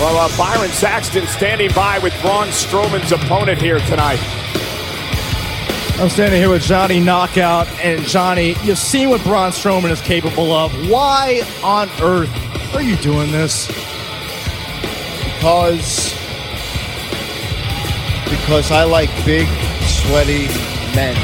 Well, Byron Saxton standing by with Braun Strowman's opponent here tonight. I'm standing here with Johnny Knockout, and Johnny, you've seen what Braun Strowman is capable of. Why on earth are you doing this? Because I like big, sweaty men.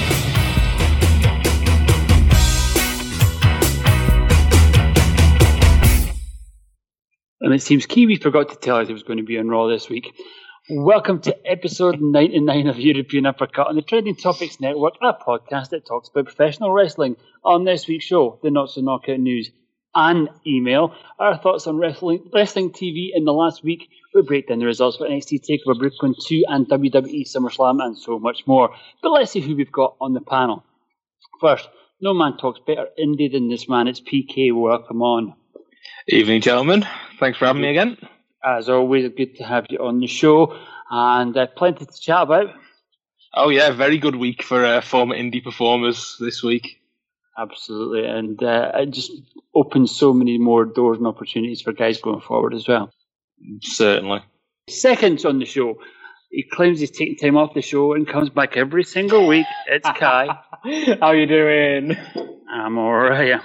And it seems Kiwi forgot to tell us he was going to be on Raw this week. Welcome to episode 99 of European Uppercut on the Trending Topics Network, a podcast that talks about professional wrestling. On this week's show, the Not So Knockout news and email, our thoughts on wrestling TV in the last week. We break down the results for NXT TakeOver Brooklyn 2 and WWE SummerSlam and so much more. But let's see who we've got on the panel. First, no man talks better indie than this man. It's PK. Welcome on. Evening, gentlemen. Thanks for having me again. As always, good to have you on the show, and plenty to chat about. Oh yeah, very good week for former indie performers this week. Absolutely, and it just opens so many more doors and opportunities for guys going forward as well. Certainly. Second on the show, he claims he's taking time off the show and comes back every single week. It's Kai. How you doing? I'm all right.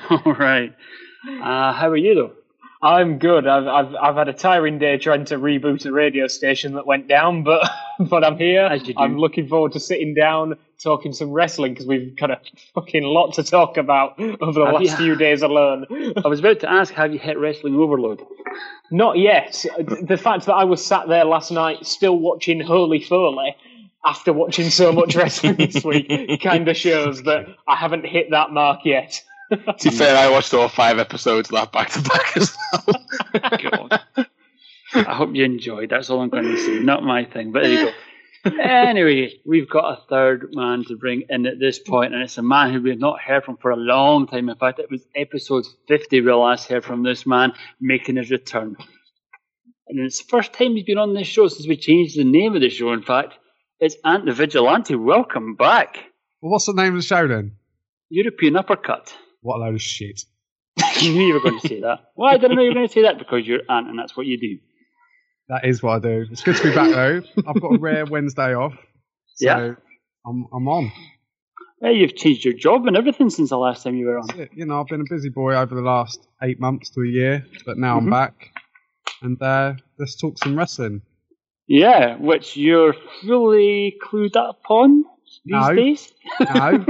How are you though? I'm good. I've had a tiring day trying to reboot a radio station that went down, but I'm here. I'm looking forward to sitting down, talking some wrestling, because we've got a fucking lot to talk about over the last few days alone. I was about to ask, have you hit wrestling overload? Not yet. The fact that I was sat there last night still watching Holy Foley after watching so much wrestling this week kind of shows that I haven't hit that mark yet. To be fair, I watched all 5 episodes of that back to back as well. God. I hope you enjoyed. That's all I'm going to say. Not my thing, but there you go. Anyway, we've got a third man to bring in at this point, and it's a man who we have not heard from for a long time. In fact, it was episode 50 we last heard from this man making his return. And it's the first time he's been on this show since we changed the name of the show, in fact. It's Ant the Vigilante. Welcome back. Well, what's the name of the show then? European Uppercut. What a load of shit. You knew you were going to say that. Why didn't I know you were going to say that? Because you're Ant and that's what you do. That is what I do. It's good to be back though. I've got a rare Wednesday off. So yeah. I'm on. Yeah, you've changed your job and everything since the last time you were on. You know, I've been a busy boy over the last 8 months to a year, but now I'm back. And let's talk some wrestling. Yeah, which you're fully clued up on these days. No.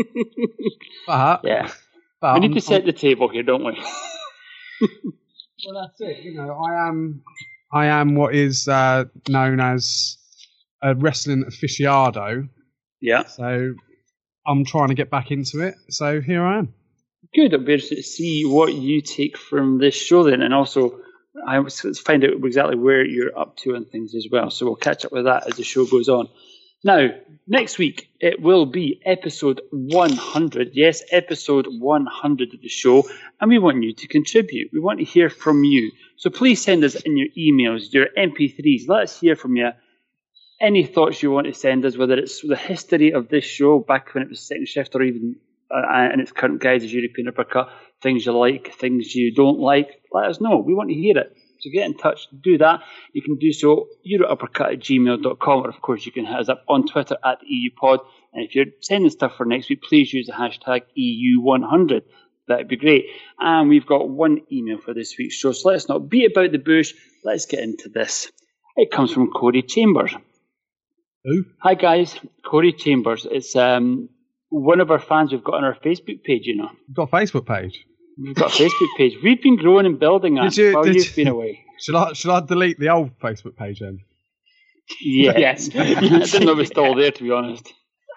Yeah. We need to set the table here, don't we? Well, that's it. You know, I am what is known as a wrestling aficionado. Yeah. So I'm trying to get back into it. So here I am. Good. I'll be interested to see what you take from this show then, and also let's find out exactly where you're up to and things as well. So we'll catch up with that as the show goes on. Now, next week, it will be episode 100. Yes, episode 100 of the show. And we want you to contribute. We want to hear from you. So please send us in your emails, your MP3s. Let us hear from you. Any thoughts you want to send us, whether it's the history of this show back when it was Second Shift or even in its current guise as European Uppercut, things you like, things you don't like, let us know. We want to hear it. So get in touch, do that. You can do so, eurouppercut@gmail.com, or of course you can hit us up on Twitter @EUPod. And if you're sending stuff for next week, please use the hashtag EU100. That'd be great. And we've got one email for this week's show, so let's not beat about the bush. Let's get into this. It comes from Corey Chambers. Who? Hi guys, Corey Chambers. It's one of our fans we've got on our Facebook page, you know. You've got a Facebook page? We've got a Facebook page. We've been growing and building that while you've been away. Should I delete the old Facebook page then? Yeah. Yes. I didn't know it was still there, to be honest.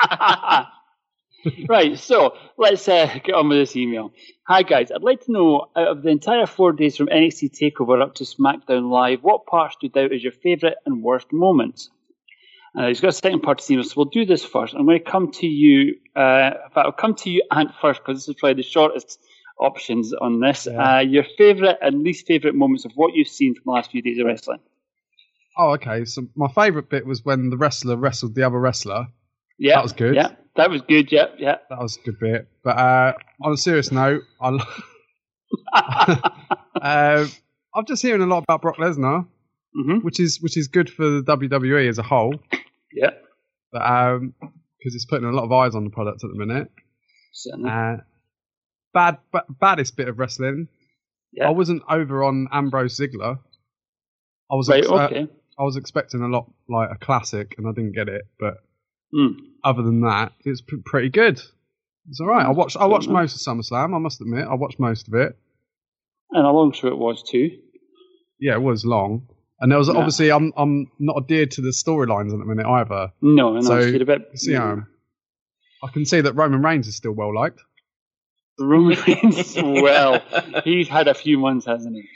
Right, so let's get on with this email. Hi guys, I'd like to know, out of the entire 4 days from NXT TakeOver up to SmackDown Live, what part stood out as your favourite and worst moments? He's got a second part to the email, so we'll do this first. I'm going to come to you, I'll come to you, Ant, first, because this is probably the shortest options on this. Yeah. Your favourite and least favourite moments of what you've seen from the last few days of wrestling. Oh, okay. So my favourite bit was when the wrestler wrestled the other wrestler. Yeah, that was good. Yeah, that was good. Yeah. That was a good bit. But on a serious note, I'm just hearing a lot about Brock Lesnar. which is good for the WWE as a whole. Yeah. But because it's putting a lot of eyes on the product at the minute. Certainly. Baddest bit of wrestling. Yeah. I wasn't over on Ambrose Ziggler. I was I was expecting a lot like a classic, and I didn't get it. But other than that, it's pretty good. It's all right. I watched most of SummerSlam. I must admit, I watched most of it. And a long show it was too. Yeah, it was long, and there was obviously I'm not adhered to the storylines at the minute either. No, so it's a bit. I can see that Roman Reigns is still well liked. Roman Reigns, well, he's had a few months, hasn't he?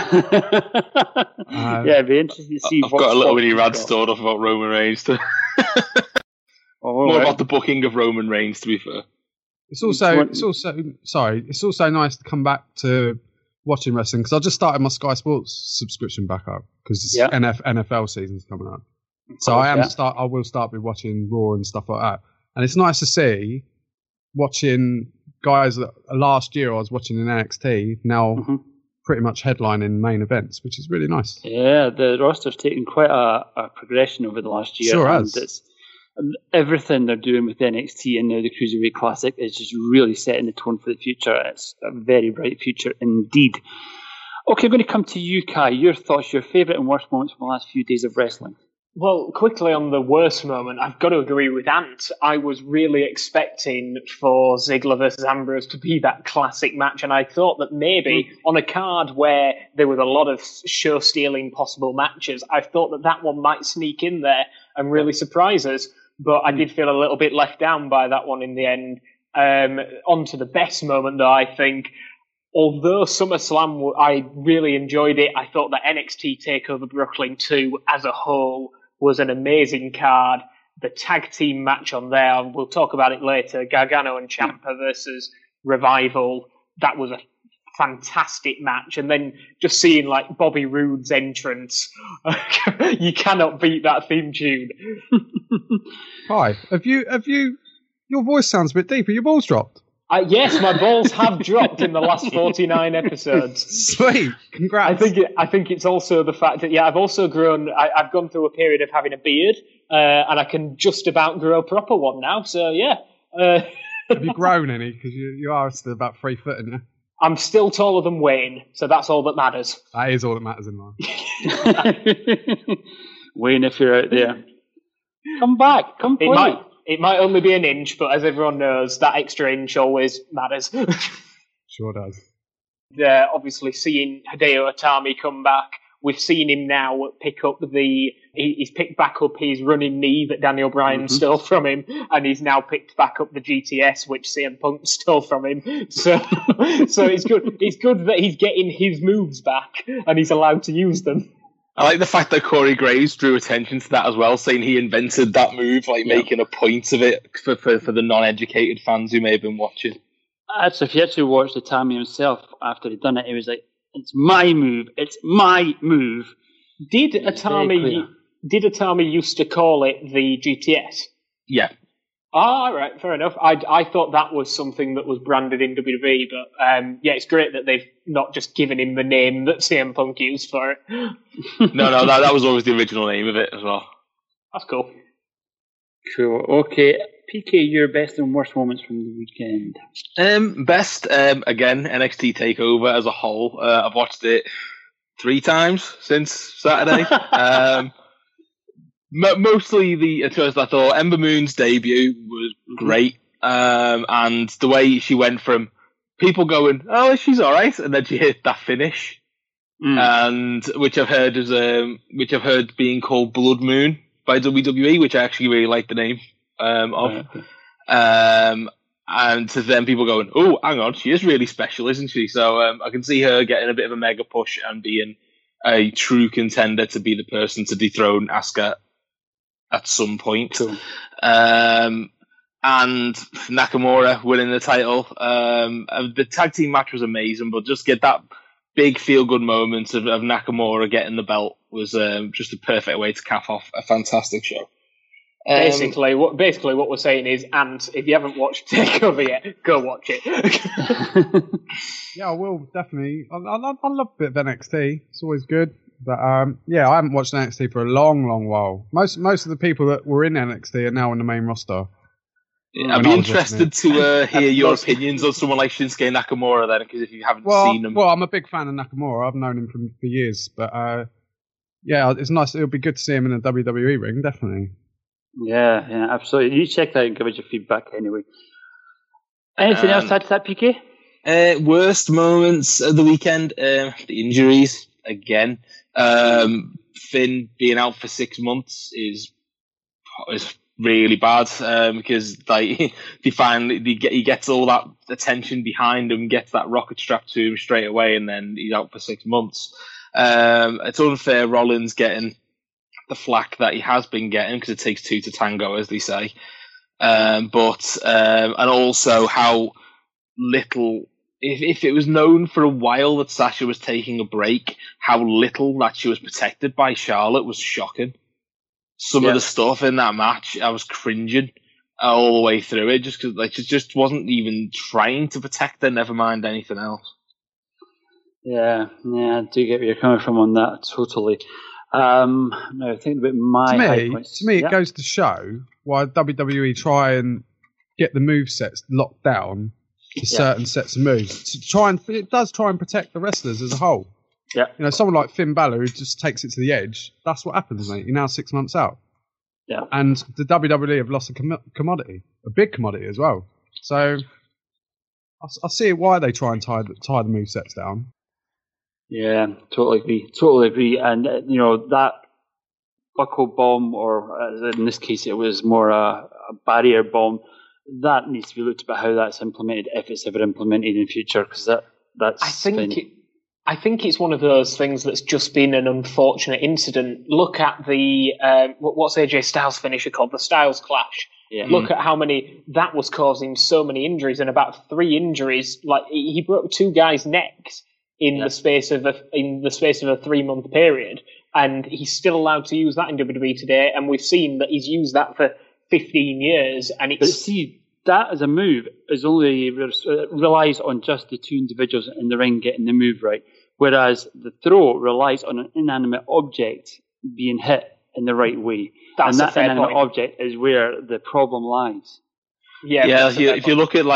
It'd be interesting to see. I've got a little mini rant stored off about Roman Reigns. More about the booking of Roman Reigns, to be fair. It's also nice to come back to watching wrestling because I just started my Sky Sports subscription back up because NFL season's coming up. So I will start be watching Raw and stuff like that, and it's nice to see watching guys that last year I was watching in NXT now pretty much headlining main events, which is really nice. Yeah, the roster's taken quite a progression over the last year. Sure has. Everything they're doing with NXT and now the Cruiserweight Classic is just really setting the tone for the future. It's a very bright future indeed. Okay, I'm going to come to you, Kai. Your thoughts, your favourite and worst moments from the last few days of wrestling. Well, quickly on the worst moment, I've got to agree with Ant. I was really expecting for Ziggler versus Ambrose to be that classic match, and I thought that maybe on a card where there was a lot of show-stealing possible matches, I thought that one might sneak in there and really surprise us. But I did feel a little bit left down by that one in the end. On to the best moment, though, I think. Although SummerSlam, I really enjoyed it, I thought that NXT TakeOver Brooklyn 2 as a whole was an amazing card. The tag team match on there, we'll talk about it later, Gargano and Ciampa versus Revival, that was a fantastic match. And then just seeing like Bobby Roode's entrance, you cannot beat that theme tune. Hi, have you? Your voice sounds a bit deep. Are your balls dropped? Yes, my balls have dropped in the last 49 episodes. Sweet, congrats. I think it's also the fact that I've also grown. I've gone through a period of having a beard, and I can just about grow a proper one now. So have you grown any? Because you are still about 3 foot, aren't you? I'm still taller than Wayne, so that's all that matters. That is all that matters in life. Wayne, if you're out there, come back, come play. It might only be an inch, but as everyone knows, that extra inch always matters. Sure does. Obviously, seeing Hideo Itami come back, we've seen him now pick up he's picked back up his running knee that Daniel Bryan stole from him, and he's now picked back up the GTS, which CM Punk stole from him. So it's good. It's good that he's getting his moves back, and he's allowed to use them. I like the fact that Corey Graves drew attention to that as well, saying he invented that move, making a point of it for the non-educated fans who may have been watching. Actually, if you actually watched Itami himself after he'd done it, he was like, "It's my move. It's my move." Did Itami used to call it the GTS? Yeah. All right, fair enough. I thought that was something that was branded in WWE, but it's great that they've not just given him the name that CM Punk used for it. No, that was always the original name of it as well. That's cool. Cool. Okay, PK, your best and worst moments from the weekend. Best, again, NXT TakeOver as a whole. I've watched it 3 times since Saturday. Mostly I thought Ember Moon's debut was great, and the way she went from people going, "Oh, she's all right," and then she hit that finish, and which I've heard being called Blood Moon by WWE, which I actually really like the name of. And to then people going, "Oh, hang on, she is really special, isn't she?" So I can see her getting a bit of a mega push and being a true contender to be the person to dethrone Asuka at some point. Cool. And Nakamura winning the title. The tag team match was amazing, but just get that big feel-good moment of Nakamura getting the belt was just a perfect way to cap off a fantastic show. Basically, what we're saying is, and if you haven't watched TakeOver yet, go watch it. Yeah, I will, definitely. I love a bit of NXT. It's always good. But I haven't watched NXT for a long, long while. Most of the people that were in NXT are now on the main roster. I'd be interested to hear your opinions on someone like Shinsuke Nakamura then, because if you haven't seen him. Well, I'm a big fan of Nakamura. I've known him for years. But it's nice. It'll be good to see him in a WWE ring, definitely. Yeah, absolutely. You check that out and give us your feedback anyway. Anything else to add to that, PK? Worst moments of the weekend, the injuries again. Finn being out for 6 months is really bad because he gets all that attention behind him, gets that rocket strapped to him straight away, and then he's out for 6 months. It's unfair Rollins getting the flack that he has been getting because it takes two to tango, as they say. And also how little, if it was known for a while that Sasha was taking a break, how little that she was protected by Charlotte was shocking. Some of the stuff in that match, I was cringing all the way through it, just because she just wasn't even trying to protect her, never mind anything else. Yeah, I do get where you're coming from on that, totally. No, think about my high points. To me, it goes to show why WWE try and get the movesets locked down to certain sets of moves. It does try and protect the wrestlers as a whole. Yeah. Someone like Finn Balor who just takes it to the edge. That's what happens, mate. You're now 6 months out. Yeah. And the WWE have lost a commodity, a big commodity as well. So I see why they try and tie the movesets down. Yeah, totally agree. And, that buckle bomb, or in this case, it was more a barrier bomb, that needs to be looked at how that's implemented, if it's ever implemented in future, because that's... I think it's one of those things that's just been an unfortunate incident. Look at the, what's AJ Styles' finisher called? The Styles Clash. Yeah. Look at how many, that was causing so many injuries, and about 3 injuries, like he broke 2 guys' necks in the space of a 3-month period, and he's still allowed to use that in WWE today, and we've seen that he's used that for 15 years, and it's... But see, that as a move is only relies on just the 2 individuals in the ring getting the move right, whereas the throw relies on an inanimate object being hit in the right way. That's and that inanimate object is where the problem lies. Yeah. If you look at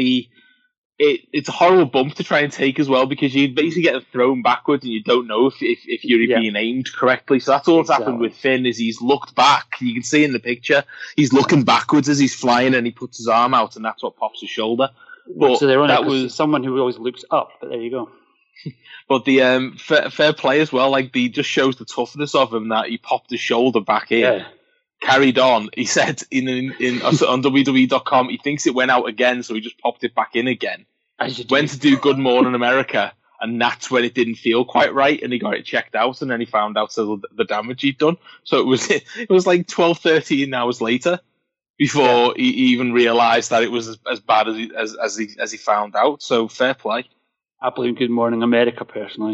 it's a horrible bump to try and take as well, because you basically get thrown backwards and you don't know if you're being aimed correctly. So that's all that's happened with Finn, is he's looked back. You can see in the picture he's looking backwards as he's flying, and he puts his arm out, and that's what pops his shoulder. But so that was someone who always looks up. But there you go. But the fair play as well, just shows the toughness of him, that he popped his shoulder back in. Yeah. Carried on. He said on WWE.com he thinks it went out again, so he just popped it back in again. Went to do Good Morning America, and that's when it didn't feel quite right, and he got it checked out, and then he found out the damage he'd done. So it was like 12, 13 hours later before he even realised that it was as bad as he found out. So fair play. I blame Good Morning America personally.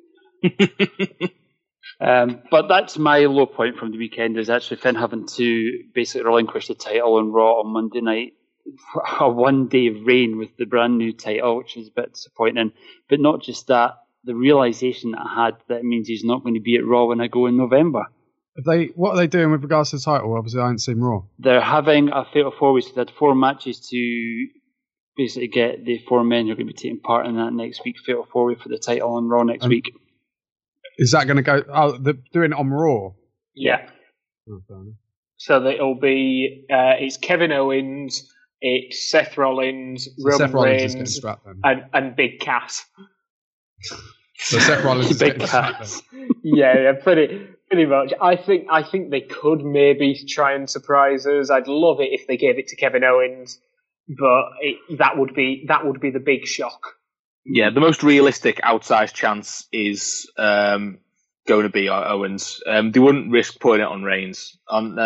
But that's my low point from the weekend, is actually Finn having to basically relinquish the title on Raw on Monday night. A 1-day reign with the brand new title, which is a bit disappointing. But not just that, the realisation I had that it means he's not going to be at Raw when I go in November. What are they doing with regards to the title? Obviously, I haven't seen Raw. They're having a Fatal 4-Way, so they had 4 matches to basically get the 4 men who are going to be taking part in that next week, Fatal 4-Way for the title on Raw next week. Is that going to go... Oh, they're doing it on Raw? Yeah. So it'll be... it's Kevin Owens... It's Seth Rollins, Roman Reigns, and Big Cass. So Seth Rollins is Big Cass. Yeah, pretty much. I think they could maybe try and surprise us. I'd love it if they gave it to Kevin Owens, but that would be the big shock. Yeah, the most realistic outsized chance is going to be Owens. They wouldn't risk putting it on Reigns.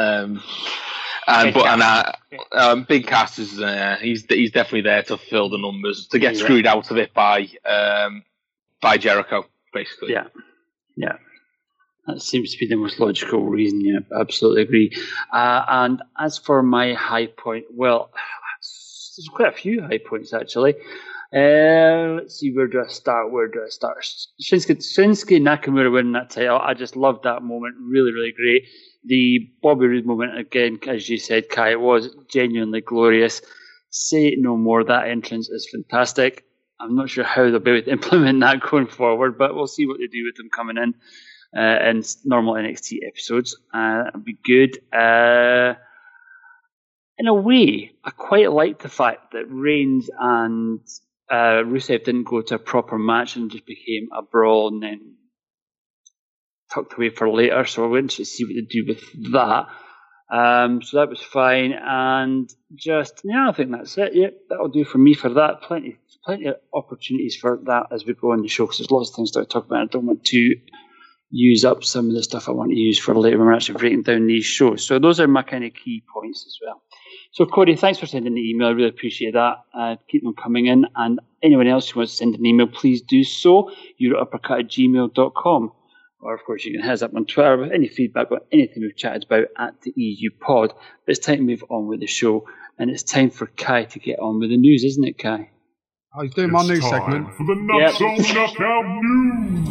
Big Cass is he's definitely there to fill the numbers, to get screwed out of it by Jericho, basically. Yeah. That seems to be the most logical reason. Yeah, absolutely agree. And as for my high point, well, there's quite a few high points actually. Let's see, where do I start? Shinsuke Nakamura winning that title. I just loved that moment. Really, really great. The Bobby Roode moment, again, as you said, Kai, it was genuinely glorious. Say it no more. That entrance is fantastic. I'm not sure how they'll be able to implement that going forward, but we'll see what they do with them coming in normal NXT episodes. It'll be good. In a way, I quite like the fact that Reigns and Rusev didn't go to a proper match and just became a brawl and then tucked away for later. So I went to see what they do with that. So that was fine. And just, I think that's it. Yep, that'll do for me for that. Plenty of opportunities for that as we go on the show, because there's lots of things to talk about. I don't want to use up some of the stuff I want to use for later when we're actually breaking down these shows. So those are my kind of key points as well. So, Cody, thanks for sending the email. I really appreciate that. Keep them coming in. And anyone else who wants to send an email, please do so. eurouppercut@gmail.com. Or, of course, you can hit us up on Twitter with any feedback or anything we've chatted about at the EU Pod. But it's time to move on with the show. And it's time for Kai to get on with the news, isn't it, Kai? I was doing my news segment. For the Nuts on Knockout News.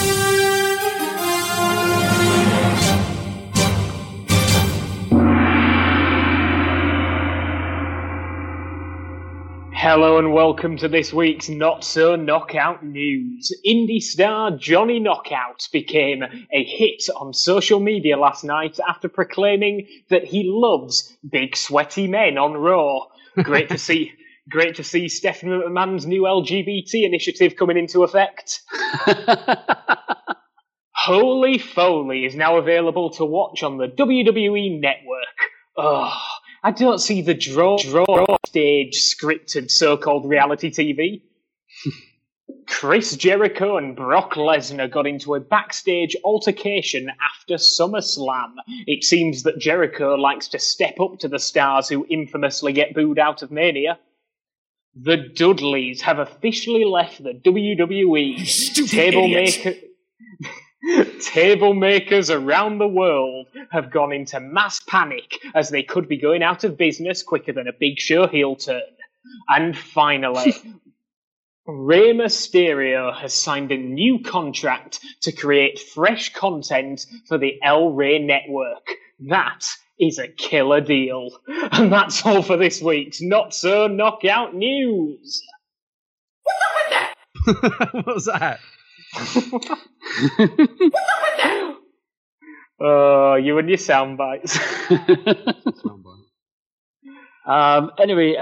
Hello and welcome to this week's Not So Knockout News. Indie star Johnny Knockout became a hit on social media last night after proclaiming that he loves big sweaty men on Raw. Great to see Stephanie McMahon's new LGBT initiative coming into effect. Holy Foley is now available to watch on the WWE Network. I don't see the draw stage scripted so-called reality TV. Chris Jericho and Brock Lesnar got into a backstage altercation after SummerSlam. It seems that Jericho likes to step up to the stars who infamously get booed out of Mania. The Dudleys have officially left the WWE. Table makers around the world have gone into mass panic as they could be going out of business quicker than a Big Show heel turn. And finally, Rey Mysterio has signed a new contract to create fresh content for the El Rey Network. That is a killer deal. And that's all for this week's Not So Knockout News. What was that? You and your sound bites. Anyway,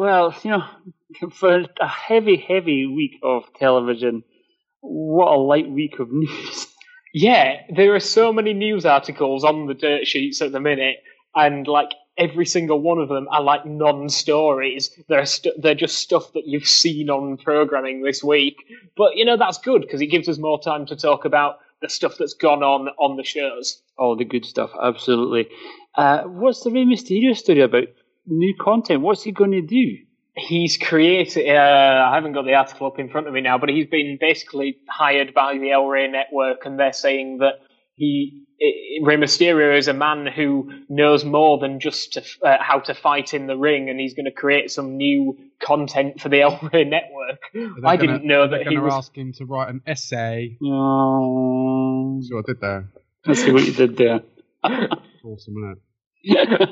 for a heavy week of television, what a light week of news. Yeah, there are so many news articles on the dirt sheets at the minute, and like every single one of them are like non-stories. They're just stuff that you've seen on programming this week. But, that's good because it gives us more time to talk about the stuff that's gone on the shows. All the good stuff, absolutely. What's the Rey Mysterio story about? New content? What's he going to do? He's created, I haven't got the article up in front of me now, but he's been basically hired by the El Rey Network, and they're saying that Rey Mysterio is a man who knows more than just how to fight in the ring, and he's going to create some new content for the El Rey Network. I didn't know that he was... ask him to write an essay. Oh. See what I did there? I see what you did there. Awesome, isn't it?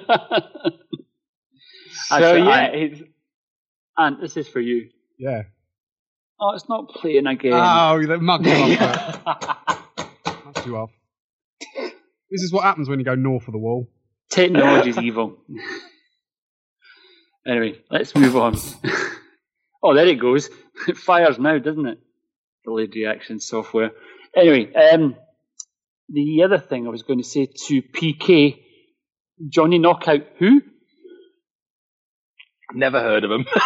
And this is for you. Yeah. Oh, it's not playing again. Oh, you mugged you off. Mugged you off. This is what happens when you go north of the wall. Technology's evil. Anyway, let's move on. Oh, there it goes. It fires now, doesn't it? Delayed reaction software. Anyway, the other thing I was going to say to PK, Johnny Knockout, who? Never heard of him.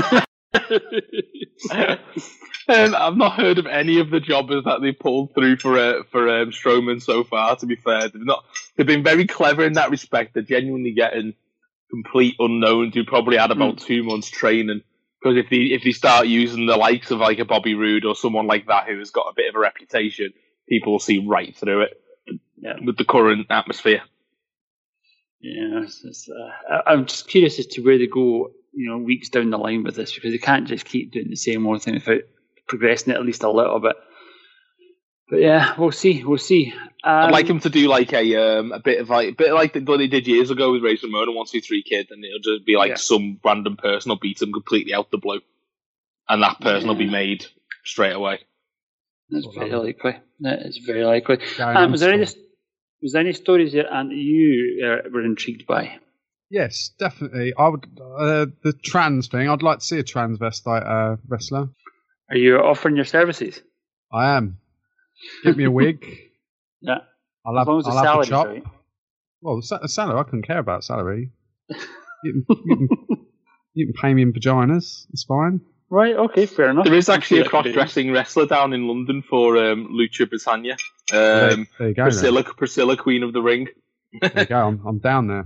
I've not heard of any of the jobbers that they pulled through for Strowman so far. To be fair, they've been very clever in that respect. They're genuinely getting complete unknowns who probably had about 2 months training. Because if they start using the likes of like a Bobby Roode or someone like that who has got a bit of a reputation, people will see right through it with the current atmosphere. Yeah, I'm just curious as to where they go weeks down the line with this, because they can't just keep doing the same old thing without progressing it at least a little bit. But yeah, we'll see. I'd like him to do like a bit like what they did years ago with Razor Ramon and 1-2-3 Kid, and it'll just be like some random person will beat him completely out the blue, and that person will be made straight away. That's very likely. That is very likely. Was there any stories there, and you were intrigued by? Yes, definitely. I would the trans thing. I'd like to see a transvestite wrestler. Are you offering your services? I am. Give me a wig. Yeah. I'll have the chop. Right. Well, the salary, I couldn't care about salary. You can pay me in vaginas. It's fine. Right, okay, fair enough. There is actually a cross-dressing wrestler down in London for Lucha Britannia. There you go. Priscilla, Queen of the Ring. There you go. I'm down there.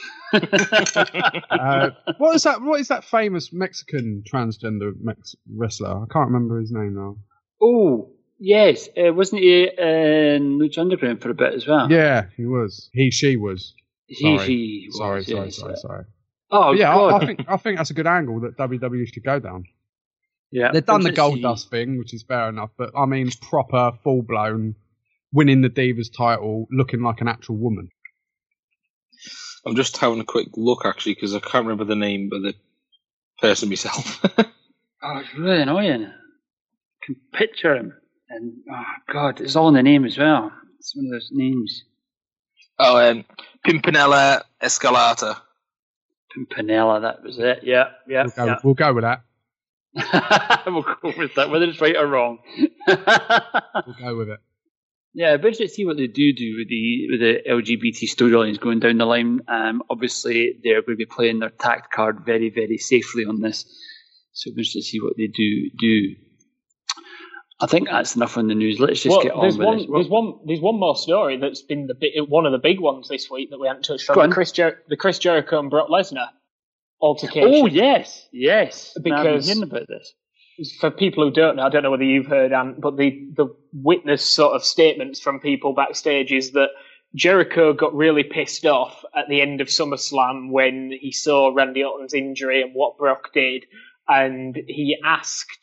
What is that famous Mexican transgender wrestler? I can't remember his name now. Oh, yes. Wasn't he in Lucha Underground for a bit as well? Yeah, he was. She was. He was. Sorry. Oh, yeah, God. I think that's a good angle that WWE should go down. Yeah, they've done the Goldust thing, which is fair enough, but I mean, proper, full-blown, winning the Divas title, looking like an actual woman. I'm just having a quick look, actually, because I can't remember the name of the person myself. Oh, it's really annoying. I can picture him, and oh God, it's all in the name as well. It's one of those names. Oh, Pimpinella Escalata. Pimpinella, that was it. Yeah. We'll go with that. We'll go with that, whether it's right or wrong. We'll go with it. Yeah, but let's see what they do with the LGBT storylines going down the line. Obviously, they're going to be playing their tact card very, very safely on this. So we'll just see what they do. I think that's enough on the news. Let's just get on with it. There's one more story that's been one of the big ones this week that we haven't touched on. The Chris Jericho and Brock Lesnar altercation. Oh, yes. Because I've been hearing about this. For people who don't know, I don't know whether you've heard, but the witness sort of statements from people backstage is that Jericho got really pissed off at the end of SummerSlam when he saw Randy Orton's injury and what Brock did, and he asked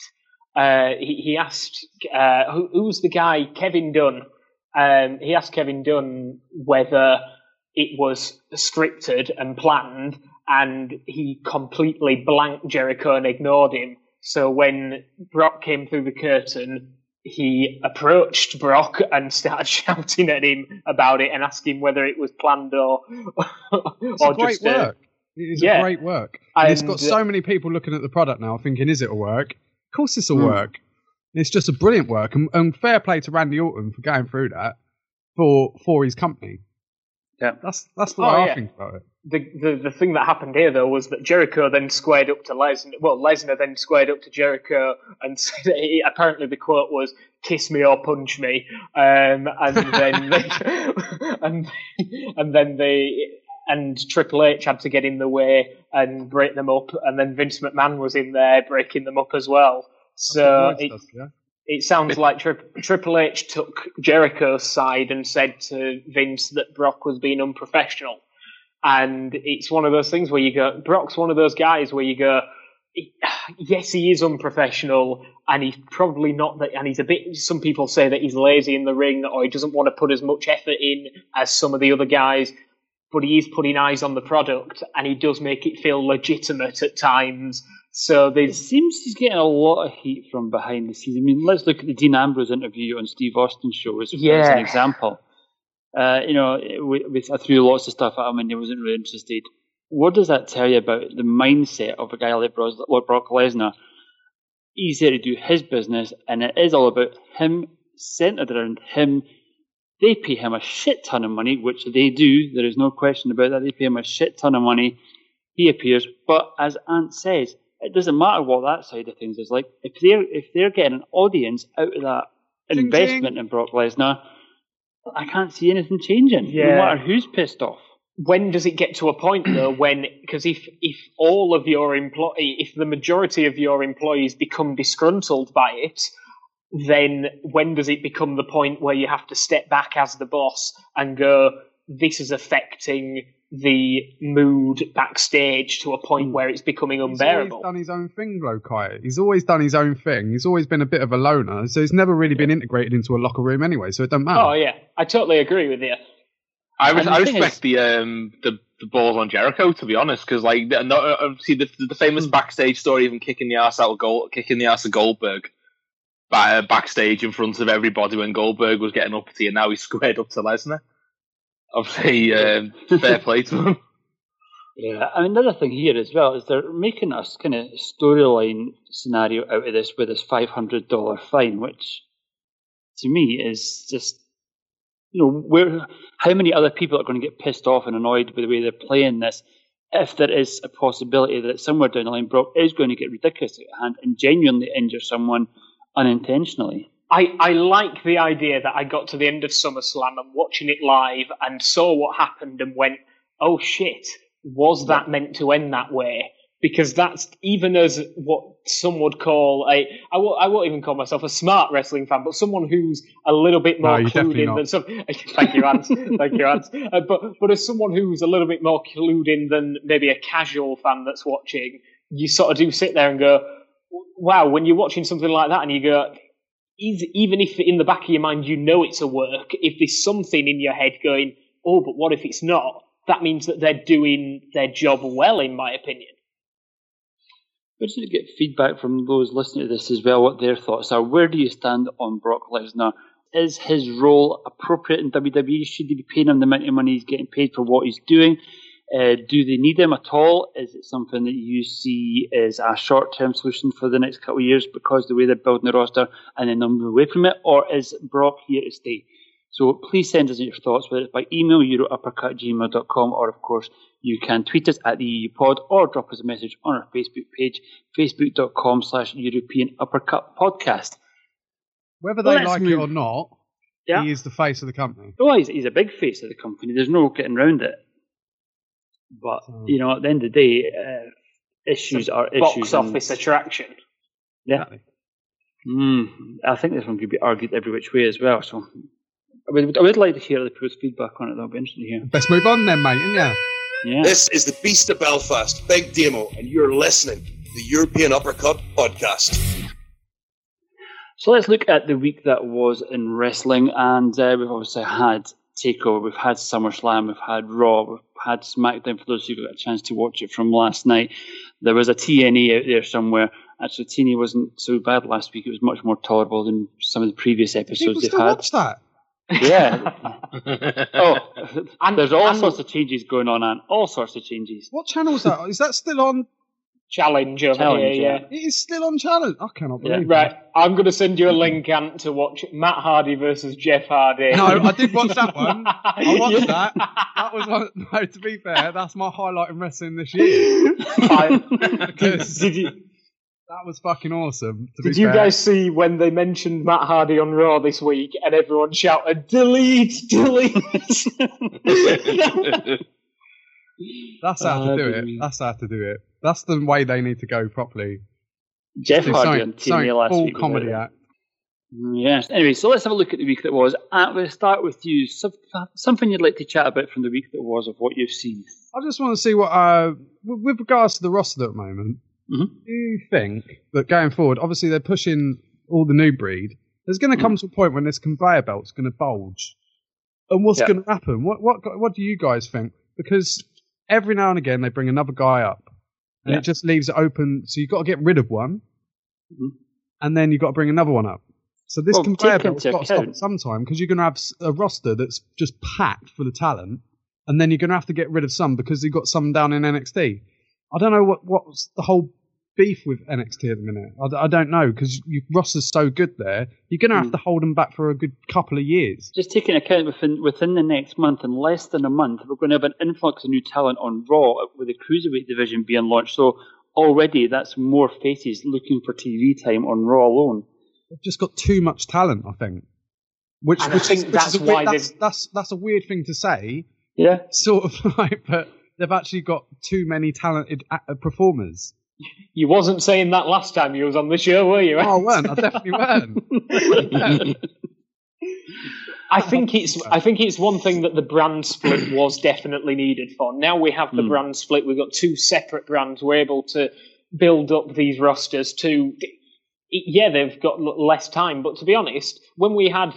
who was the guy, Kevin Dunn. He asked Kevin Dunn whether it was scripted and planned, and he completely blanked Jericho and ignored him. So when Brock came through the curtain, he approached Brock and started shouting at him about it and asking whether it was planned or great work. It is a great work. And it's got so many people looking at the product now thinking, is it a work? Of course this will work. It's just a brilliant work. And fair play to Randy Orton for going through that for his company. Yeah, that's the way I think about it. The thing that happened here, though, was that Jericho then squared up to Lesnar. Well, Lesnar then squared up to Jericho and said, apparently the quote was, "Kiss me or punch me," and Triple H had to get in the way and break them up, and then Vince McMahon was in there breaking them up as well. So it sounds like Triple H took Jericho's side and said to Vince that Brock was being unprofessional. And it's one of those things where you go, Brock's one of those guys where you go, yes, he is unprofessional, and he's probably not that, and he's a bit, some people say that he's lazy in the ring, or he doesn't want to put as much effort in as some of the other guys, but he is putting eyes on the product, and he does make it feel legitimate at times. So it seems he's getting a lot of heat from behind the scenes. I mean, let's look at the Dean Ambrose interview on Steve Austin's show as an example. I threw lots of stuff at him and he wasn't really interested. What does that tell you about the mindset of a guy like Brock Lesnar? He's there to do his business, and it is all about him, centered around him. They pay him a shit ton of money, which they do. There is no question about that. They pay him a shit ton of money. He appears, but as Ant says, it doesn't matter what that side of things is like. If they're getting an audience out of that investment in Brock Lesnar, I can't see anything changing. No matter who's pissed off. When does it get to a point though because if all of your if the majority of your employees become disgruntled by it, then when does it become the point where you have to step back as the boss and go, this is affecting the mood backstage to a point where it's becoming unbearable. He's always done his own thing, though, Kai. He's always done his own thing. He's always been a bit of a loner, so he's never really been integrated into a locker room anyway, so it doesn't matter. Oh, yeah. I totally agree with you. I respect the balls on Jericho, to be honest, because obviously the famous backstage story of him kicking the ass of Goldberg backstage in front of everybody when Goldberg was getting uppity, and now he's squared up to Lesnar. Obviously, fair play to him. Yeah, I mean, another thing here as well is they're making us kind of storyline scenario out of this with this $500 fine, which to me is just, how many other people are going to get pissed off and annoyed with the way they're playing this if there is a possibility that somewhere down the line Brock is going to get ridiculous at hand and genuinely injure someone unintentionally. I like the idea that I got to the end of SummerSlam and watching it live and saw what happened and went, oh shit, was that meant to end that way? Because that's, even as what some would call I won't even call myself a smart wrestling fan, but someone who's a little bit more clued in than some. Thank you, Hans. Thank you, Hans. But as someone who's a little bit more clued in than maybe a casual fan that's watching, you sort of do sit there and go, wow, when you're watching something like that and you go, even if in the back of your mind you know it's a work, if there's something in your head going, oh, but what if it's not? That means that they're doing their job well, in my opinion. We just need to get feedback from those listening to this as well, what their thoughts are. Where do you stand on Brock Lesnar? Is his role appropriate in WWE? Should they be paying him the amount of money he's getting paid for what he's doing? Do they need him at all? Is it something that you see as a short-term solution for the next couple of years because the way they're building the roster and then they'll move away from it? Or is Brock here to stay? So please send us your thoughts, whether it's by email, eurouppercut@gmail.com, or of course you can tweet us at the EU Pod or drop us a message on our Facebook page, facebook.com/European Uppercut Podcast. Whether they like it or not, he is the face of the company. Oh, he's a big face of the company. There's no getting around it. But, at the end of the day, issues are issues. Box office attraction. Yeah. I think this one could be argued every which way as well. So I would like to hear other people's feedback on it. That'll be interesting to hear. Best move on then, mate, yeah. This is the Beast of Belfast, Big Demo, and you're listening to the European Uppercut Podcast. So let's look at the week that was in wrestling, and we've obviously had TakeOver, we've had SummerSlam, we've had Raw, we've had SmackDown for those who got a chance to watch it from last night. There was a TNA out there somewhere. Actually, TNA wasn't so bad last week. It was much more tolerable than some of the previous episodes they've had. Watch that? Yeah. There's all sorts of changes going on, and all sorts of changes. What channel is that? Is that still on? Challenge over here, yeah. It is still on Challenge. I cannot believe Right, I'm going to send you a link, Ant, to watch Matt Hardy versus Jeff Hardy. No, I did watch that one. I watched that. That was one. No, to be fair, that's my highlight in wrestling this year. That was fucking awesome. Did you guys see when they mentioned Matt Hardy on Raw this week and everyone shouted, delete, delete? That's how to do it. That's how to do it. That's the way they need to go properly. Jeff Hardy on TNA last full week. Comedy act. Yes. Anyway, so let's have a look at the week that was. We'll start with you. Something you'd like to chat about from the week that was of what you've seen. I just want to see what, with regards to the roster at the moment, do you think that going forward, obviously they're pushing all the new breed, there's going to come to a point when this conveyor belt's going to bulge? And what's going to happen? What do you guys think? Because every now and again they bring another guy up, and it just leaves it open. So you've got to get rid of one, and then you've got to bring another one up. So this conveyor belt's got to stop at some time, because you're going to have a roster that's just packed full of talent, and then you're going to have to get rid of some because you've got some down in NXT. I don't know what's the whole beef with NXT at the minute. I don't know, because your roster's so good there, you're going to have to hold them back for a good couple of years. Just taking account within the next month, in less than a month, we're going to have an influx of new talent on Raw with the Cruiserweight division being launched. So already that's more faces looking for TV time on Raw alone. They've just got too much talent, I think. Which is a weird thing to say. Yeah. Sort of like, but they've actually got too many talented performers. You wasn't saying that last time you was on the show, were you? Oh, I weren't. I definitely weren't. I think it's one thing that the brand split was definitely needed for. Now we have the brand split. We've got two separate brands. We're able to build up these rosters to. Yeah, they've got less time, but to be honest, when we had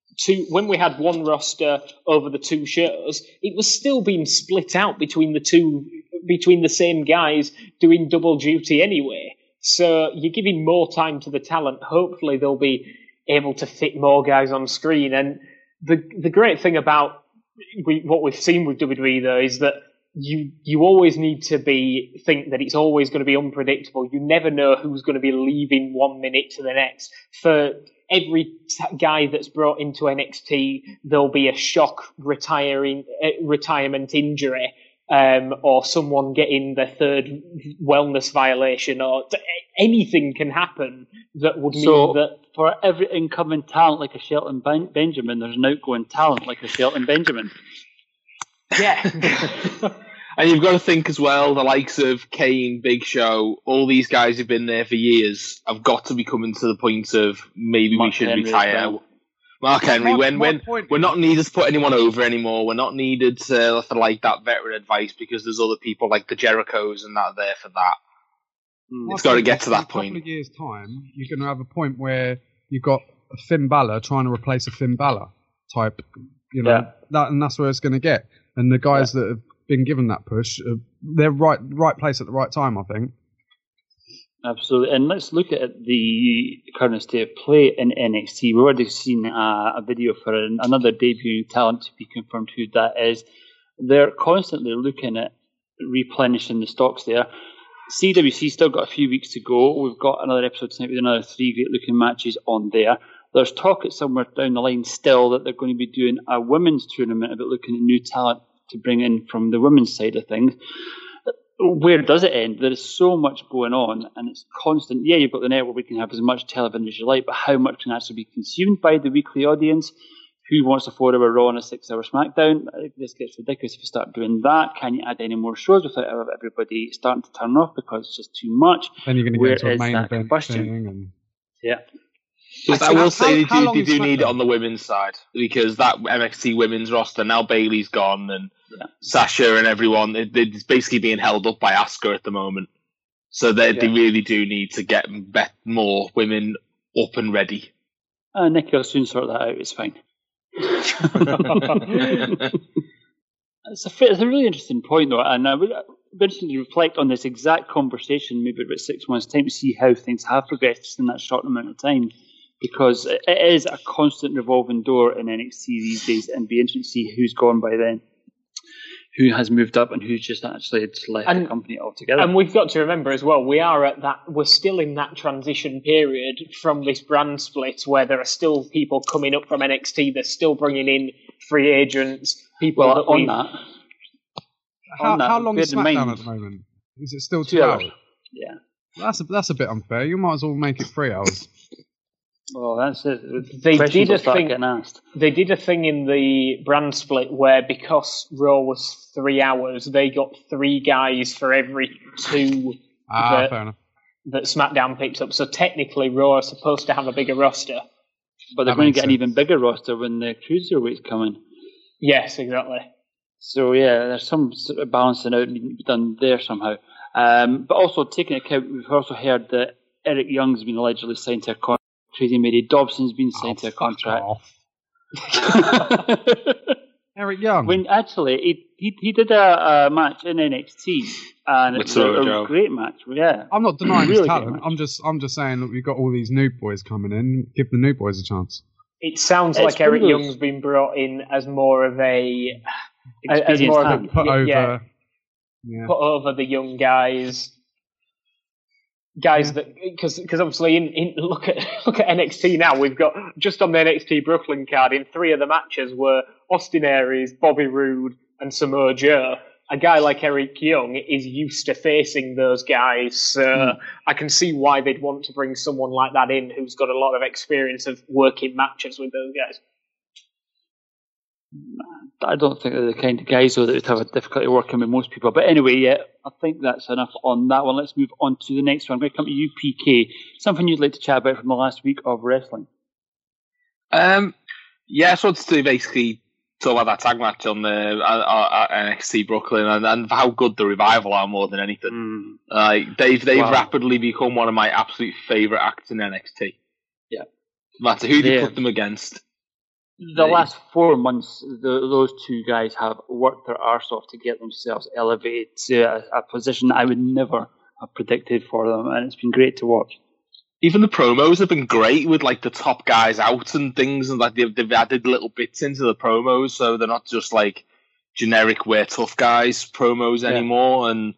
one roster over the two shows, it was still being split out between the same guys doing double duty anyway. So you're giving more time to the talent. Hopefully they'll be able to fit more guys on screen. And the great thing about what we've seen with WWE though is that you always need to think that it's always going to be unpredictable. You never know who's going to be leaving 1 minute to the next. For every guy that's brought into NXT, there'll be a shock retirement injury, or someone getting their third wellness violation, or anything can happen that would mean that for every incoming talent like a Shelton Benjamin, there's an outgoing talent like a Shelton Benjamin. Yeah. And you've got to think as well, the likes of Kane, Big Show, all these guys who've been there for years have got to be coming to the point of maybe we should retire. Mark Henry, when we're not needed to put anyone over anymore, we're not needed for like that veteran advice because there's other people like the Jerichos and that are there for that. It's got to get to that point. In a couple of years' time, you're going to have a point where you've got a Finn Balor trying to replace a Finn Balor type, and that's where it's going to get. And the guys that have been given that push, they're right place at the right time, I think. Absolutely. And let's look at the current state of play in NXT. We've already seen a video for another debut talent to be confirmed who that is. They're constantly looking at replenishing the stocks there. CWC still got a few weeks to go. We've got another episode tonight with another 3 great-looking matches on there. There's talk at somewhere down the line still that they're going to be doing a women's tournament about looking at new talent to bring in from the women's side of things. Where does it end? There is so much going on, and it's constant. Yeah, you've got the network, we can have as much television as you like, but how much can actually be consumed by the weekly audience? Who wants a 4-hour Raw and a 6-hour SmackDown? This gets ridiculous if you start doing that. Can you add any more shows without everybody starting to turn off because it's just too much? Then you're going to get into a main event thing. Yeah. I will say they do need it on the women's side because that NXT women's roster, now Bayley's gone and Sasha and everyone, it's basically being held up by Asuka at the moment. So they really do need to get more women up and ready. Nikki will soon sort that out, it's fine. It's a really interesting point though, and I would be interested to reflect on this exact conversation maybe about 6 months' time to see how things have progressed in that short amount of time. Because it is a constant revolving door in NXT these days, and be interesting to see who's gone by then, who has moved up, and who's just actually left the company altogether. And we've got to remember as well, we're still in that transition period from this brand split where there are still people coming up from NXT. They're still bringing in free agents, people How long is SmackDown at the moment? Is it still 2 hours? Yeah. That's a bit unfair. You might as well make it 3 hours. Well, that's it. They did a thing in the brand split where because Raw was 3 hours, they got 3 guys for every 2 that SmackDown picked up. So technically, Raw are supposed to have a bigger roster. But they're going to get an even bigger roster when the Cruiserweight's coming. Yes, exactly. So, yeah, there's some sort of balancing out needing to be done there somehow. But also, taking account, we've also heard that Eric Young's been allegedly signed to a contract. Crazy Mary Dobson's been signed to a contract. Eric Young. When actually he did a match in NXT and it's a great match. Yeah, I'm not denying his talent. I'm just saying that we've got all these new boys coming in. Give the new boys a chance. It sounds like Eric Young's been brought in as more of a put over the young guys. That because obviously look at NXT now, we've got just on the NXT Brooklyn card in 3 of the matches were Austin Aries, Bobby Roode, and Samoa Joe. A guy like Eric Young is used to facing those guys, so I can see why they'd want to bring someone like that in who's got a lot of experience of working matches with those guys. I don't think they're the kind of guys though that would have a difficulty working with most people. But anyway, yeah, I think that's enough on that one. Let's move on to the next one. I'm going to come to you, PK. Something you'd like to chat about from the last week of wrestling? Yeah, so to basically talk about that tag match on the NXT Brooklyn and how good the Revival are more than anything. They've rapidly become one of my absolute favourite acts in NXT. Yeah. No matter who they put them against. The last 4 months, those two guys have worked their arse off to get themselves elevated to a position I would never have predicted for them, and it's been great to watch. Even the promos have been great with like the top guys out and things, and like they've added little bits into the promos, so they're not just like generic "we're tough guys" promos anymore. And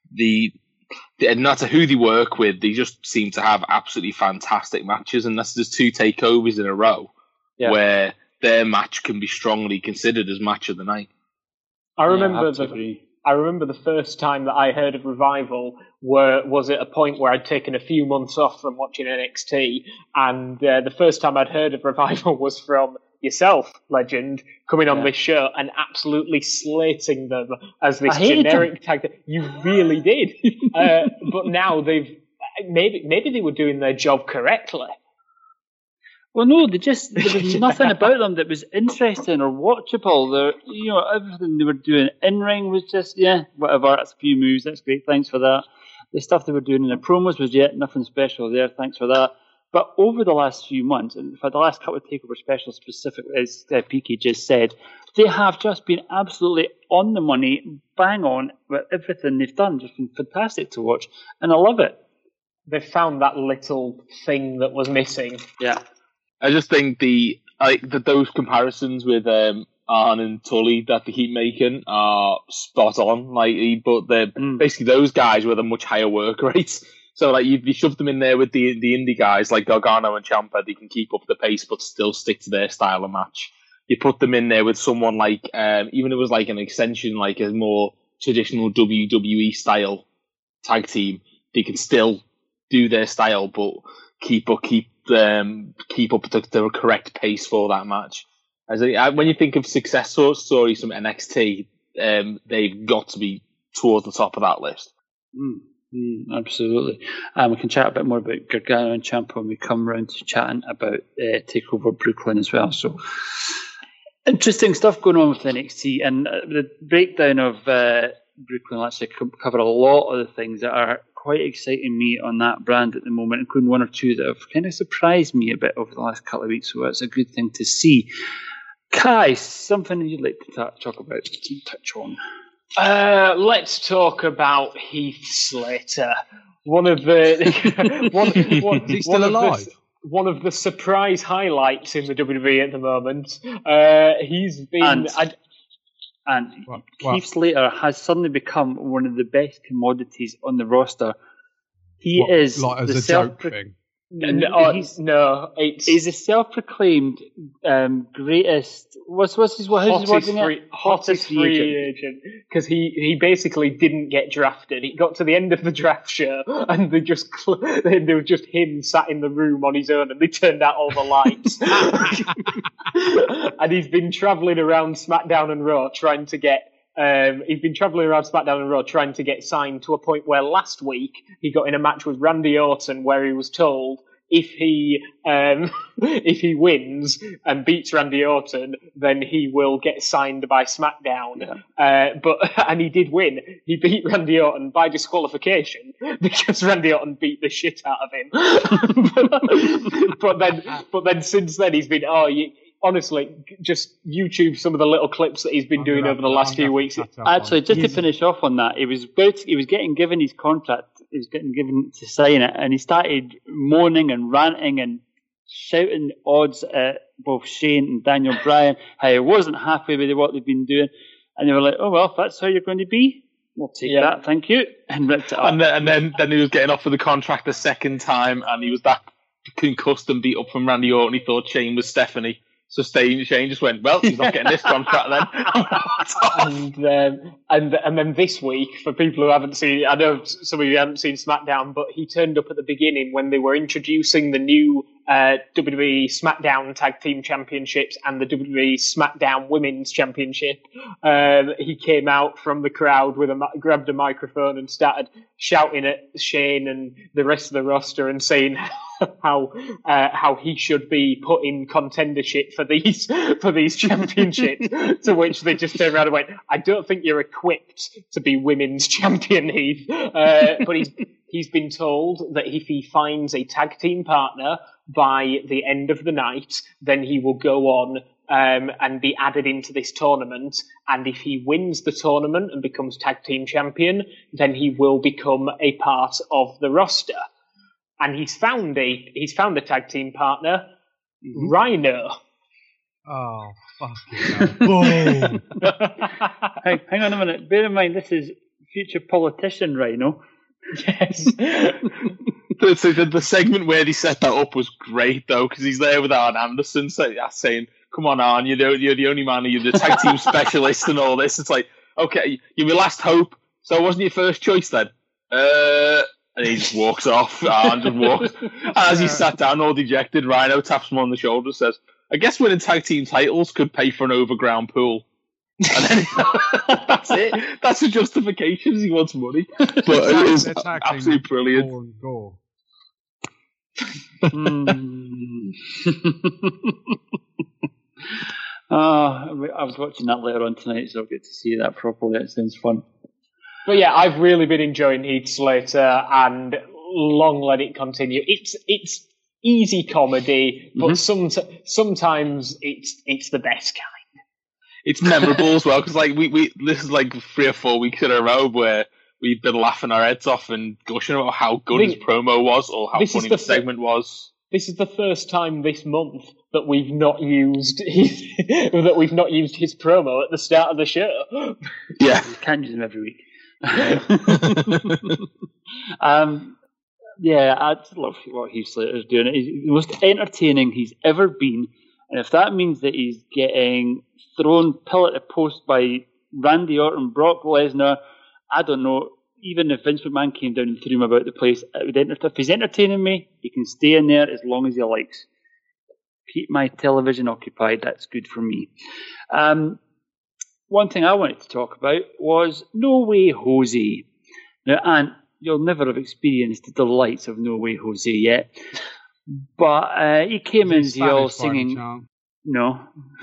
no matter who they work with, they just seem to have absolutely fantastic matches. And there's 2 takeovers in a row where their match can be strongly considered as match of the night. I remember the first time that I heard of Revival was at a point where I'd taken a few months off from watching NXT, and the first time I'd heard of Revival was from yourself, Legend, coming on this show and absolutely slating them as this generic tag. You really did. But now maybe they were doing their job correctly. Well, no, there was nothing about them that was interesting or watchable. Everything they were doing in-ring was just, whatever, that's a few moves, that's great, thanks for that. The stuff they were doing in the promos was, nothing special there, thanks for that. But over the last few months, and for the last couple of TakeOver specials specifically, as PK just said, they have just been absolutely on the money, bang on with everything they've done. Just been fantastic to watch, and I love it. They found that little thing that was missing. Yeah. I just think those comparisons with Arn and Tully that they keep making are spot on. But they're basically those guys with a much higher work rate. So you shove them in there with the indie guys like Gargano and Ciampa, they can keep up the pace but still stick to their style of match. You put them in there with someone like even if it was like an extension, like a more traditional WWE style tag team, they can still do their style but keep up the correct pace for that match. When you think of success stories from NXT, they've got to be towards the top of that list. Absolutely. We can chat a bit more about Gargano and Ciampa when we come round to chatting about TakeOver Brooklyn as well. So interesting stuff going on with NXT, and the breakdown of Brooklyn will actually cover a lot of the things that are quite exciting me on that brand at the moment, including 1 or 2 that have kind of surprised me a bit over the last couple of weeks, so it's a good thing to see. Kai, something you'd like to talk about, touch on? Let's talk about Heath Slater. One of the is he still alive? One of the surprise highlights in the WWE at the moment. He's been... And Heath Slater has suddenly become one of the best commodities on the roster. He's a joke thing. He's a self-proclaimed greatest. What's his hottest free agent? Because he basically didn't get drafted. He got to the end of the draft show, and there was just him sat in the room on his own, and they turned out all the lights. And he's been traveling around SmackDown and Raw trying to get. He's been travelling around SmackDown and Raw trying to get signed, to a point where last week he got in a match with Randy Orton where he was told if he wins and beats Randy Orton, then he will get signed by SmackDown. And he did win. He beat Randy Orton by disqualification because Randy Orton beat the shit out of him. but then since then he's been honestly, just YouTube some of the little clips that he's been doing over the last few weeks. Actually, just to finish off on that, he was getting given his contract. He was getting given to sign it, and he started moaning and ranting and shouting odds at both Shane and Daniel Bryan, how he wasn't happy with what they've been doing, and they were like, "Oh well, if that's how you're going to be, we'll take that, thank you," and ripped it up. And then he was getting offered the contract the second time, and he was that concussed and beat up from Randy Orton. He thought Shane was Stephanie. So Shane just went, well, he's not getting this contract then. and then this week, for people who haven't seen, I know some of you haven't seen SmackDown, but he turned up at the beginning when they were introducing the new WWE SmackDown Tag Team Championships and the WWE SmackDown Women's Championship. He came out from the crowd grabbed a microphone and started shouting at Shane and the rest of the roster and saying how he should be put in contendership for these championships. To which they just turned around and went, "I don't think you're equipped to be women's champion, Heath." But he's been told that if he finds a tag team partner by the end of the night, then he will go on and be added into this tournament. And if he wins the tournament and becomes tag team champion, then he will become a part of the roster. And he's found a tag team partner, Rhino. Oh, fucking hell. Hey, hang on a minute. Bear in mind, this is future politician Rhino. Yes. The segment where they set that up was great, though, because he's there with Arn Anderson saying, "Come on, Arn, you're the only man, you're the tag team specialist and all this." It's like, okay, you're your last hope, so it wasn't your first choice then? And he just walks off. Arn just walks. As he sat down all dejected, Rhino taps him on the shoulder and says, "I guess winning tag team titles could pay for an overground pool." And then that's it. That's the justification. He wants money. But it is absolutely brilliant. I was watching that later on tonight, so I'll get to see that properly. It sounds fun. But yeah, I've really been enjoying Heath Slater, and long let it continue. It's easy comedy, but sometimes it's the best kind. It's memorable as well, because we this is like 3 or 4 weeks in a row where we've been laughing our heads off and gushing about how good his promo was or how funny the segment was. This is the first time this month that we've not used his promo at the start of the show. Yeah, you can't use him every week. Yeah, I just love what Heath Slater's doing. He's the most entertaining he's ever been, and if that means that he's getting thrown pillar to post by Randy Orton, Brock Lesnar, I don't know. Even if Vince McMahon came down and threw him about the place, if he's entertaining me, he can stay in there as long as he likes. Keep my television occupied. That's good for me. One thing I wanted to talk about was No Way Jose. Now, Ant, you'll never have experienced the delights of No Way Jose yet, but he came in all singing. No.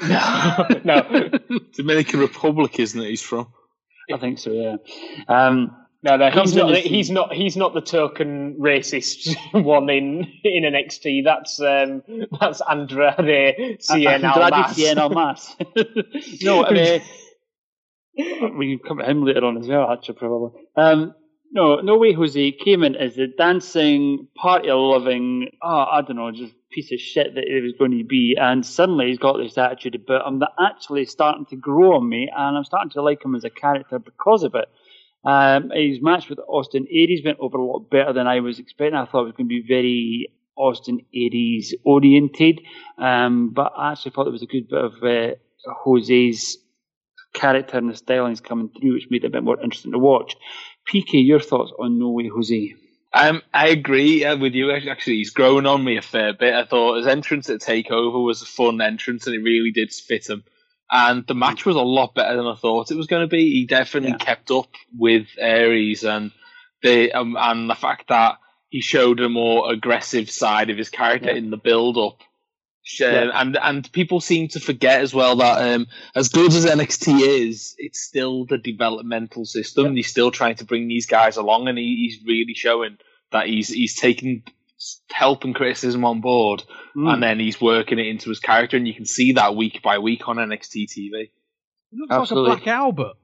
Dominican Republic, isn't it? He's from. I think so. Yeah. No, he's not the token racist one in NXT. That's Andrade Cien Almas. No, I mean we can come to him later on as well. Actually, probably. No Way Jose came in as a dancing, party-loving, I don't know, just piece of shit that he was going to be, and suddenly he's got this attitude about him that actually starting to grow on me, and I'm starting to like him as a character because of it. His match with Austin Aries went over a lot better than I was expecting. I thought it was going to be very Austin Aries oriented, but I actually thought there was a good bit of Jose's character and the stylings coming through, which made it a bit more interesting to watch. PK, your thoughts on No Way Jose? I agree with you. Actually, he's grown on me a fair bit. I thought his entrance at TakeOver was a fun entrance, and it really did fit him. And the match was a lot better than I thought it was going to be. He definitely kept up with Aries, and the fact that he showed a more aggressive side of his character in the build-up. And people seem to forget as well that as good as NXT is, it's still the developmental system. Yeah. He's still trying to bring these guys along, and he's really showing that he's taking help and criticism on board, and then he's working it into his character, and you can see that week by week on NXT TV. He looks like a Black Albert.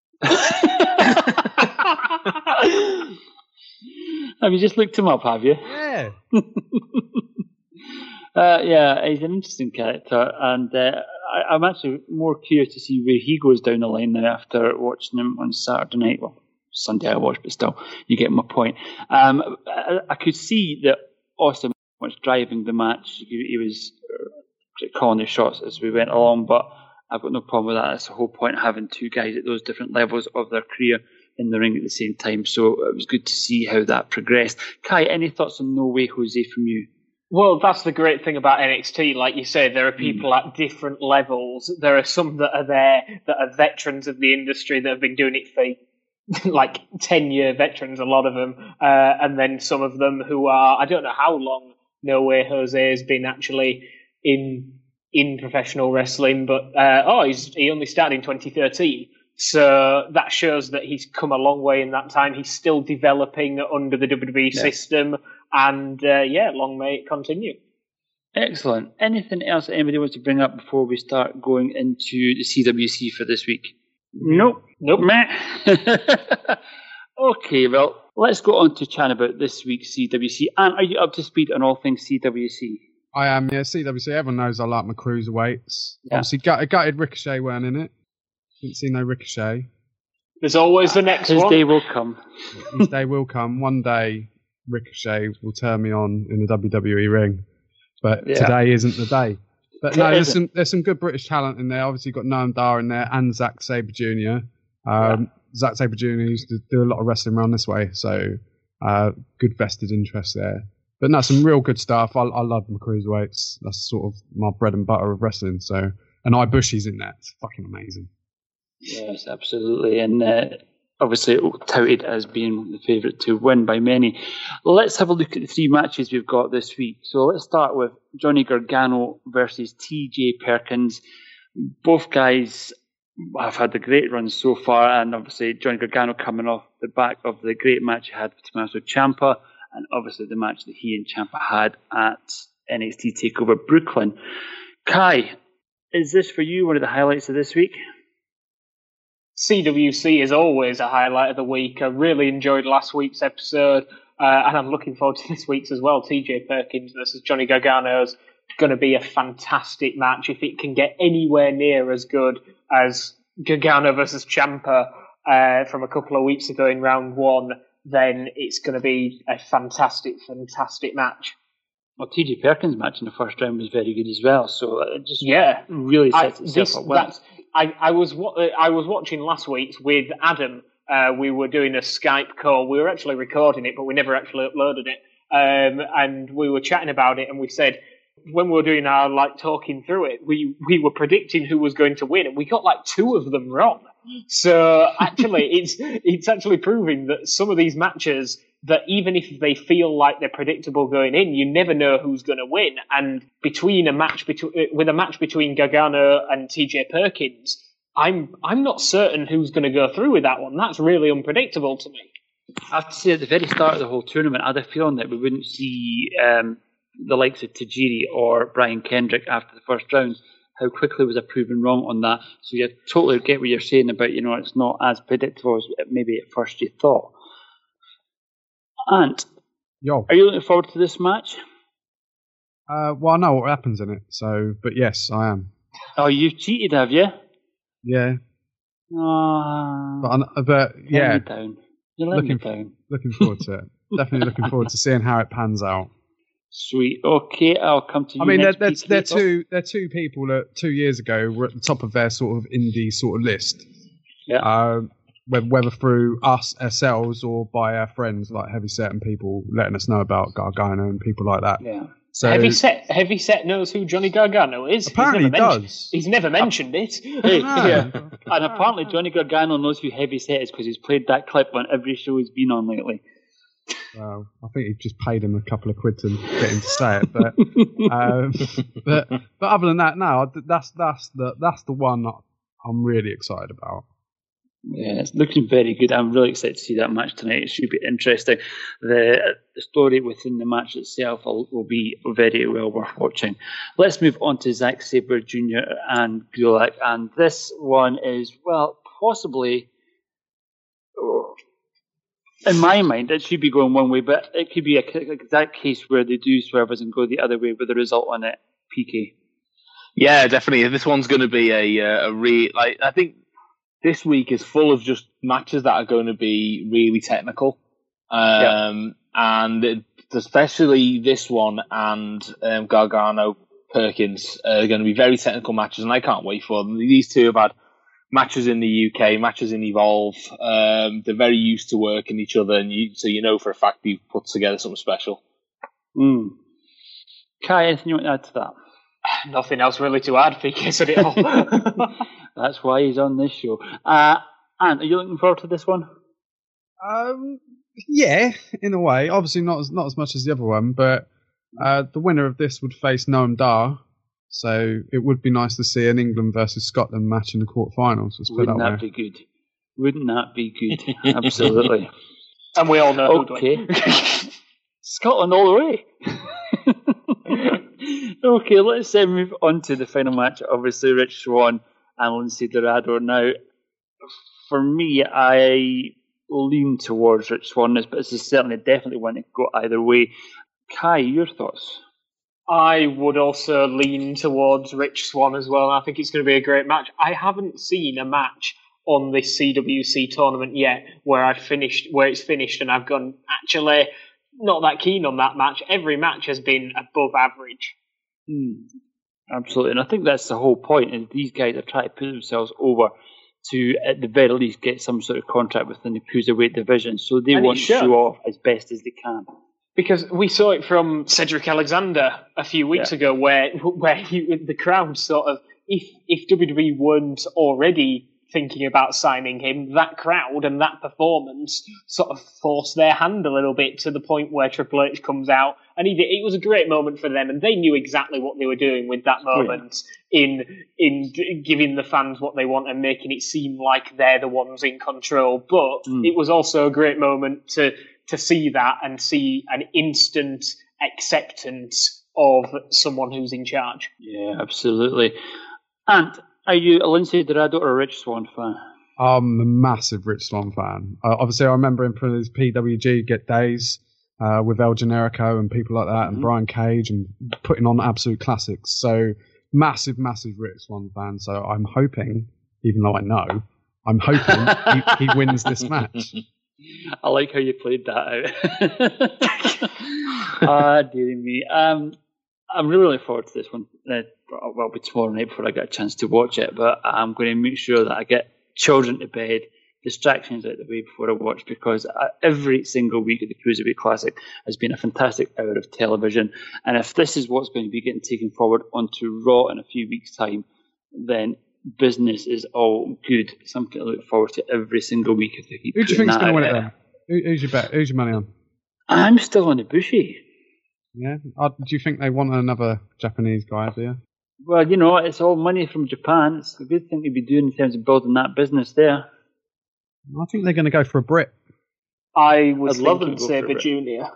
Have you just looked him up, have you? Yeah. Yeah, he's an interesting character, and I'm actually more curious to see where he goes down the line now after watching him on Saturday night. Well, Sunday I watched, but still, you get my point. I could see that Austin was driving the match. He was calling the shots as we went along, but I've got no problem with that. That's the whole point of having two guys at those different levels of their career in the ring at the same time. So it was good to see how that progressed. Kai, any thoughts on No Way Jose from you? Well, that's the great thing about NXT. Like you say, there are people at different levels. There are some that are there that are veterans of the industry that have been doing it for like 10-year veterans, a lot of them. And then some of them who are, I don't know how long No Way Jose has been actually in professional wrestling, but he only started in 2013. So that shows that he's come a long way in that time. He's still developing under the WWE system. And, long may it continue. Excellent. Anything else that anybody wants to bring up before we start going into the CWC for this week? Nope. Okay, well, let's go on to chat about this week's CWC. And are you up to speed on all things CWC? I am, yeah. CWC, everyone knows I like my cruiserweights. Yeah. Obviously, gutted Ricochet weren't in it. Didn't see no Ricochet. There's always the next one. His day will come. His day will come. One day, Ricochet will turn me on in the WWE ring. But today isn't the day. But no, there's some good British talent in there. Obviously, you've got Noam Dar in there and Zack Sabre Jr. Zack Sabre Jr. used to do a lot of wrestling around this way. So, good vested interest there. But no, some real good stuff. I love my cruiserweights. That's sort of my bread and butter of wrestling. So, and Ibushi's in that. It's fucking amazing. Yes, absolutely. And obviously touted as being the favourite to win by many. Let's have a look at the 3 matches we've got this week. So let's start with Johnny Gargano versus TJ Perkins. Both guys have had a great run so far, and obviously Johnny Gargano coming off the back of the great match he had with Tommaso Ciampa, and obviously the match that he and Ciampa had at NXT TakeOver Brooklyn. Kai, is this for you one of the highlights of this week? CWC is always a highlight of the week. I really enjoyed last week's episode, and I'm looking forward to this week's as well. TJ Perkins versus Johnny Gargano is going to be a fantastic match. If it can get anywhere near as good as Gargano versus Ciampa from a couple of weeks ago in round 1, then it's going to be a fantastic, fantastic match. Well, TJ Perkins' match in the first round was very good as well, so it just really sets itself up well. I was watching last week's with Adam. We were doing a Skype call. We were actually recording it, but we never actually uploaded it. And we were chatting about it, and we said when we were doing our talking through it, we were predicting who was going to win, and we got 2 of them wrong. So actually, it's actually proving that some of these matches, that even if they feel like they're predictable going in, you never know who's going to win. And with a match between Gargano and TJ Perkins, I'm not certain who's going to go through with that one. That's really unpredictable to me. I have to say, at the very start of the whole tournament, I had a feeling that we wouldn't see the likes of Tajiri or Brian Kendrick after the first round. How quickly was I proven wrong on that? So you totally get what you're saying about, it's not as predictable as maybe at first you thought. Ant, are you looking forward to this match? Well, I know what happens in it, but yes, I am. Oh, you've cheated, have you? Yeah. But yeah, You're letting me down. Looking forward to it. Definitely looking forward to seeing how it pans out. Sweet. Okay, I'll come to you. I mean, next they're two people that 2 years ago were at the top of their sort of indie sort of list. Yeah. Whether through us ourselves or by our friends like Heavyset and people letting us know about Gargano and people like that. Yeah. So Heavyset knows who Johnny Gargano is. Apparently he does. He's never mentioned it. Yeah. And apparently Johnny Gargano knows who Heavyset is because he's played that clip on every show he's been on lately. Well, I think he just paid him a couple of quid to get him to say it, but other than that, no, that's the one that I'm really excited about. Yeah, it's looking very good. I'm really excited to see that match tonight. It should be interesting. The story within the match itself will be very well worth watching. Let's move on to Zack Sabre Jr. and Gulak, and this one is, well, possibly, in my mind, it should be going one way, but it could be an exact case where they do swerve us and go the other way with the result on it. PK. Yeah, definitely. This one's going to be I think this week is full of just matches that are going to be really technical. And especially this one and Gargano Perkins are going to be very technical matches, and I can't wait for them. These two have had matches in the UK, matches in Evolve. They're very used to working each other, and so you know for a fact you've put together something special. Kai, anything you want to add to that? Nothing else really to add. PK said it all. That's why he's on this show. Ant, are you looking forward to this one? Yeah, in a way. Obviously not as much as the other one, but the winner of this would face Noam Dar. So it would be nice to see an England versus Scotland match in the quarterfinals. Wouldn't that be good? Wouldn't that be good? Absolutely. And we all know. Okay. Scotland all the way. Okay, let's move on to the final match. Obviously, Rich Swann and Lindsay Dorado. Now, for me, I lean towards Rich Swann, but this is certainly definitely one to go either way. Kai, your thoughts? I would also lean towards Rich Swann as well. I think it's going to be a great match. I haven't seen a match on this CWC tournament yet where it's finished and I've gone, actually, not that keen on that match. Every match has been above average. Absolutely, and I think that's the whole point, is these guys are trying to put themselves over to, at the very least, get some sort of contract within the cruiserweight division, so they want to show off as best as they can. Because we saw it from Cedric Alexander a few weeks ago, where the crowd sort of, if WWE weren't already thinking about signing him, that crowd and that performance sort of forced their hand a little bit, to the point where Triple H comes out, and it was a great moment for them, and they knew exactly what they were doing with that moment in giving the fans what they want and making it seem like they're the ones in control. But it was also a great moment to see that and see an instant acceptance of someone who's in charge. Yeah, absolutely. And are you a Lindsay Dorado or a Rich Swann fan? I'm a massive Rich Swann fan. Obviously, I remember him from his PWG Get Days with El Generico and people like that, and Brian Cage, and putting on absolute classics. So, massive Rich Swann fan. So, I'm hoping, even though I know, I'm hoping he wins this match. I like how you played that out. Dear me. I'm really looking forward to this one. Well, it'll be tomorrow night before I get a chance to watch it, but I'm going to make sure that I get children to bed, distractions out of the way before I watch, because every single week of the Cruiserweight Classic has been a fantastic hour of television. And if this is what's going to be getting taken forward onto Raw in a few weeks' time, then business is all good. Something to look forward to every single week if they keep. Who do you think is going to win it then? Who's your bet? Who's your money on? I'm still on Ibushi. Yeah. Do you think they want another Japanese guy, do you? Well, it's all money from Japan. It's a good thing to be doing in terms of building that business there. I think they're going to go for a Brit. I was thinking Sabre Jr.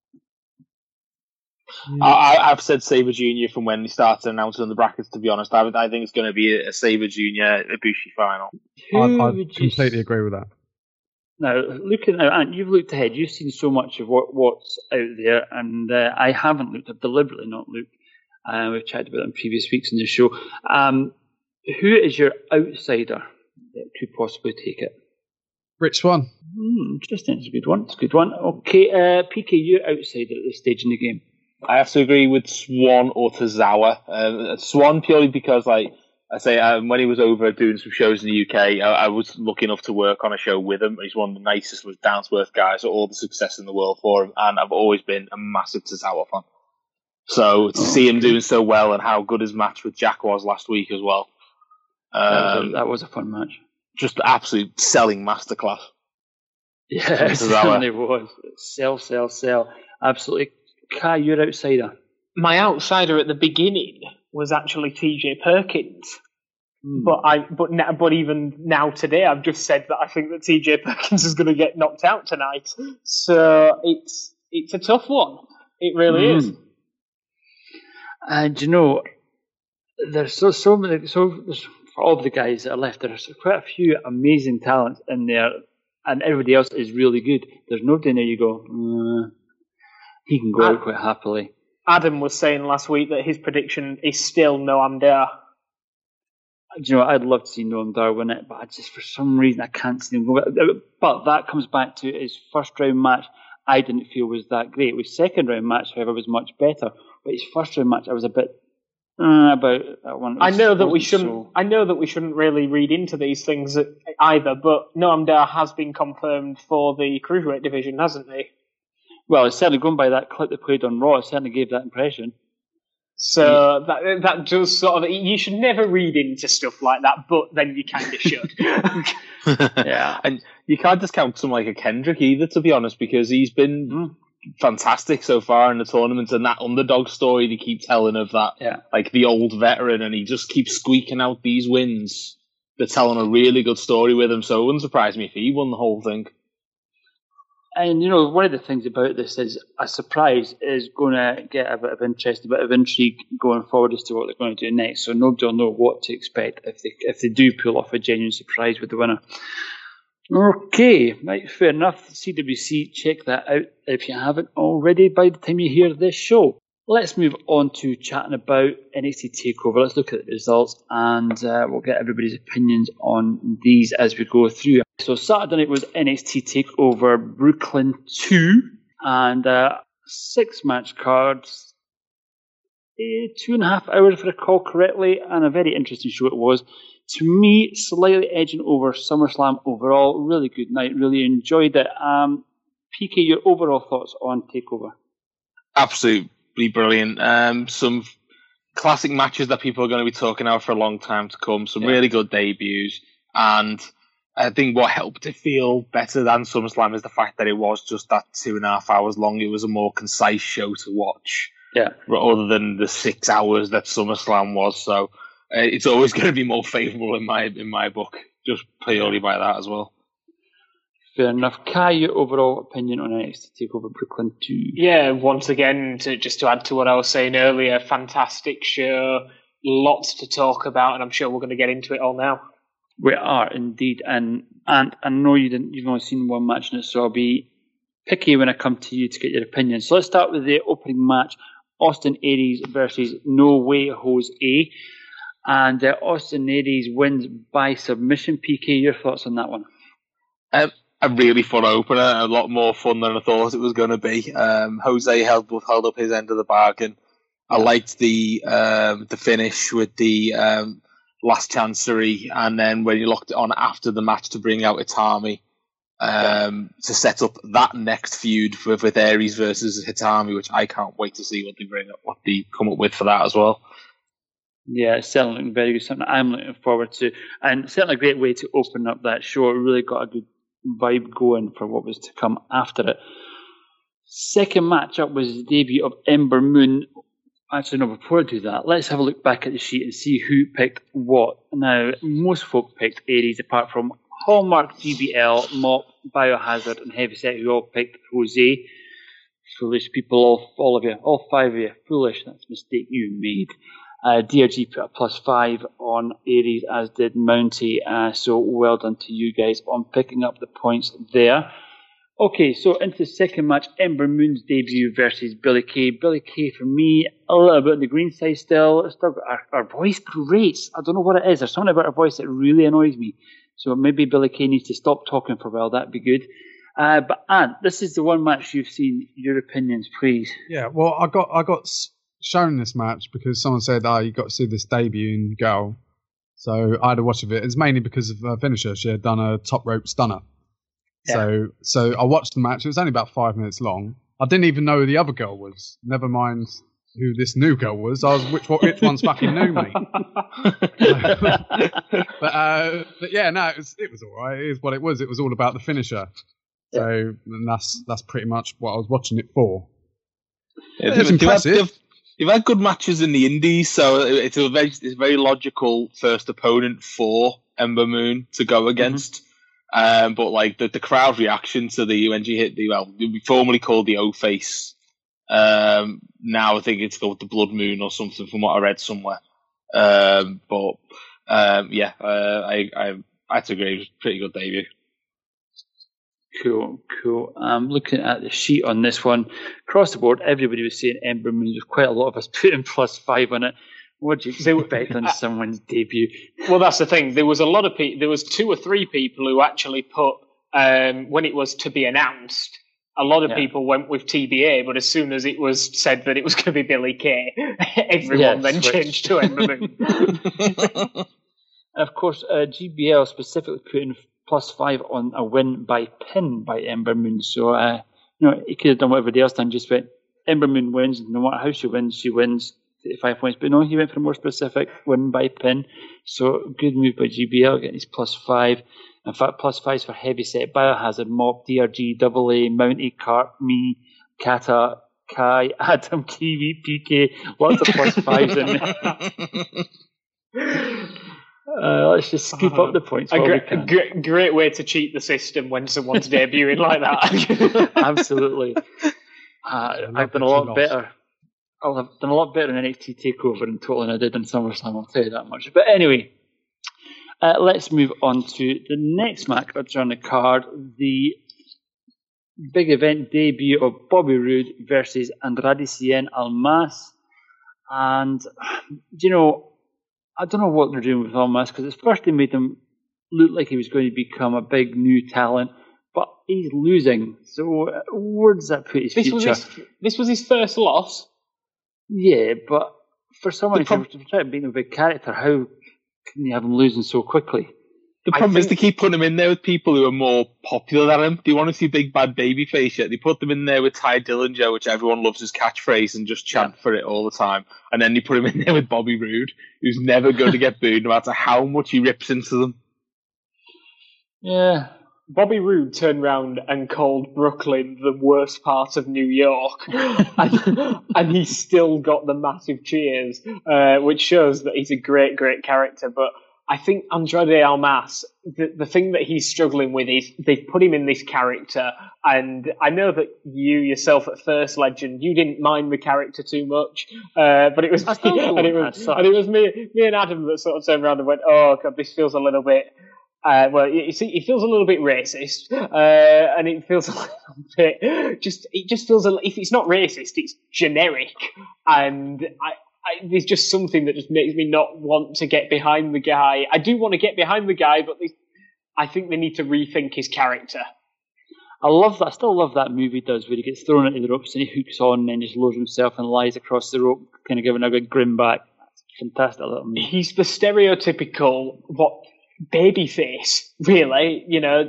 I've said Sabre Jr. from when they started announcing the brackets, to be honest. I think it's going to be a Sabre Jr. Ibushi final. I completely agree with that. Now, Ant, you've looked ahead. You've seen so much of what's out there, and I haven't looked. I've deliberately not looked. We've chatted about it in previous weeks in the show. Who is your outsider that could possibly take it? Rich Swann. Interesting. It's a good one. Okay, PK, you're outsider at this stage in the game. I have to agree with Swann or Tozawa. Swann purely because, like I say, when he was over doing some shows in the UK, I was lucky enough to work on a show with him. He's one of the nicest, most down-to-earth guys. So all the success in the world for him, and I've always been a massive Tozawa fan. So to see him doing so well, and how good his match with Jack was last week as well. That was a fun match. Just absolute selling masterclass. Yeah, it certainly was. Sell. Absolutely. Kai, you're outsider. My outsider at the beginning was actually TJ Perkins. But even now today, I've just said that I think that TJ Perkins is going to get knocked out tonight. So it's a tough one. It really is. And there's so many. So for all of the guys that are left, there's quite a few amazing talents in there, and everybody else is really good. There's nobody in there you go, he can go out quite happily. Adam was saying last week that his prediction is still Noam Dar. I'd love to see Noam Dar win it, but for some reason I can't see him go. But that comes back to his first round match. I didn't feel was that great. His second round match, however, was much better. But his first round match, I was a bit about that one. I know that we shouldn't really read into these things either. But Noam Dar has been confirmed for the cruiserweight division, hasn't he? Well, it's certainly going by that clip they played on Raw. It certainly gave that impression. So that does sort of, you should never read into stuff like that, but then you kind of should. Yeah, and you can't discount someone like a Kendrick either, to be honest, because he's been fantastic so far in the tournament, and that underdog story they keep telling of that, like the old veteran, and he just keeps squeaking out these wins. They're telling a really good story with him, so it wouldn't surprise me if he won the whole thing. And, one of the things about this is a surprise is going to get a bit of interest, a bit of intrigue going forward as to what they're going to do next. So nobody will know what to expect if they do pull off a genuine surprise with the winner. Okay, right, fair enough. CWC, check that out if you haven't already by the time you hear this show. Let's move on to chatting about NXT TakeOver. Let's look at the results, and we'll get everybody's opinions on these as we go through. So Saturday night was NXT TakeOver Brooklyn 2, and 6-match cards, 2.5 hours if I recall correctly, and a very interesting show it was. To me, slightly edging over SummerSlam overall. Really good night, really enjoyed it. PK, your overall thoughts on TakeOver? Absolutely brilliant. Some classic matches that people are going to be talking about for a long time to come. Some really good debuts, and I think what helped it feel better than SummerSlam is the fact that it was just that 2.5 hours long. It was a more concise show to watch, other than the 6 hours that SummerSlam was. So it's always going to be more favourable in my book, just purely by that as well. Fair enough. Kai, your overall opinion on NXT TakeOver Brooklyn 2? Yeah, once again, to add to what I was saying earlier, fantastic show, lots to talk about, and I'm sure we're going to get into it all now. We are indeed, and I know you've only seen one match in it, so I'll be picky when I come to you to get your opinion. So let's start with the opening match, Austin Aries versus No Way Jose. And Austin Aries wins by submission. PK, your thoughts on that one? A really fun opener, a lot more fun than I thought it was going to be. Jose held up his end of the bargain. I liked the finish with the last chancery, and then when you locked it on after the match to bring out Itami to set up that next feud with Aries versus Hitami, which I can't wait to see what they come up with for that as well. Yeah, it's certainly looking very good. Something I'm looking forward to, and certainly a great way to open up that show. It really got a good vibe going for what was to come after it. Second matchup was the debut of Ember Moon. Actually, no, before I do that, let's have a look back at the sheet and see who picked what. Now, most folk picked Aries, apart from Hallmark, GBL, Mop, Biohazard, and Heavyset, who all picked Jose. Foolish people, all of you, all 5 of you, foolish. That's a mistake you made. DRG put a +5 on Aries, as did Mountie. So well done to you guys on picking up the points there. Okay, so into the second match, Ember Moon's debut versus Billie Kay. Billie Kay, for me, a little bit on the green side still. Her voice grates. I don't know what it is. There's something about her voice that really annoys me. So maybe Billie Kay needs to stop talking for a while. That'd be good. But Ant, this is the one match you've seen. Your opinions, please. Yeah, well, I got shown this match because someone said, you got to see this debuting girl. So I had a watch of it. It's mainly because of her finisher. She had done a top rope stunner. Yeah. So I watched the match. It was only about 5 minutes long. I didn't even know who the other girl was. Never mind who this new girl was. I was which one's fucking knew me. But yeah, no, it was all right. It is what it was. It was all about the finisher. So and that's pretty much what I was watching it for. Yeah, it's impressive. They've had good matches in the indies, so it's a very logical first opponent for Ember Moon to go against. Mm-hmm. But like the crowd reaction to when she hit we formerly called the O-Face. Now I think it's called the Blood Moon or something, from what I read somewhere. I have to agree. It was a pretty good debut. Cool. Looking at the sheet on this one, across the board, everybody was saying Ember Moon. There's quite a lot of us putting +5 on it. What do you expect on someone's debut? Well, that's the thing. There was a lot of people. There was 2 or 3 people who actually put when it was to be announced. A lot of people went with TBA, but as soon as it was said that it was going to be Billie Kay, everyone then changed to Ember Moon. And of course, GBL specifically putting +5 on a win by pin by Ember Moon. So, he could have done what everybody else done, just went, Ember Moon wins, no matter how she wins, 35 points. But no, he went for more specific, win by pin. So good move by GBL, getting his +5. In fact, +5s for Heavyset, Biohazard, Mop, DRG, AA, Mountie, Carp, me, Kata, Kai, Adam, Kiwi, PK. Lots of +5s in there. Let's just scoop up the points. A great way to cheat the system when someone's debuting like that. Absolutely. I've done a lot better. I've done a lot better in NXT TakeOver in total than I did in SummerSlam, I'll tell you that much. But anyway, let's move on to the next match on the card, the big event debut of Bobby Roode versus Andrade Cien Almas. And, I don't know what they're doing with Almas, because at first they made him look like he was going to become a big new talent, but he's losing. So where does that put his future? This was his first loss? Yeah, but for someone who's trying to beat a big character, how can you have him losing so quickly? The problem is they keep putting him in there with people who are more popular than him. Do you want to see Big Bad Babyface yet? They put them in there with Ty Dillinger, which everyone loves his catchphrase and just chant for it all the time. And then they put him in there with Bobby Roode, who's never going to get booed no matter how much he rips into them. Yeah. Bobby Roode turned round and called Brooklyn the worst part of New York. and he still got the massive cheers, which shows that he's a great, great character. But I think Andrade Almas, the thing that he's struggling with is they've put him in this character, and I know that you yourself at First Legend, you didn't mind the character too much, but it was me and Adam that sort of turned around and went, "Oh God, this feels a little bit." You see, it feels a little bit racist, and it feels a little bit it just feels if it's not racist, it's generic, and there's just something that just makes me not want to get behind the guy. I do want to get behind the guy, but I think they need to rethink his character. I love that. I still love that move he does where he gets thrown into the ropes and he hooks on and then just lowers himself and lies across the rope, kind of giving a good grin back. That's fantastic little move. He's the stereotypical babyface, really.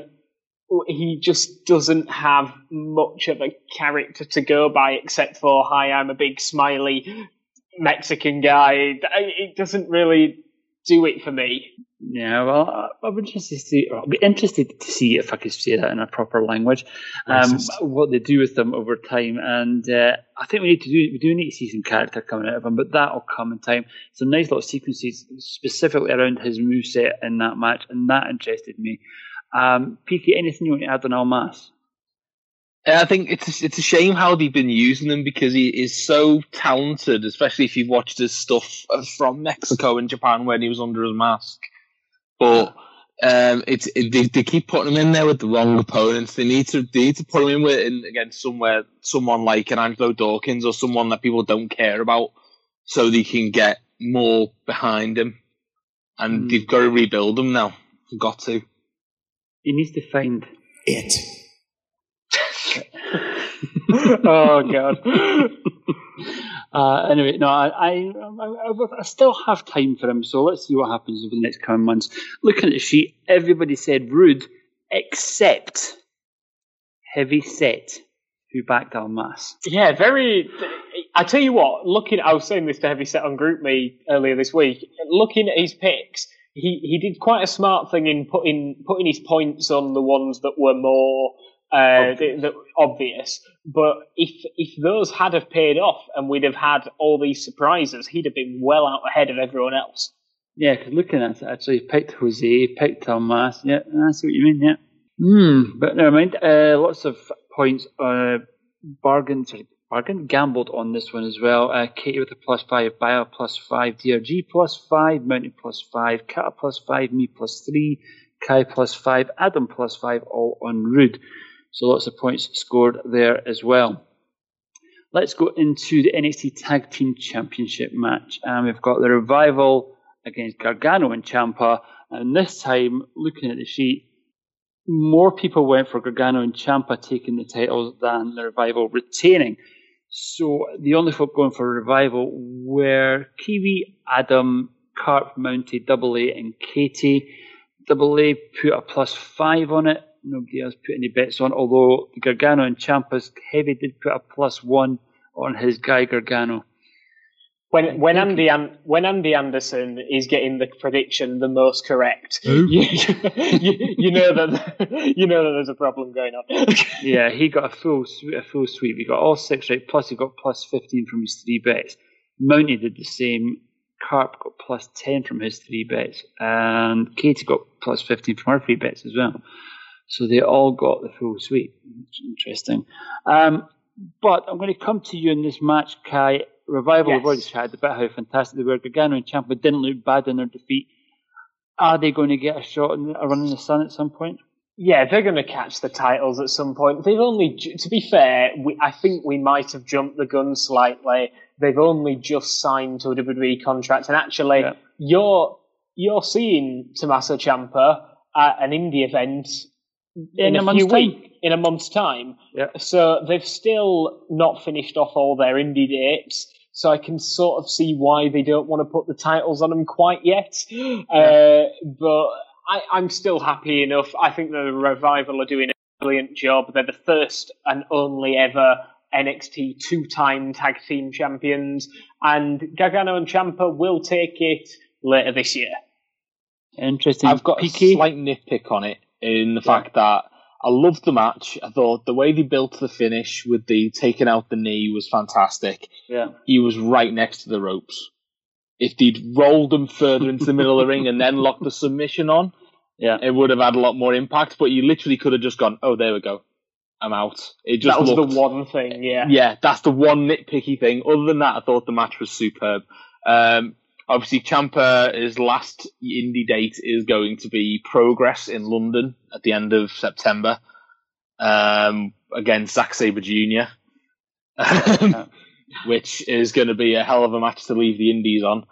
He just doesn't have much of a character to go by except for, hi, I'm a big smiley Mexican guy. It doesn't really do it for me. Yeah, well, I'll be interested to see if I could say that in a proper language. What they do with them over time, and I think we do need to see some character coming out of him, but that'll come in time. Some nice little sequences specifically around his moveset in that match, and that interested me. PK, anything you want to add on Almas? I think it's a shame how they've been using him because he is so talented, especially if you've watched his stuff from Mexico and Japan when he was under his mask. But they keep putting him in there with the wrong opponents. They need to put him in against someone like an Angelo Dawkins or someone that people don't care about, so they can get more behind him. And they've got to rebuild him now. They've got to. He needs to find it. Oh God. Anyway, no, I still have time for him, so let's see what happens over the next coming months. Looking at the sheet, everybody said Roode except Heavyset, who backed Almas. Yeah, I tell you what, I was saying this to Heavyset on GroupMe earlier this week. Looking at his picks, he did quite a smart thing in putting his points on the ones that were more obvious. But if those had have paid off and we'd have had all these surprises, he'd have been well out ahead of everyone else. Yeah, because looking at it, actually, he picked Jose, picked Almas. Yeah, I see what you mean, yeah. But never mind. Lots of points. Bargain, gambled on this one as well. Katie with a +5, Bio +5, DRG +5, Mountain +5, Kata +5, me +3, Kai +5, Adam +5, all on Roode. So lots of points scored there as well. Let's go into the NXT Tag Team Championship match. We've got the Revival against Gargano and Ciampa. And this time, looking at the sheet, more people went for Gargano and Ciampa taking the titles than the Revival retaining. So the only folk going for Revival were Kiwi, Adam, Carp, Mountie, AA, and Katie. AA put a +5 on it. Nobody else put any bets on, although Gargano and Ciampa's Heavy did put a +1 on his guy Gargano. When Andy Anderson is getting the prediction the most correct, you know that there's a problem going on. Yeah, he got a full sweep. He got all 6 right, plus he got plus 15 from his 3 bets. Mounty did the same. Carp got plus 10 from his 3 bets, and Katie got plus 15 from her 3 bets as well. So they all got the full sweep. Interesting. But I'm going to come to you in this match, Kai. Revival, we've already chatted about how fantastic they were. Gargano and Ciampa didn't look bad in their defeat. Are they going to get a shot in a run in the sun at some point? Yeah, they're going to catch the titles at some point. They've only, to be fair, I think we might have jumped the gun slightly. They've only just signed to a WWE contract, and actually, you're seeing Tommaso Ciampa at an indie event in a month's time. Yeah. So they've still not finished off all their indie dates. So I can sort of see why they don't want to put the titles on them quite yet. But I'm still happy enough. I think the Revival are doing a brilliant job. They're the first and only ever NXT 2-time tag team champions. And Gargano and Ciampa will take it later this year. Interesting. I've got a slight nitpick on it in the fact that I loved the match. I thought the way they built the finish with the taking out the knee was fantastic. Yeah. He was right next to the ropes. If they'd rolled him further into the middle of the ring and then locked the submission on, it would have had a lot more impact. But you literally could have just gone, oh, there we go. I'm out. That was the one thing, Yeah, that's the one nitpicky thing. Other than that, I thought the match was superb. Obviously, Ciampa's last indie date is going to be Progress in London at the end of September against Zack Sabre Jr., which is going to be a hell of a match to leave the indies on.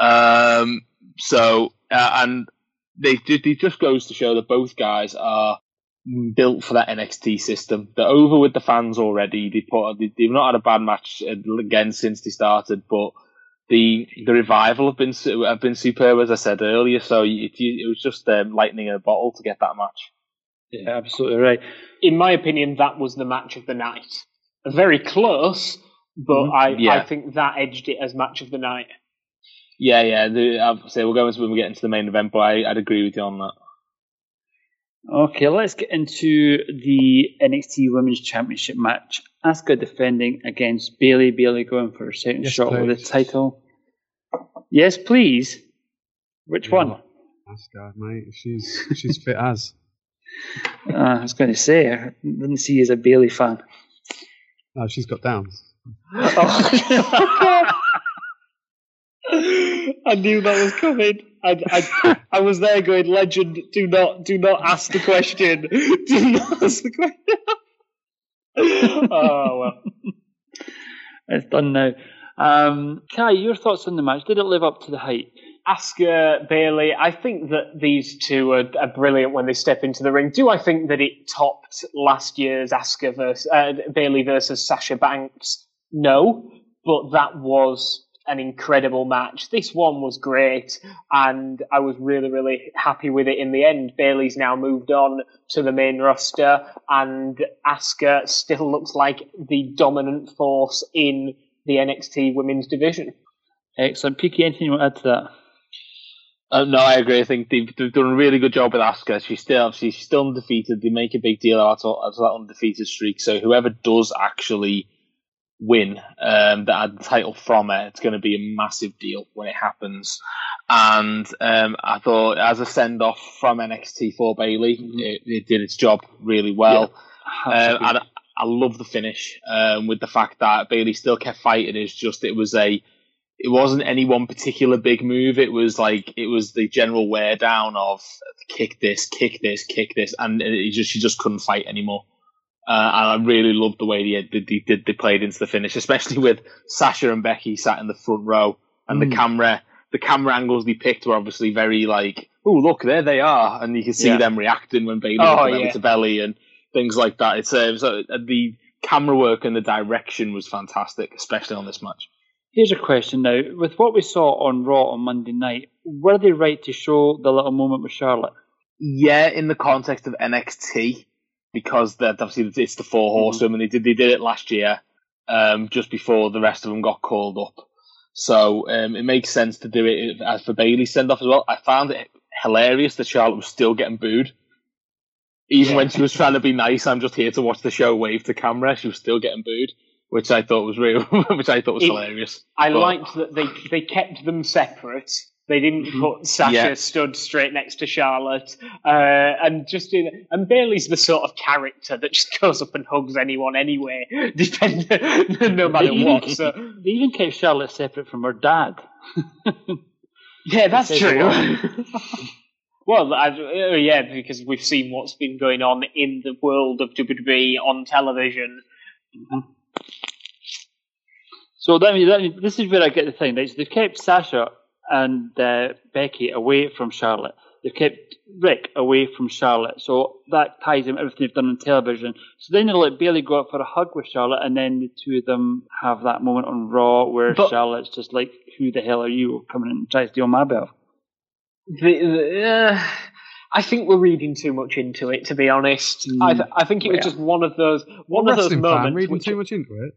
And it just goes to show that both guys are built for that NXT system. They're over with the fans already. They've not had a bad match again since they started, but the Revival have been superb, as I said earlier. So it was just lightning in a bottle to get that match. Yeah, absolutely right. In my opinion, that was the match of the night. Very close, but I think that edged it as match of the night. Yeah. I'll say we'll go when we get into the main event, but I'd agree with you on that. Okay, let's get into the NXT Women's Championship match. Asuka defending against Bayley. Bayley going for her second shot with the title. Yes, please. Which one? Asuka, mate. She's fit as. I was going to say, I didn't see you as a Bayley fan. No, she's got downs. I knew that was coming. I was there going, legend, do not ask the question. Do not ask the question. Oh, well. It's done now. Kai, your thoughts on the match? Did it live up to the hype? Asuka, Bayley, I think that these two are brilliant when they step into the ring. Do I think that it topped last year's Asuka versus Bayley versus Sasha Banks? No, but that was an incredible match. This one was great, and I was really, really happy with it in the end. Bayley's now moved on to the main roster, and Asuka still looks like the dominant force in the NXT women's division. Excellent. PK, anything you want to add to that? No, I agree. I think they've done a really good job with Asuka. She's still undefeated. They make a big deal out of that undefeated streak. So whoever does actually win the title from her, it's going to be a massive deal when it happens. And I thought, as a send-off from NXT for Bayley, it did its job really well. And I love the finish with the fact that Bayley still kept fighting. It wasn't any one particular big move. It was the general wear down of kick this, and she just couldn't fight anymore. And I really loved the way they played into the finish, especially with Sasha and Becky sat in the front row, and the camera angles they picked were obviously very like, oh look, there they are, and you can see them reacting when Bayley went to belly and things like that. So the camera work and the direction was fantastic, especially on this match. Here's a question now. With what we saw on Raw on Monday night, were they right to show the little moment with Charlotte? Yeah, in the context of NXT, because obviously it's the Four Horsewomen. They did it last year, just before the rest of them got called up. So it makes sense to do it as for Bayley's send off as well. I found it hilarious that Charlotte was still getting booed. Even when she was trying to be nice, I'm just here to watch the show, wave to camera, she was still getting booed, which I thought was hilarious. I liked that they kept them separate. They didn't put Sasha stood straight next to Charlotte, and Bayley's the sort of character that just goes up and hugs anyone anyway, no matter what. So they even kept Charlotte separate from her dad. Yeah, that's true. Well, because we've seen what's been going on in the world of WWE on television. Mm-hmm. So this is where I get the thing. They've kept Sasha and Becky away from Charlotte. They've kept Rick away from Charlotte. So that ties in everything they've done on television. So then they'll let Bayley go out for a hug with Charlotte, and then the two of them have that moment on Raw where Charlotte's just like, who the hell are you, coming in and trying to steal my belt? I think we're reading too much into it, to be honest. I think it was just one of those moments. Reading too much into it.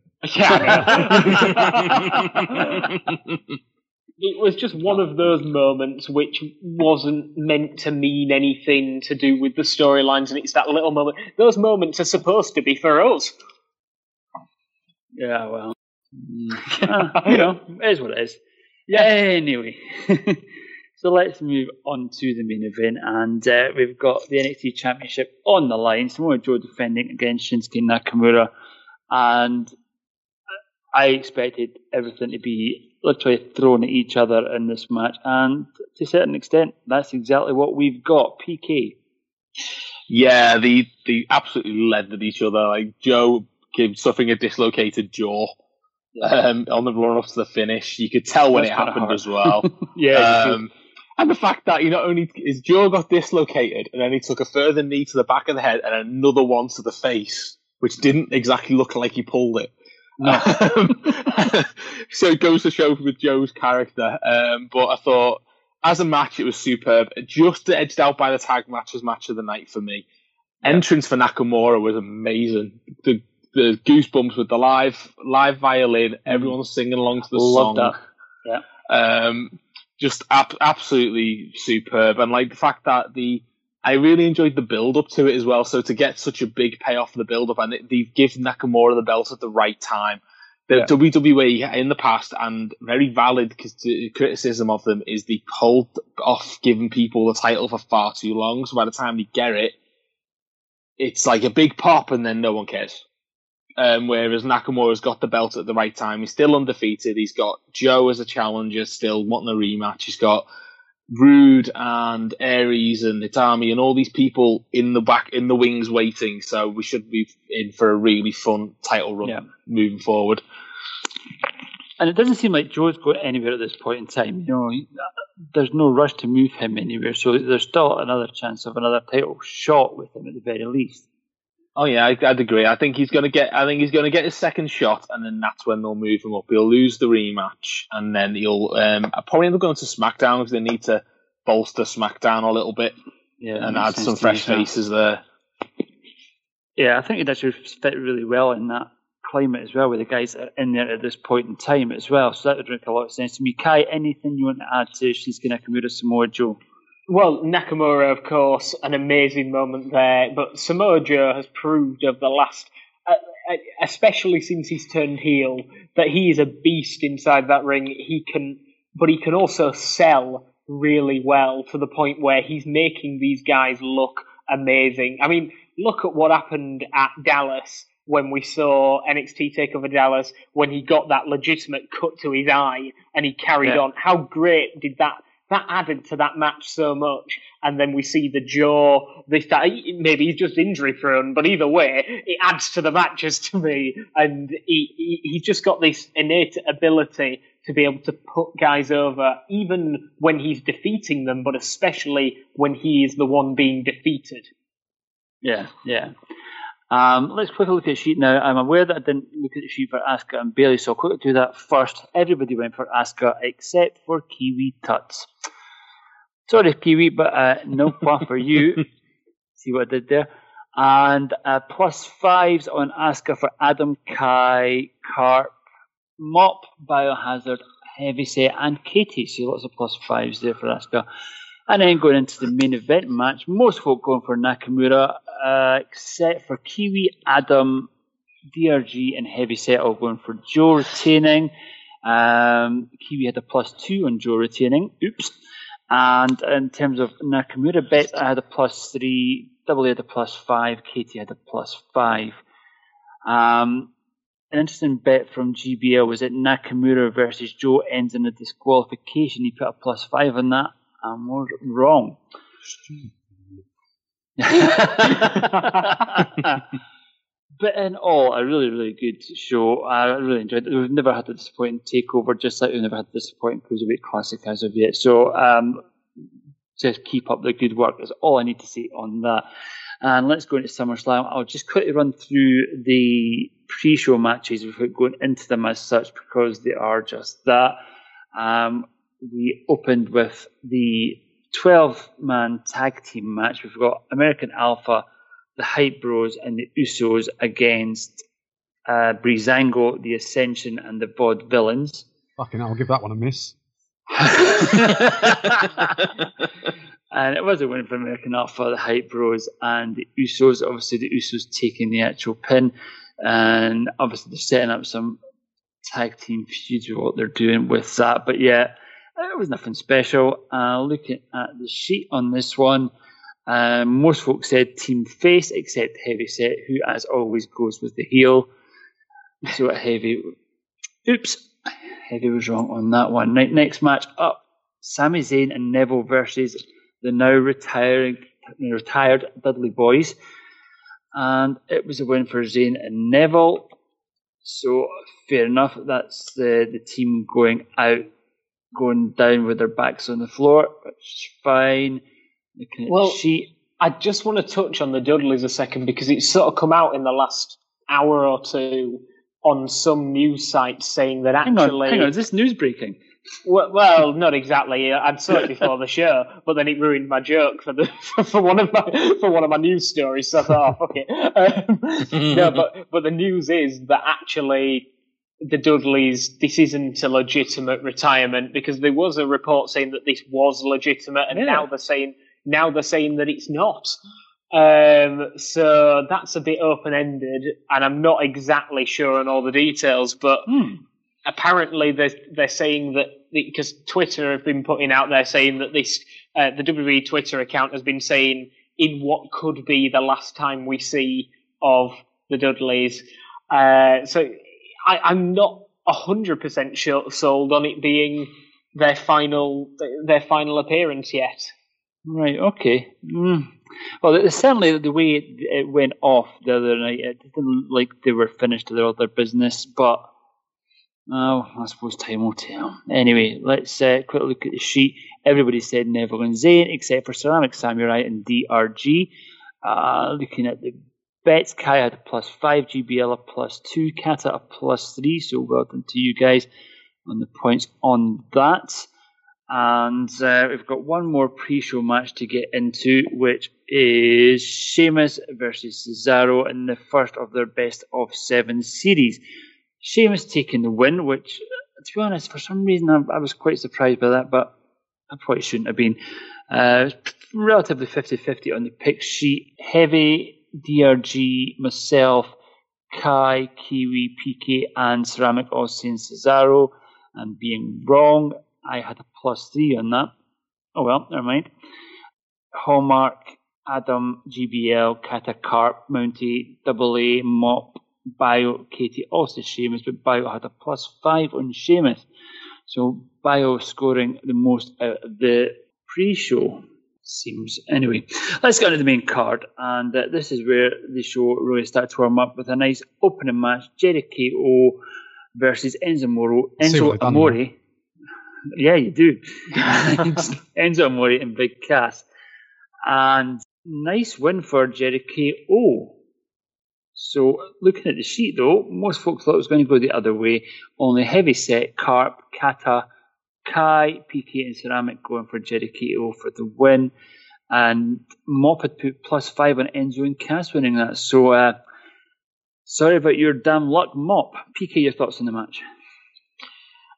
It was just one of those moments which wasn't meant to mean anything to do with the storylines, and it's that little moment. Those moments are supposed to be for us. Yeah, well, it is what it is. Yeah. Anyway. So let's move on to the main event, and we've got the NXT Championship on the line. Samoa Joe defending against Shinsuke Nakamura, and I expected everything to be literally thrown at each other in this match, and to a certain extent, that's exactly what we've got. PK. Yeah, they absolutely leathered each other. Like Joe suffering a dislocated jaw. On the run up to the finish, you could tell when it happened as well. And the fact that not only his jaw got dislocated, and then he took a further knee to the back of the head and another one to the face, which didn't exactly look like he pulled it. No. So it goes to show with Joe's character. But I thought, as a match, it was superb. Just edged out by the tag match as match of the night for me. Entrance for Nakamura was amazing. The goosebumps with the live violin, everyone singing along to the song. Love that. Yeah. Just absolutely superb, and like the fact that I really enjoyed the build up to it as well. So to get such a big payoff for the build up, and they've given Nakamura the belt at the right time. The WWE in the past, and very valid criticism of them, is they hold off giving people the title for far too long. So by the time they get it, it's like a big pop, and then no one cares. Whereas Nakamura's got the belt at the right time. He's still undefeated. He's got Joe as a challenger, still wanting a rematch. He's got Rude and Aries and Itami and all these people in the wings waiting. So we should be in for a really fun title run moving forward. And it doesn't seem like Joe's going anywhere at this point in time. There's no rush to move him anywhere. So there's still another chance of another title shot with him at the very least. Oh yeah, I'd agree. I think he's going to get his second shot, and then that's when they'll move him up. He'll lose the rematch, and then he'll probably end up going to SmackDown because they need to bolster SmackDown a little bit, and add some fresh faces there. Yeah, I think it actually fit really well in that climate as well, with the guys that are in there at this point in time as well. So that would make a lot of sense to me. Kai, anything you want to add to Shinsuke Nakamura, Samoa Joe? Well, Nakamura, of course, an amazing moment there, but Samoa Joe has proved over the last, especially since he's turned heel, that he is a beast inside that ring. He can also sell really well to the point where he's making these guys look amazing. I mean, look at what happened at Dallas when we saw NXT TakeOver Dallas, when he got that legitimate cut to his eye and he carried on. How great did that added to that match so much. And then we see the jaw, maybe he's just injury prone, but either way, it adds to the matches to me. And he's just got this innate ability to be able to put guys over, even when he's defeating them, but especially when he is the one being defeated. Yeah. Let's quickly look at the sheet now. I'm aware that I didn't look at the sheet for Asuka and Bayley, so I'll quickly do that first. Everybody went for Asuka except for Kiwi Tuts. Sorry, Kiwi, but no point for you. See what I did there? And +5s on Asuka for Adam, Kai, Carp, Mop, Biohazard, Heavyset, and Katie. So lots of +5s there for Asuka. And then going into the main event match, most folk going for Nakamura, except for Kiwi, Adam, DRG, and Heavyset all going for Joe retaining. Kiwi had a +2 on Joe retaining. Oops. And in terms of Nakamura bets, I had a +3, Double A had a +5, Katie had a +5. An interesting bet from GBL was that Nakamura versus Joe ends in a disqualification. He put a +5 on that. I was wrong. But in all, a really, really good show. I really enjoyed it. We've never had a disappointing takeover, just like we've never had a disappointing Cruiserweight Classic as of yet. So just keep up the good work is all I need to say on that. And let's go into SummerSlam. I'll just quickly run through the pre-show matches without going into them as such, because they are just that. We opened with the 12-man tag team match. We've got American Alpha, the Hype Bros, and the Usos against Breezango, the Ascension, and the Vaudevillains. Fucking hell, I'll give that one a miss. And it was a win for American Alpha, the Hype Bros, and the Usos. Obviously, the Usos taking the actual pin. And obviously, they're setting up some tag team feuds with what they're doing with that. But yeah, it was nothing special. Looking at the sheet on this one, most folks said Team Face, except Heavyset, who, as always, goes with the heel. So Heavy was wrong on that one. Next match up, Sami Zayn and Neville versus the now retired Dudley Boys. And it was a win for Zayn and Neville. So fair enough. That's the team going down with their backs on the floor, which is fine. Well, I just want to touch on the Dudleys a second, because it's sort of come out in the last hour or two on some news sites saying that actually... Hang on, is this news breaking? Well, not exactly. I'd saw it before the show, but then it ruined my joke for one of my news stories. So I thought, oh, fuck it. No, but the news is that actually the Dudleys, this isn't a legitimate retirement, because there was a report saying that this was legitimate, and now they're saying that it's not. So that's a bit open-ended, and I'm not exactly sure on all the details, but apparently they're saying that, because Twitter have been putting out there saying that this, the WWE Twitter account has been saying in what could be the last time we see of the Dudleys. So I'm not 100% sold on it being their final appearance yet. Right, okay. Well, certainly the way it went off the other night, it didn't like they were finished with all their business, but I suppose time will tell. Anyway, let's quickly look at the sheet. Everybody said Neville and Zayn, except for Ceramic Samurai and DRG. Looking at the bets, Kai had a +5, GBL a +2, Kata a +3, so well done to you guys on the points on that. And we've got one more pre-show match to get into, which is Sheamus versus Cesaro in the first of their best of 7 series. Sheamus taking the win, which, to be honest, for some reason I was quite surprised by that, but I probably shouldn't have been. It was relatively 50-50 on the pick sheet. Heavy, DRG, myself, Kai, Kiwi, PK, and Ceramic all saying Cesaro, and being wrong. I had a +3 on that. Oh well, never mind. Hallmark, Adam, GBL, Kata, Carp, Mountie, Double A, Mop, Bio, Katie, also Sheamus, but Bio had a +5 on Sheamus. So Bio scoring the most out of the pre-show, seems. Anyway, let's get into the main card, and this is where the show really started to warm up with a nice opening match. Jericho versus Enzo Amore. Yeah, you do. Enzo Amore and Big Cass. And nice win for Jericho. So, looking at the sheet though, most folks thought it was going to go the other way. Only Heavyset, Carp, Kata, Kai, PK and Ceramic going for Jericho for the win. And Mop had put +5 on Enzo and Cass winning that. So, sorry about your damn luck, Mop. PK, your thoughts on the match?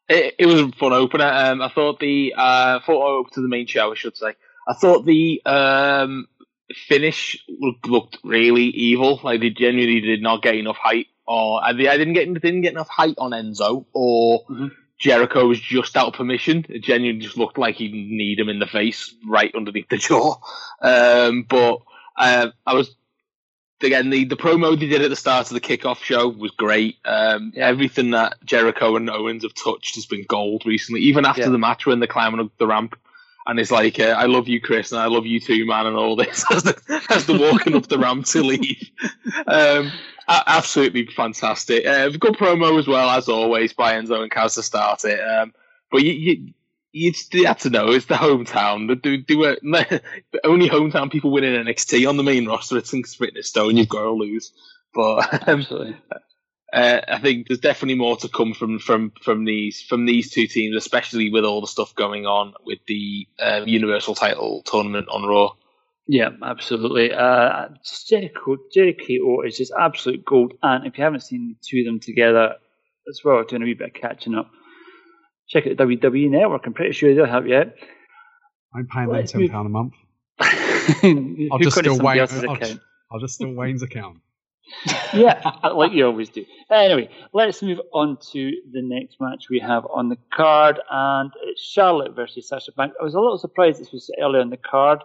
It was a fun opener. I thought over to the main show, I should say. I thought the finish looked really evil. Like they genuinely did not get enough height, or I didn't get enough height on Enzo, or Jericho was just out of permission. It genuinely just looked like he'd need him in the face, right underneath the jaw. But I was. Again, the promo they did at the start of the kickoff show was great. Everything that Jericho and Owens have touched has been gold recently. Even after the match when they're climbing up the ramp, and it's like, I love you, Chris, and I love you too, man, and all this as they're walking up the ramp to leave. Absolutely fantastic. Good promo as well, as always, by Enzo and Kaz to start it. But you had to know, it's the hometown. They were the only hometown people winning NXT on the main roster. It's written in stone. You've got to lose. But absolutely, I think there's definitely more to come from these two teams, especially with all the stuff going on with the Universal Title tournament on Raw. Yeah, absolutely. Jericho is just absolute gold, and if you haven't seen the two of them together as well, doing a wee bit of catching up. Check out the WWE Network. I'm pretty sure they'll help you out. I'm paying them £10 a month. I'll just steal Wayne's account. Yeah, like you always do. Anyway, let's move on to the next match we have on the card, and it's Charlotte versus Sasha Banks. I was a little surprised this was early on the card,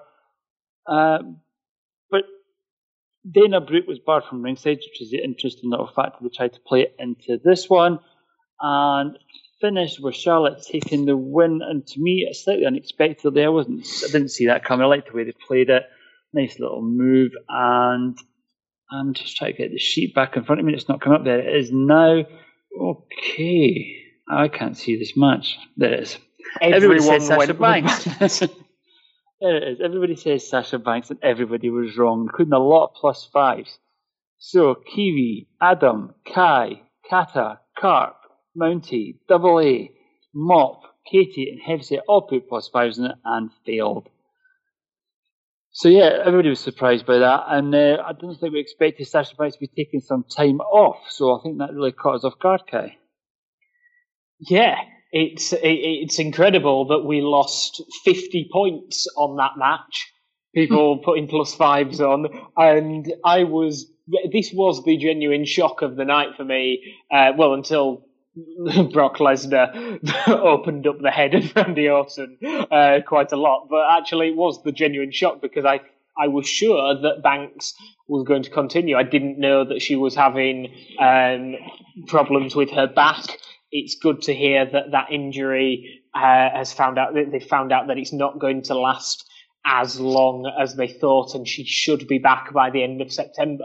but Dana Brooke was barred from ringside, which is the interesting little fact that they tried to play it into this one, and finished with Charlotte taking the win, and to me, it's slightly unexpectedly. I didn't see that coming. I liked the way they played it. Nice little move, and I'm just trying to get the sheet back in front of me. It's not coming up there. It is now. Okay, I can't see this match. There it is. Everybody says Sasha Banks. There it is. Everybody says Sasha Banks, and everybody was wrong, including a lot of +5s. So Kiwi, Adam, Kai, Kata, Carp, Mountie, Double A, Mop, Katie, and Heavisy all put +5s in it and failed. So yeah, everybody was surprised by that, and I don't think we expected Sasha Banks to be taking some time off. So I think that really caught us off guard, Kai. Yeah, it's incredible that we lost 50 points on that match. People putting +5s on, and this was the genuine shock of the night for me. Until Brock Lesnar opened up the head of Randy Orton quite a lot, but actually it was the genuine shock because I was sure that Banks was going to continue. I didn't know that she was having problems with her back. It's good to hear that injury they found out that it's not going to last as long as they thought, and she should be back by the end of September.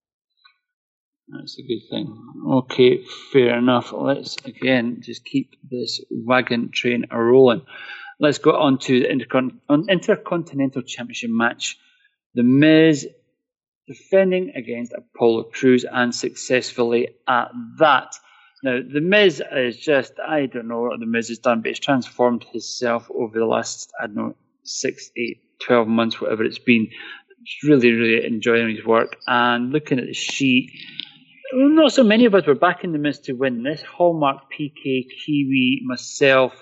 That's a good thing. Okay, fair enough. Let's, again, just keep this wagon train rolling. Let's go on to the Intercontinental Championship match. The Miz defending against Apollo Crews, and successfully at that. Now, The Miz is just, I don't know what The Miz has done, but he's transformed himself over the last, 6, 8, 12 months, whatever it's been. Just really, really enjoying his work. And looking at the sheet, not so many of us were backing The Miz to win this. Hallmark, PK, Kiwi, myself,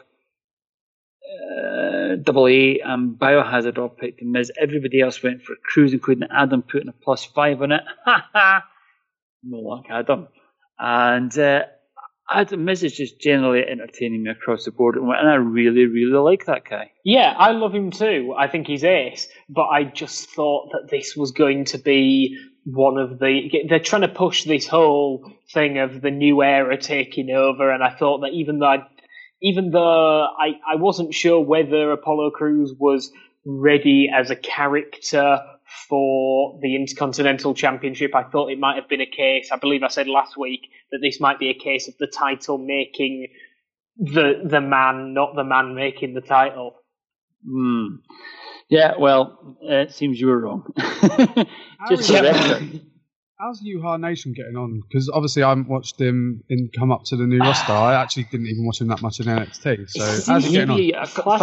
Double A, and Biohazard all picked The Miz. Everybody else went for Crews, including Adam putting a +5 on it. Ha ha! No luck, Adam. And Miz is just generally entertaining me across the board, and I really, really like that guy. Yeah, I love him too. I think he's ace, but I just thought that this was going to be one of they're trying to push this whole thing of the new era taking over, and I thought that even though I wasn't sure whether Apollo Crews was ready as a character for the Intercontinental Championship, I thought it might have been a case, I believe I said last week, that this might be a case of the title making the man, not the man making the title. Yeah, well, it seems you were wrong. Just how's Uhaa Nation getting on? Because obviously I haven't watched him come up to the new roster. I actually didn't even watch him that much in NXT. So how's he getting on? A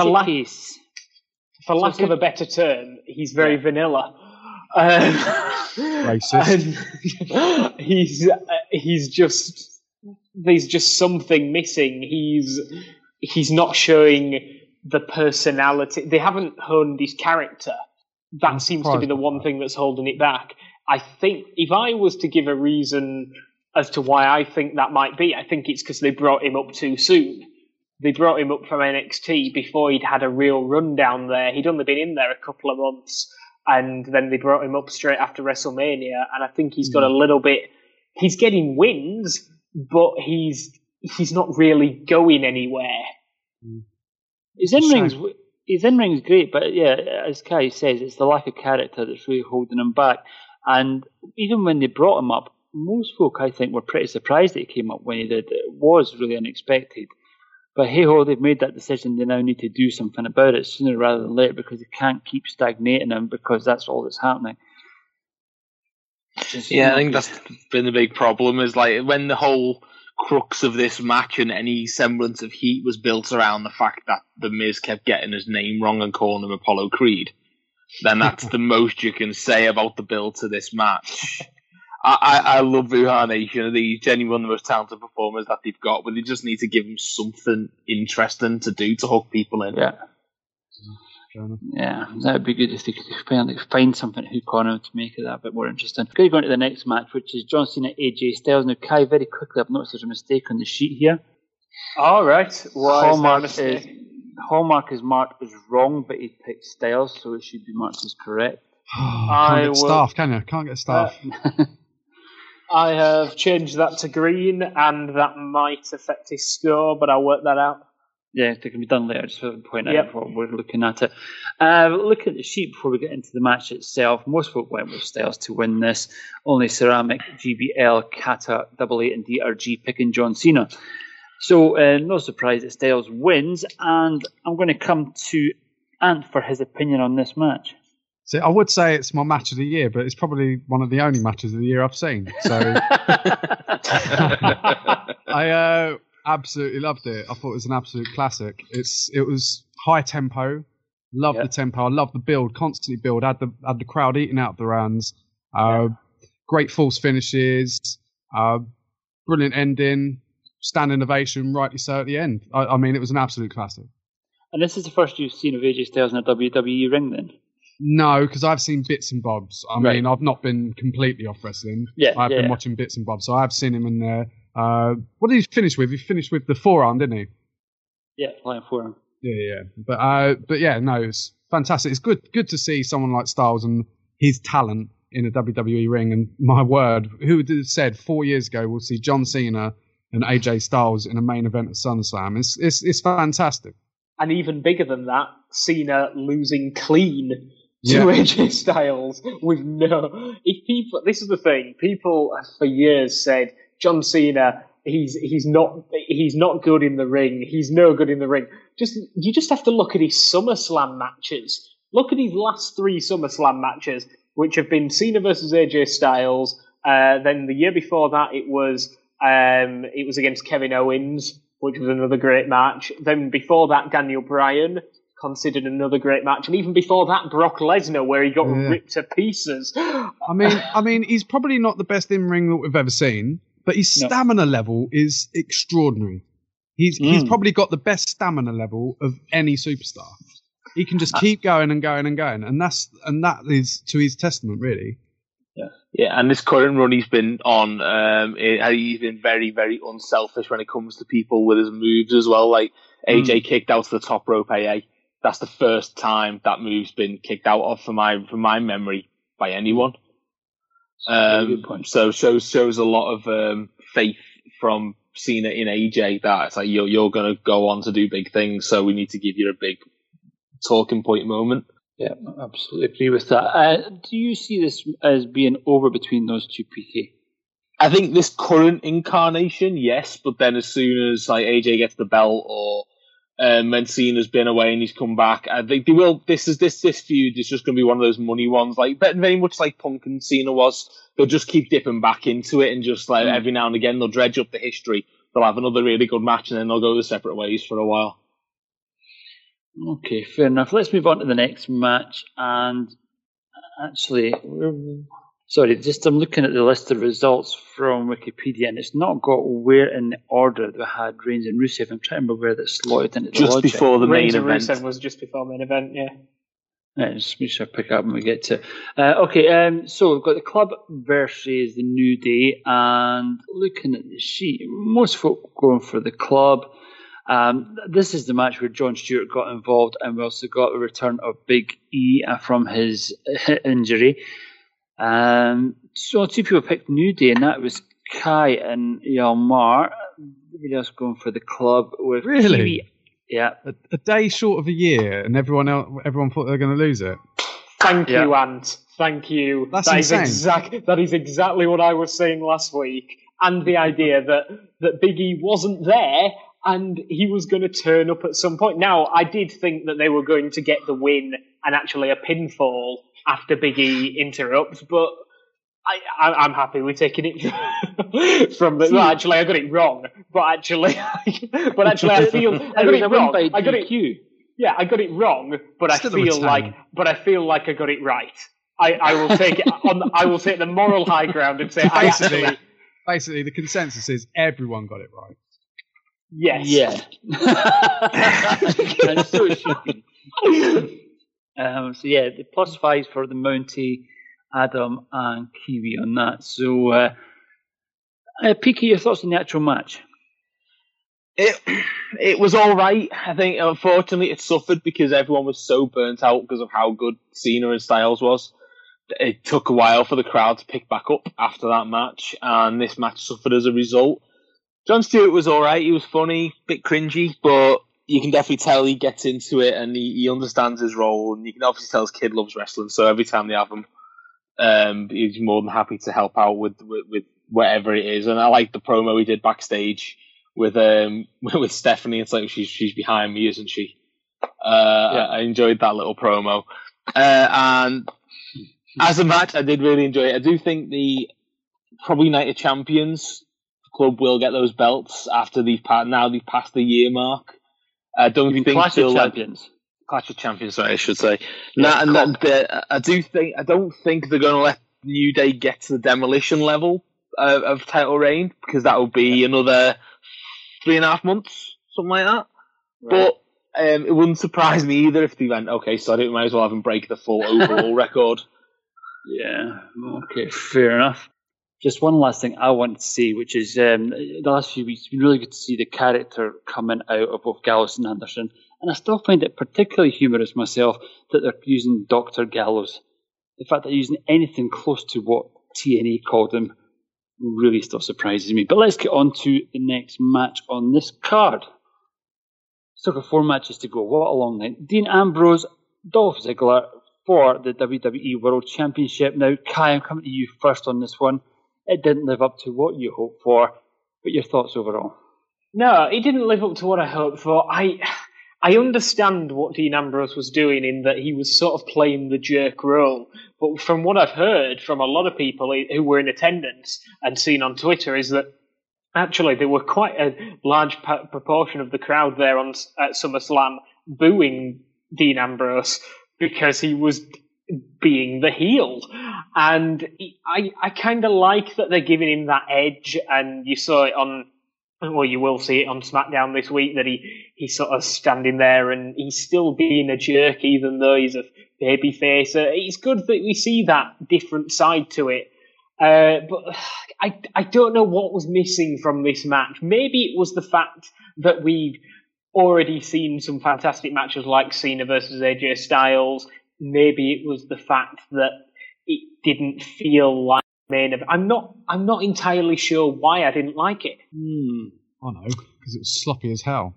for lack of a better term, he's very vanilla. Racist. He's just there's just something missing. He's not showing the personality. They haven't honed his character. That seems to be the one thing that's holding it back. I think if I was to give a reason as to why I think that might be, I think it's because they brought him up too soon. They brought him up from NXT before he'd had a real run down there. He'd only been in there a couple of months, and then they brought him up straight after WrestleMania, and I think he's got a little bit... He's getting wins, but he's not really going anywhere. His in-ring's great, but yeah, as Kai says, it's the lack of character that's really holding him back. And even when they brought him up, most folk, I think, were pretty surprised that he came up when he did. It was really unexpected. But hey-ho, they've made that decision. They now need to do something about it sooner rather than later, because they can't keep stagnating him, because that's all that's happening. I think that's been the big problem, is like when the whole crux of this match and any semblance of heat was built around the fact that The Miz kept getting his name wrong and calling him Apollo Creed, then that's the most you can say about the build to this match. I love Wuhan Nation. He's genuinely one of the most talented performers that they've got, but they just need to give him something interesting to do to hook people in. Yeah, that would be good if they could find something to hook on him to make it that bit more interesting. Going to go into the next match, which is John Cena, AJ Styles. Now, Kai, very quickly, I've noticed there's a mistake on the sheet here. All right. Hallmark is marked as wrong, but he picked Styles, so it should be marked as correct. Can't get staff, can you? Can't get staff. I have changed that to green, and that might affect his score, but I'll work that out. Yeah, it can be done later, just to point out what we're looking at it. Look at the sheet before we get into the match itself. Most folk went with Styles to win this. Only Ceramic, GBL, Kata, Double 8 and DRG picking John Cena. So no surprise that Styles wins, and I'm going to come to Ant for his opinion on this match. See, I would say it's my match of the year, but it's probably one of the only matches of the year I've seen. So I absolutely loved it. I thought it was an absolute classic. It was high tempo. Loved the tempo. I loved the build, constantly build. Had the crowd eating out the runs. Great false finishes. Brilliant ending. Standing ovation, rightly so at the end. I mean, it was an absolute classic. And this is the first you've seen of AJ Styles in a WWE ring, then? No, because I've seen bits and bobs. I mean, I've not been completely off wrestling. I've been watching bits and bobs, so I've seen him in there. What did he finish with? He finished with the forearm, didn't he? Yeah, flying forearm. Yeah. But yeah, no, it's fantastic. It's good to see someone like Styles and his talent in a WWE ring. And my word, who would have said 4 years ago we'll see John Cena and AJ Styles in a main event at SummerSlam? It's fantastic. And even bigger than that, Cena losing clean to AJ Styles with this is the thing. People for years said John Cena, he's not good in the ring. He's no good in the ring. You just have to look at his SummerSlam matches. Look at his last 3 SummerSlam matches, which have been Cena versus AJ Styles. Then the year before that, it was against Kevin Owens, which was another great match. Then before that, Daniel Bryan, considered another great match. And even before that, Brock Lesnar, where he got ripped to pieces. I mean, he's probably not the best in-ring that we've ever seen, but his stamina level is extraordinary. He's probably got the best stamina level of any superstar. He can just keep going and going and going, and that is to his testament, really. Yeah, and this current run he's been on, he's been very, very unselfish when it comes to people with his moves as well. Like AJ kicked out to the top rope AA. That's the first time that move's been kicked out of from my memory by anyone. So shows a lot of faith from Cena in AJ that it's like you're going to go on to do big things, so we need to give you a big talking point moment. Yeah, I absolutely agree with that. Do you see this as being over between those two, PT? I think this current incarnation, yes, but then as soon as like AJ gets the belt or when Cena's been away and he's come back, I think they will. This feud is just going to be one of those money ones, like very much like Punk and Cena was. They'll just keep dipping back into it and just like every now and again they'll dredge up the history. They'll have another really good match and then they'll go their separate ways for a while. Okay, fair enough. Let's move on to the next match. And actually, Sorry, just I'm looking at the list of results from Wikipedia, and it's not got where in the order that we had Reigns and Rusev. I'm trying to remember where that's slotted into the just logic. Before the Reigns main and event. Rusev was just before main event, yeah. Just make sure I pick up when we get to. So we've got the club versus the New Day, and looking at the sheet, most folk going for the club. This is the match where Jon Stewart got involved, and we also got a return of Big E from his injury. So two people picked New Day, and that was Kai and Yalmar. Everybody else going for the club with Really? Kiwi. Yeah, A day short of a year, and everyone thought they were going to lose it. Thank you, Ant. Thank you. That's insane. That is exactly what I was saying last week. And the idea that Big E wasn't there and he was going to turn up at some point. Now, I did think that they were going to get the win and actually a pinfall after Big E interrupts, but I'm happy with taking it from the. Well, actually, I got it wrong. But actually, I feel I got it wrong. I got it. Yeah, I got it wrong, but I feel like I got it right. I will take it on. I will take the moral high ground and say Basically, the consensus is everyone got it right. Yes. Yeah. And so it should be. The +5 for the Mountie, Adam and Kiwi on that. So, Piki, your thoughts on the actual match? It was all right. I think, unfortunately, it suffered because everyone was so burnt out because of how good Cena and Styles was. It took a while for the crowd to pick back up after that match, and this match suffered as a result. Jon Stewart was all right. He was funny, bit cringy, but you can definitely tell he gets into it and he understands his role. And you can obviously tell his kid loves wrestling, so every time they have him, he's more than happy to help out with whatever it is. And I like the promo he did backstage with Stephanie. It's like she's behind me, isn't she? I enjoyed that little promo. And as a match, I did really enjoy it. I do think the probably Night of Champions club will get those belts after they've passed the year mark. I don't think Clash of Champions. Clash of Champions, sorry, I should say. I don't think they're going to let New Day get to the Demolition level of title reign, because that will be another 3.5 months, something like that. Right. But it wouldn't surprise me either if they went, okay, so we might as well have them break the full overall record. Yeah, okay, fair enough. Just one last thing I want to say, which is the last few weeks, it's been really good to see the character coming out of both Gallows and Anderson. And I still find it particularly humorous myself that they're using Dr. Gallows. The fact that they're using anything close to what TNA called him really still surprises me. But let's get on to the next match on this card. Still got 4 matches to go. What a long night. Dean Ambrose, Dolph Ziggler for the WWE World Championship. Now, Kai, I'm coming to you first on this one. It didn't live up to what you hoped for, but your thoughts overall? No, it didn't live up to what I hoped for. I understand what Dean Ambrose was doing in that he was sort of playing the jerk role, but from what I've heard from a lot of people who were in attendance and seen on Twitter is that actually there were quite a large proportion of the crowd there at SummerSlam booing Dean Ambrose because he was being the heel. And I kind of like that they're giving him that edge, and you saw it you will see it on SmackDown this week, that he's sort of standing there and he's still being a jerk even though he's a babyface. It's good that we see that different side to it. But I don't know what was missing from this match. Maybe it was the fact that we've already seen some fantastic matches like Cena versus AJ Styles. Maybe it was the fact that it didn't feel like main event. I'm not entirely sure why I didn't like it. I know, because it was sloppy as hell.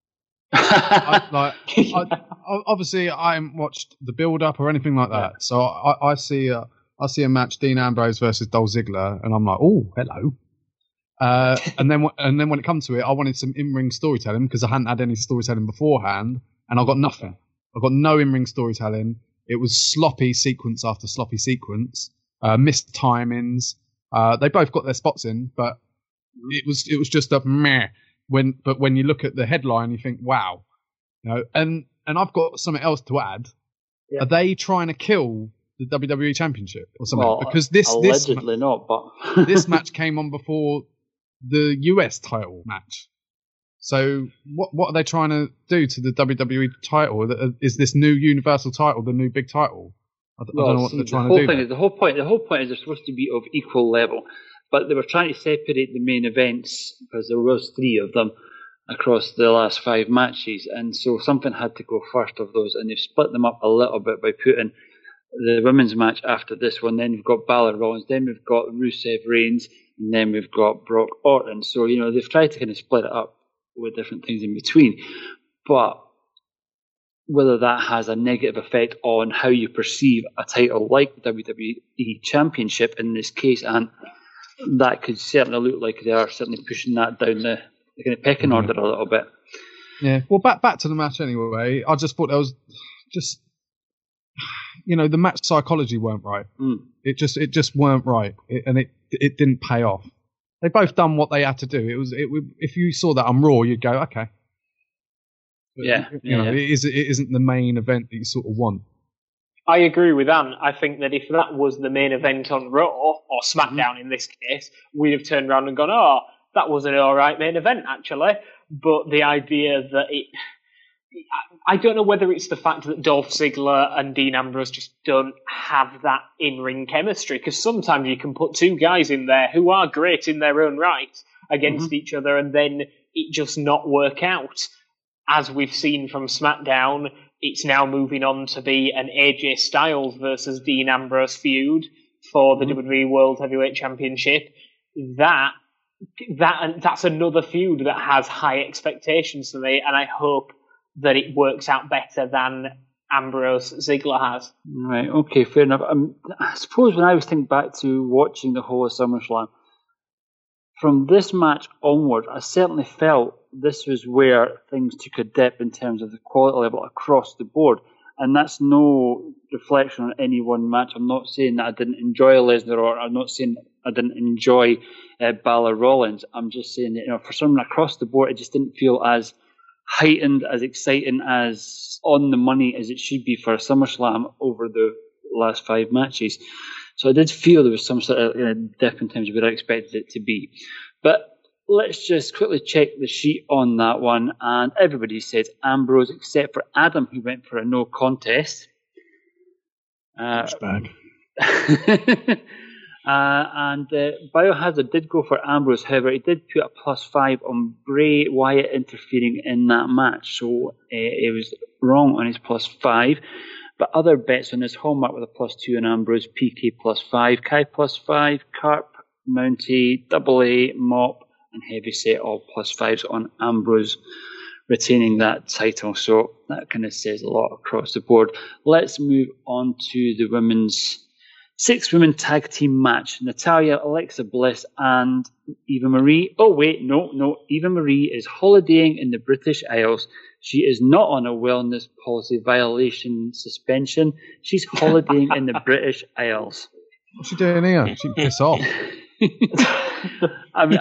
Obviously, I haven't watched the build-up or anything like that, so I see a match, Dean Ambrose versus Dolph Ziggler, and I'm like, oh, hello. And then when it comes to it, I wanted some in-ring storytelling because I hadn't had any storytelling beforehand, and I got nothing. I got no in-ring storytelling. It was sloppy sequence after sloppy sequence, missed timings. They both got their spots in, but it was just a meh. But when you look at the headline, you think, wow, and I've got something else to add. Yeah. Are they trying to kill the WWE Championship or something? Well, because this allegedly not, but this match came on before the US title match. So what are they trying to do to the WWE title? Is this new Universal title the new big title? I don't know what they're trying to do. The whole point is they're supposed to be of equal level, but they were trying to separate the main events because there was 3 of them across the last 5 matches, and so something had to go first of those, and they've split them up a little bit by putting the women's match after this one. Then we've got Balor Rollins, then we've got Rusev Reigns, and then we've got Brock Orton. So they've tried to kind of split it up with different things in between, but whether that has a negative effect on how you perceive a title like the WWE Championship in this case, and that could certainly look like they are certainly pushing that down the kind of pecking order a little bit. Yeah. Well, back to the match anyway. I just thought there was just, the match psychology weren't right. It just weren't right, and it didn't pay off. They both done what they had to do. If you saw that on Raw, you'd go, okay. But, it isn't the main event that you sort of want. I agree with Ant. I think that if that was the main event on Raw, or SmackDown in this case, we'd have turned around and gone, oh, that was an alright main event, actually. But the idea that I don't know whether it's the fact that Dolph Ziggler and Dean Ambrose just don't have that in-ring chemistry, because sometimes you can put 2 guys in there who are great in their own right against each other, and then it just not work out. As we've seen from SmackDown, it's now moving on to be an AJ Styles versus Dean Ambrose feud for the WWE World Heavyweight Championship. That's another feud that has high expectations for me, and I hope that it works out better than Ambrose Ziggler has. Right, okay, fair enough. I suppose when I was thinking back to watching the whole of SummerSlam, from this match onward, I certainly felt this was where things took a dip in terms of the quality level across the board. And that's no reflection on any one match. I'm not saying that I didn't enjoy Lesnar, or I'm not saying I didn't enjoy Balor Rollins. I'm just saying that, for someone across the board, it just didn't feel as heightened, as exciting, as on the money as it should be for a SummerSlam over the last 5 matches. So I did feel there was some sort of dip in terms of what I expected it to be. But let's just quickly check the sheet on that one. And everybody said Ambrose, except for Adam, who went for a no contest. Bag. And Biohazard did go for Ambrose. However, he did put a +5 on Bray Wyatt interfering in that match. So he was wrong on his +5. But other bets on this: Hallmark with a +2 on Ambrose, PK +5, Kai +5, Carp, Mountie, Double A, Mop, and Heavyset all +5s on Ambrose retaining that title. So that kind of says a lot across the board. Let's move on to the women's 6-women tag team match. Natalya, Alexa Bliss, and Eva Marie. Oh, wait, no. Eva Marie is holidaying in the British Isles. She is not on a wellness policy violation suspension. She's holidaying in the British Isles. What's she doing here? She can piss off. I mean,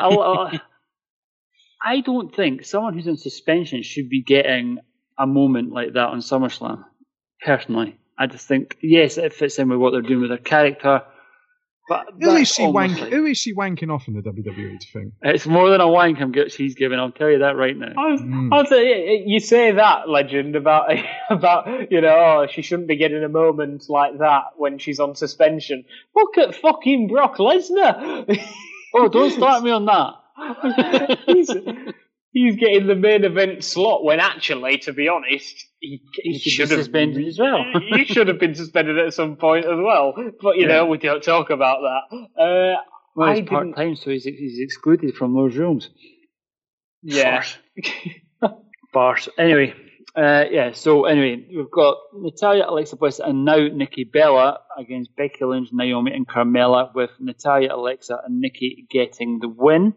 I don't think someone who's in suspension should be getting a moment like that on SummerSlam, personally. I just think, yes, it fits in with what they're doing with their character. But who is she wanking off in the WWE, do you think? It's more than a wank she's giving, I'll tell you that right now. I'll say, you say that, Legend, about she shouldn't be getting a moment like that when she's on suspension. Look at fucking Brock Lesnar! Oh, don't start me on that. He's getting the main event slot when actually, to be honest, he should have been suspended as well. He should have been suspended at some point as well. But, we don't talk about that. Well, he's part-time, so he's excluded from those rooms. Yeah. Farce. Anyway, we've got Natalya, Alexa Bliss, and now Nikki Bella against Becky Lynch, Naomi, and Carmella, with Natalya, Alexa, and Nikki getting the win.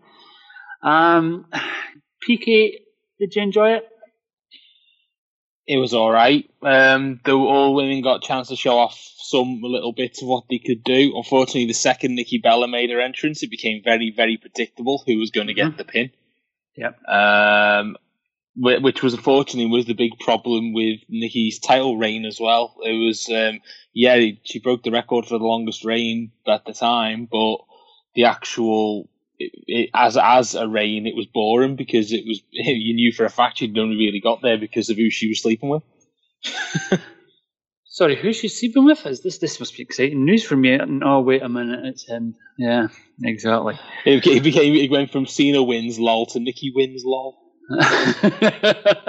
PK, did you enjoy it? It was alright. All women got a chance to show off some little bits of what they could do. Unfortunately, the second Nikki Bella made her entrance, it became very, very predictable who was going to get the pin. Yep. which was unfortunately was the big problem with Nikki's title reign as well. It was, she broke the record for the longest reign at the time, but the actual, as a reign, it was boring because it was, you knew for a fact she'd only really got there because of who she was sleeping with. Sorry, who's she sleeping with? This must be exciting news for me. Oh, wait a minute, it's him. Yeah, exactly. It went from Cena wins lol to Nikki wins lol. Absolutely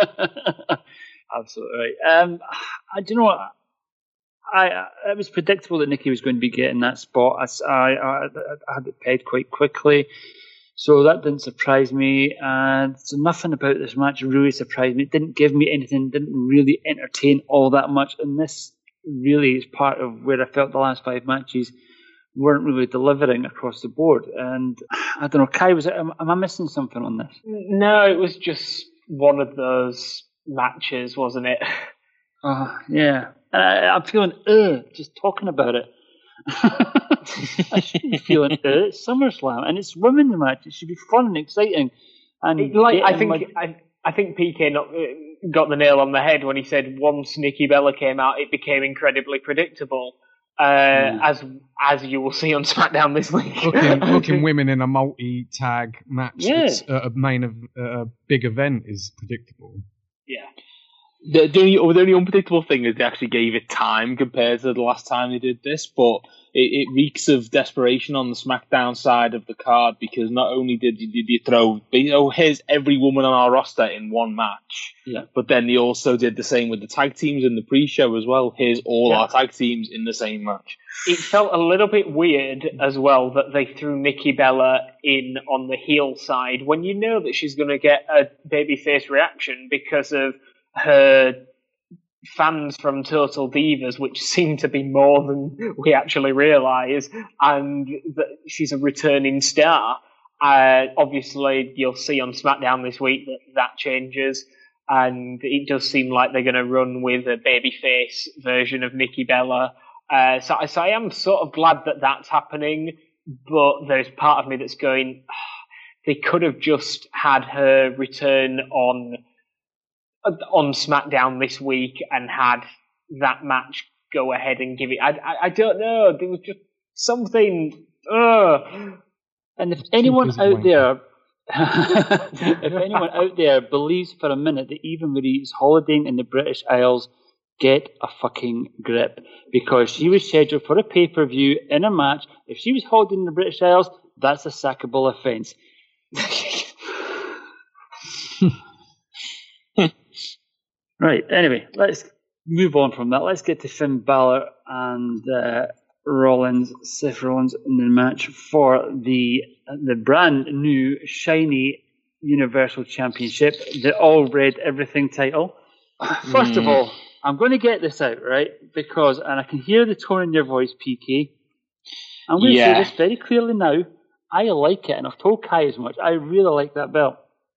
right. I do you know what? It was predictable that Nikki was going to be getting that spot. I had it pegged quite quickly, so that didn't surprise me. And so nothing about this match really surprised me. It didn't give me anything. Didn't really entertain all that much. And this really is part of where I felt the last 5 matches weren't really delivering across the board. And I don't know, Kai, am I missing something on this? No, it was just one of those matches, wasn't it? Yeah. I'm feeling just talking about it. I should be feeling it's SummerSlam and it's women's match. It should be fun and exciting. And I think PK got the nail on the head when he said once Nikki Bella came out, it became incredibly predictable. As you will see on SmackDown this week. Booking women in a multi-tag match that's a big event is predictable. Yeah. The only unpredictable thing is they actually gave it time compared to the last time they did this, but it reeks of desperation on the SmackDown side of the card because not only did you throw, here's every woman on our roster in one match, but then they also did the same with the tag teams in the pre-show as well. Here's all our tag teams in the same match. It felt a little bit weird as well that they threw Nikki Bella in on the heel side when you know that she's going to get a babyface reaction because of her fans from Total Divas, which seem to be more than we actually realise, and that she's a returning star. Obviously, you'll see on SmackDown this week that changes, and it does seem like they're going to run with a babyface version of Nikki Bella. So I am sort of glad that that's happening, but there's part of me that's going, they could have just had her return on SmackDown this week and had that match go ahead and give it. I don't know. There was just something. And if anyone out there, believes for a minute that Eva Marie is holidaying in the British Isles, get a fucking grip, because she was scheduled for a pay-per-view in a match. If she was holidaying in the British Isles, that's a sackable offence. Right, anyway, let's move on from that. Let's get to Finn Balor and Seth Rollins in the match for the brand new, shiny Universal Championship, the All Red Everything title. First of all, I'm going to get this out, right? Because, and I can hear the tone in your voice, PK. I'm going to say this very clearly now. I like it, and I've told Kai as much. I really like that belt.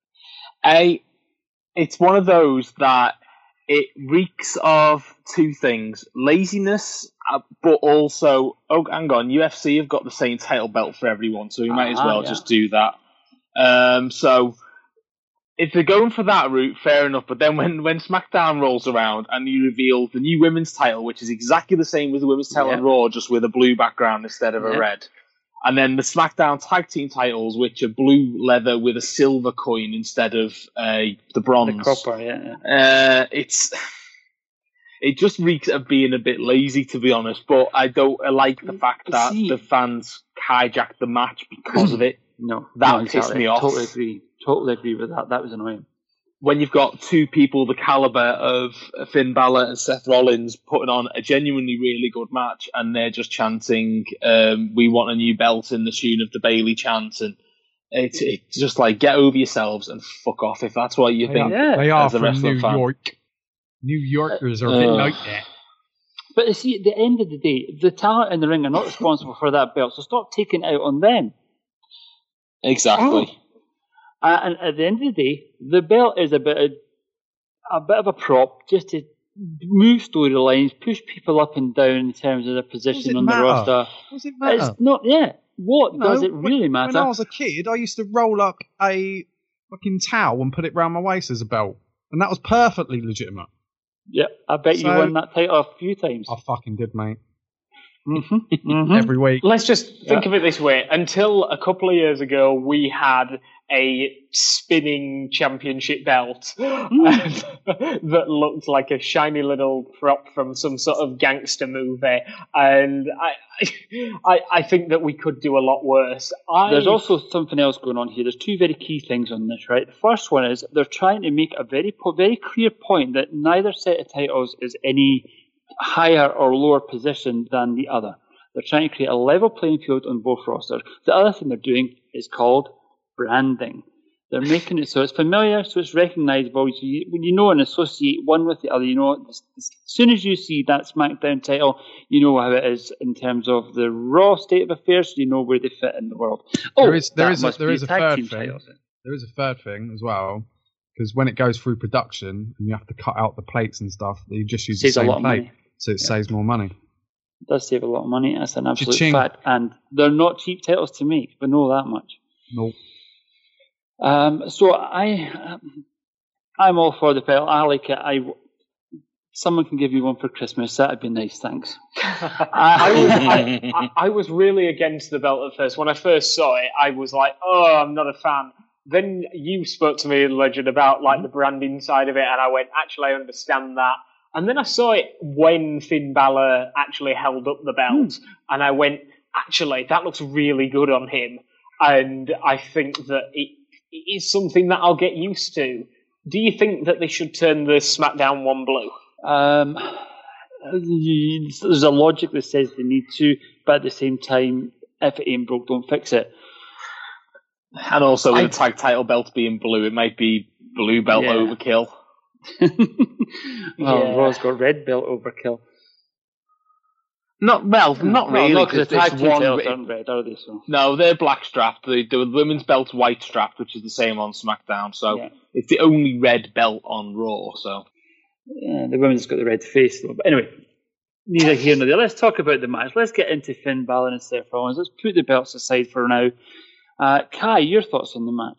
It's one of those that it reeks of two things: laziness, but also, hang on, UFC have got the same title belt for everyone, so we might as well just do that. So if they're going for that route, fair enough. But then when SmackDown rolls around and you reveal the new women's title, which is exactly the same as the women's title on Raw, just with a blue background instead of a red. And then the SmackDown tag team titles, which are blue leather with a silver coin instead of the bronze. The copper, it just reeks of being a bit lazy, to be honest. But I like the fact that the fans hijacked the match because of it. That pissed me off. Totally agree with that. That was annoying. When you've got two people the caliber of Finn Balor and Seth Rollins putting on a genuinely really good match, and they're just chanting, we want a new belt in the tune of the Bayley chant, and it's just like, get over yourselves and fuck off if that's what you think. They are from New York. New Yorkers are a bit like that. But you see, at the end of the day, the talent in the ring are not responsible for that belt, so stop taking it out on them. Exactly. And at the end of the day, the belt is a bit of a prop just to move storylines, push people up and down in terms of their position on the roster. Does it matter? It's not. What does it really matter? When I was a kid, I used to roll up a fucking towel and put it round my waist as a belt. And that was perfectly legitimate. Yeah, I bet you won that title a few times. I fucking did, mate. Mm-hmm. Every week. Let's just think of it this way. Until a couple of years ago, we had a spinning championship belt that looked like a shiny little prop from some sort of gangster movie. And I think that we could do a lot worse. There's also something else going on here. There's two very key things on this, right? The first one is they're trying to make a very clear point that neither set of titles is any higher or lower position than the other. They're trying to create a level playing field on both rosters. The other thing they're doing is called branding. They're making it so it's familiar, so it's recognizable. So when you know and associate one with the other, you know, as soon as you see that SmackDown title, you know how it is in terms of the Raw state of affairs, so you know where they fit in the world. There is a third thing. There is a third thing as well. Because when it goes through production and you have to cut out the plates and stuff, you just use the same plate, so it saves more money. It does save a lot of money. That's an absolute fact, and they're not cheap titles to make. We know that much. No. So I'm all for the belt. I like it. Someone can give me one for Christmas. That'd be nice. Thanks. I was really against the belt at first. When I first saw it, I was like, "Oh, I'm not a fan." Then you spoke to me, Legend, about like the branding side of it, and I went, actually, I understand that. And then I saw it when Finn Balor actually held up the belt, and I went, actually, that looks really good on him. And I think that it is something that I'll get used to. Do you think that they should turn the SmackDown one blue? There's a logic that says they need to, but at the same time, if it ain't broke, don't fix it. And also, with the tag title belt being blue, it might be blue belt overkill. Raw's got red belt overkill. Not really. No, because the tag team belts aren't red, are they? So. No, they're black strapped. The women's belt's white strapped, which is the same on SmackDown. So it's the only red belt on Raw. So the women's got the red face, though. But anyway, neither here nor there. Let's talk about the match. Let's get into Finn Balor and Seth Rollins. Let's put the belts aside for now. Kai, your thoughts on the match?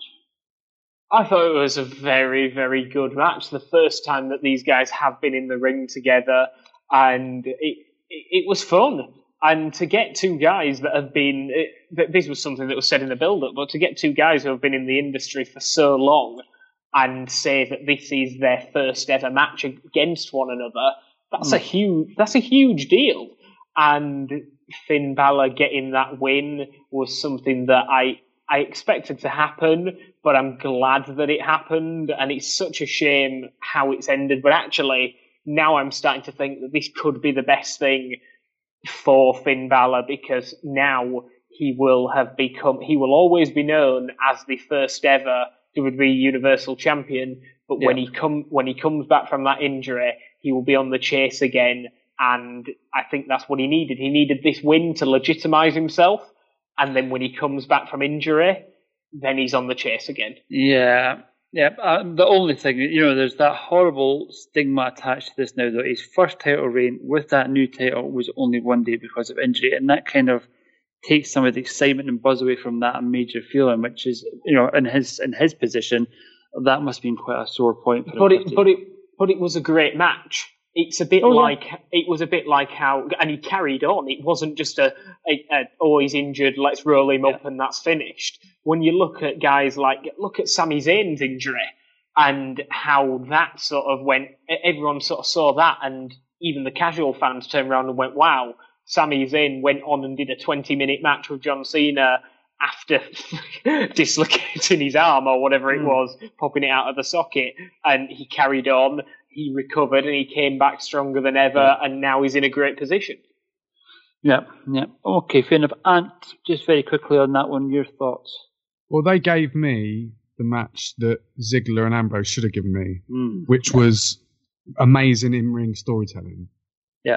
I thought it was a very, very good match. The first time that these guys have been in the ring together, and it was fun. And to get two guys that have been, this was something that was said in the build-up, but to get two guys who have been in the industry for so long and say that this is their first ever match against one another, that's a huge deal. And Finn Balor getting that win was something that I expected to happen, but I'm glad that it happened, and it's such a shame how it's ended. But actually, now I'm starting to think that this could be the best thing for Finn Balor, because now he will always be known as the first ever WWE Universal Champion. But when he comes back from that injury, he will be on the chase again. And I think that's what he needed. He needed this win to legitimize himself. And then when he comes back from injury, then he's on the chase again. Yeah. The only thing, there's that horrible stigma attached to this now, that his first title reign with that new title was only one day because of injury. And that kind of takes some of the excitement and buzz away from that major feeling, which is, in his position, that must have been quite a sore point for him. But it was a great match. It's a bit it was a bit like how, and he carried on. It wasn't just he's injured, let's roll him up and that's finished. When you look at guys look at Sami Zayn's injury and how that sort of went, everyone sort of saw that, and even the casual fans turned around and went, wow, Sami Zayn went on and did a 20-minute match with John Cena after dislocating his arm or whatever it was, popping it out of the socket, and he carried on. He recovered and he came back stronger than ever, and now he's in a great position. Yeah. Okay, fair enough. Ant, just very quickly on that one, your thoughts? Well, they gave me the match that Ziggler and Ambrose should have given me, which was amazing in-ring storytelling. Yeah.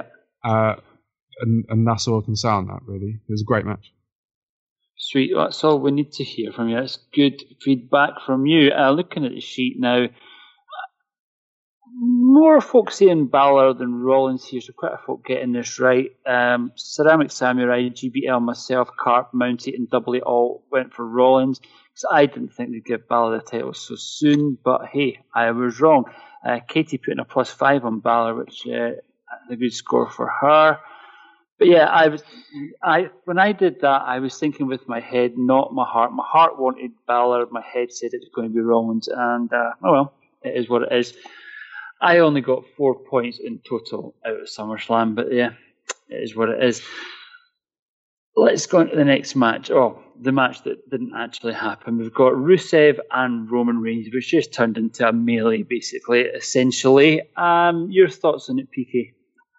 And that's all I can say on that, really. It was a great match. Sweet. That's all we need to hear from you. It's good feedback from you. Looking at the sheet now, more folk saying Balor than Rollins here, so quite a folk getting this right. Ceramic Samurai, GBL, myself, Carp, Mountie, and Doubly all went for Rollins. So I didn't think they'd give Balor the title so soon, but hey, I was wrong. Katie put in a +5 on Balor, which is a good score for her. But yeah, when I did that, I was thinking with my head, not my heart. My heart wanted Balor, my head said it was going to be Rollins, and oh well, it is what it is. I only got 4 points in total out of SummerSlam, but yeah, it is what it is. Let's go on to the next match. Oh, the match that didn't actually happen. We've got Rusev and Roman Reigns, which just turned into a melee, basically, essentially. Your thoughts on it, PK?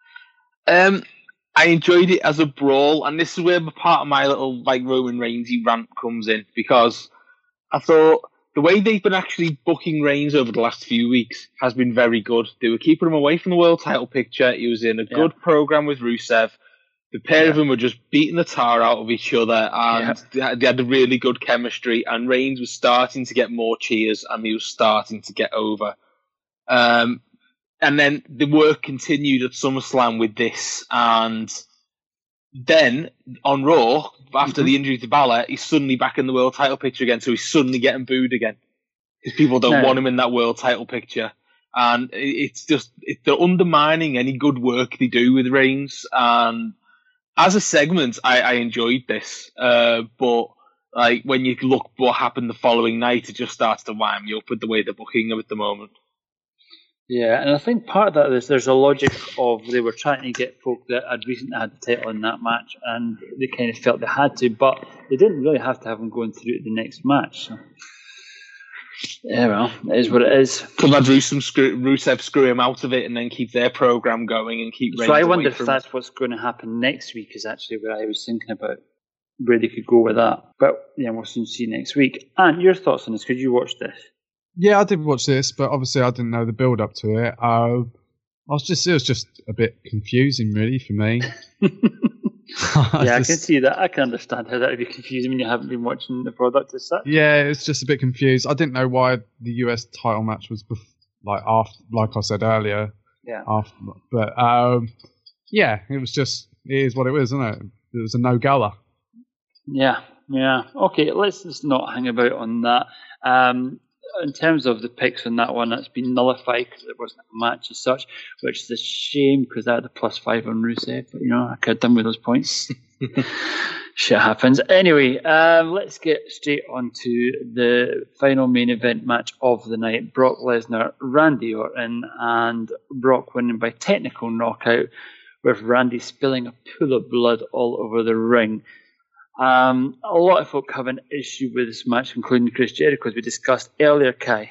I enjoyed it as a brawl, and this is where part of my little Roman Reigns-y rant comes in, because I thought the way they've been actually booking Reigns over the last few weeks has been very good. They were keeping him away from the world title picture. He was in a good program with Rusev. The pair of them were just beating the tar out of each other, and they had a really good chemistry, and Reigns was starting to get more cheers, and he was starting to get over. And then the work continued at SummerSlam with this, and then on Raw, after the injury to Balor, he's suddenly back in the world title picture again, so he's suddenly getting booed again. Because people don't want him in that world title picture. And they're undermining any good work they do with Reigns, and as a segment, I enjoyed this, but when you look what happened the following night, it just starts to wind me up with the way they're booking him at the moment. Yeah, and I think part of that is there's a logic of they were trying to get folk that had recently had the title in that match, and they kind of felt they had to, but they didn't really have to have him going through to the next match. So. Yeah, well, it is what it is. Could have Rusev screw him out of it and then keep their program going and keep Reigns. So I wonder if that's what's going to happen next week, is actually what I was thinking about, where they could go with that. But yeah, we'll soon see next week. And your thoughts on this? Could you watch this? Yeah, I did watch this, but obviously I didn't know the build up to it. It was just a bit confusing, really, for me. Yeah, I can see that. I can understand how that would be confusing when you haven't been watching the product as such. Yeah, it's just a bit confused. I didn't know why the US title match was after, like I said earlier. Yeah. But yeah, it is what it was, isn't it? It was a no gala. Yeah. Okay, let's just not hang about on that. In terms of the picks on that one, that's been nullified because it wasn't a match as such, which is a shame because I had a +5 on Rusev, but I could have done with those points. Shit happens. Anyway, let's get straight on to the final main event match of the night. Brock Lesnar, Randy Orton, and Brock winning by technical knockout, with Randy spilling a pool of blood all over the ring. A lot of folk have an issue with this match, including Chris Jericho, as we discussed earlier, Kai.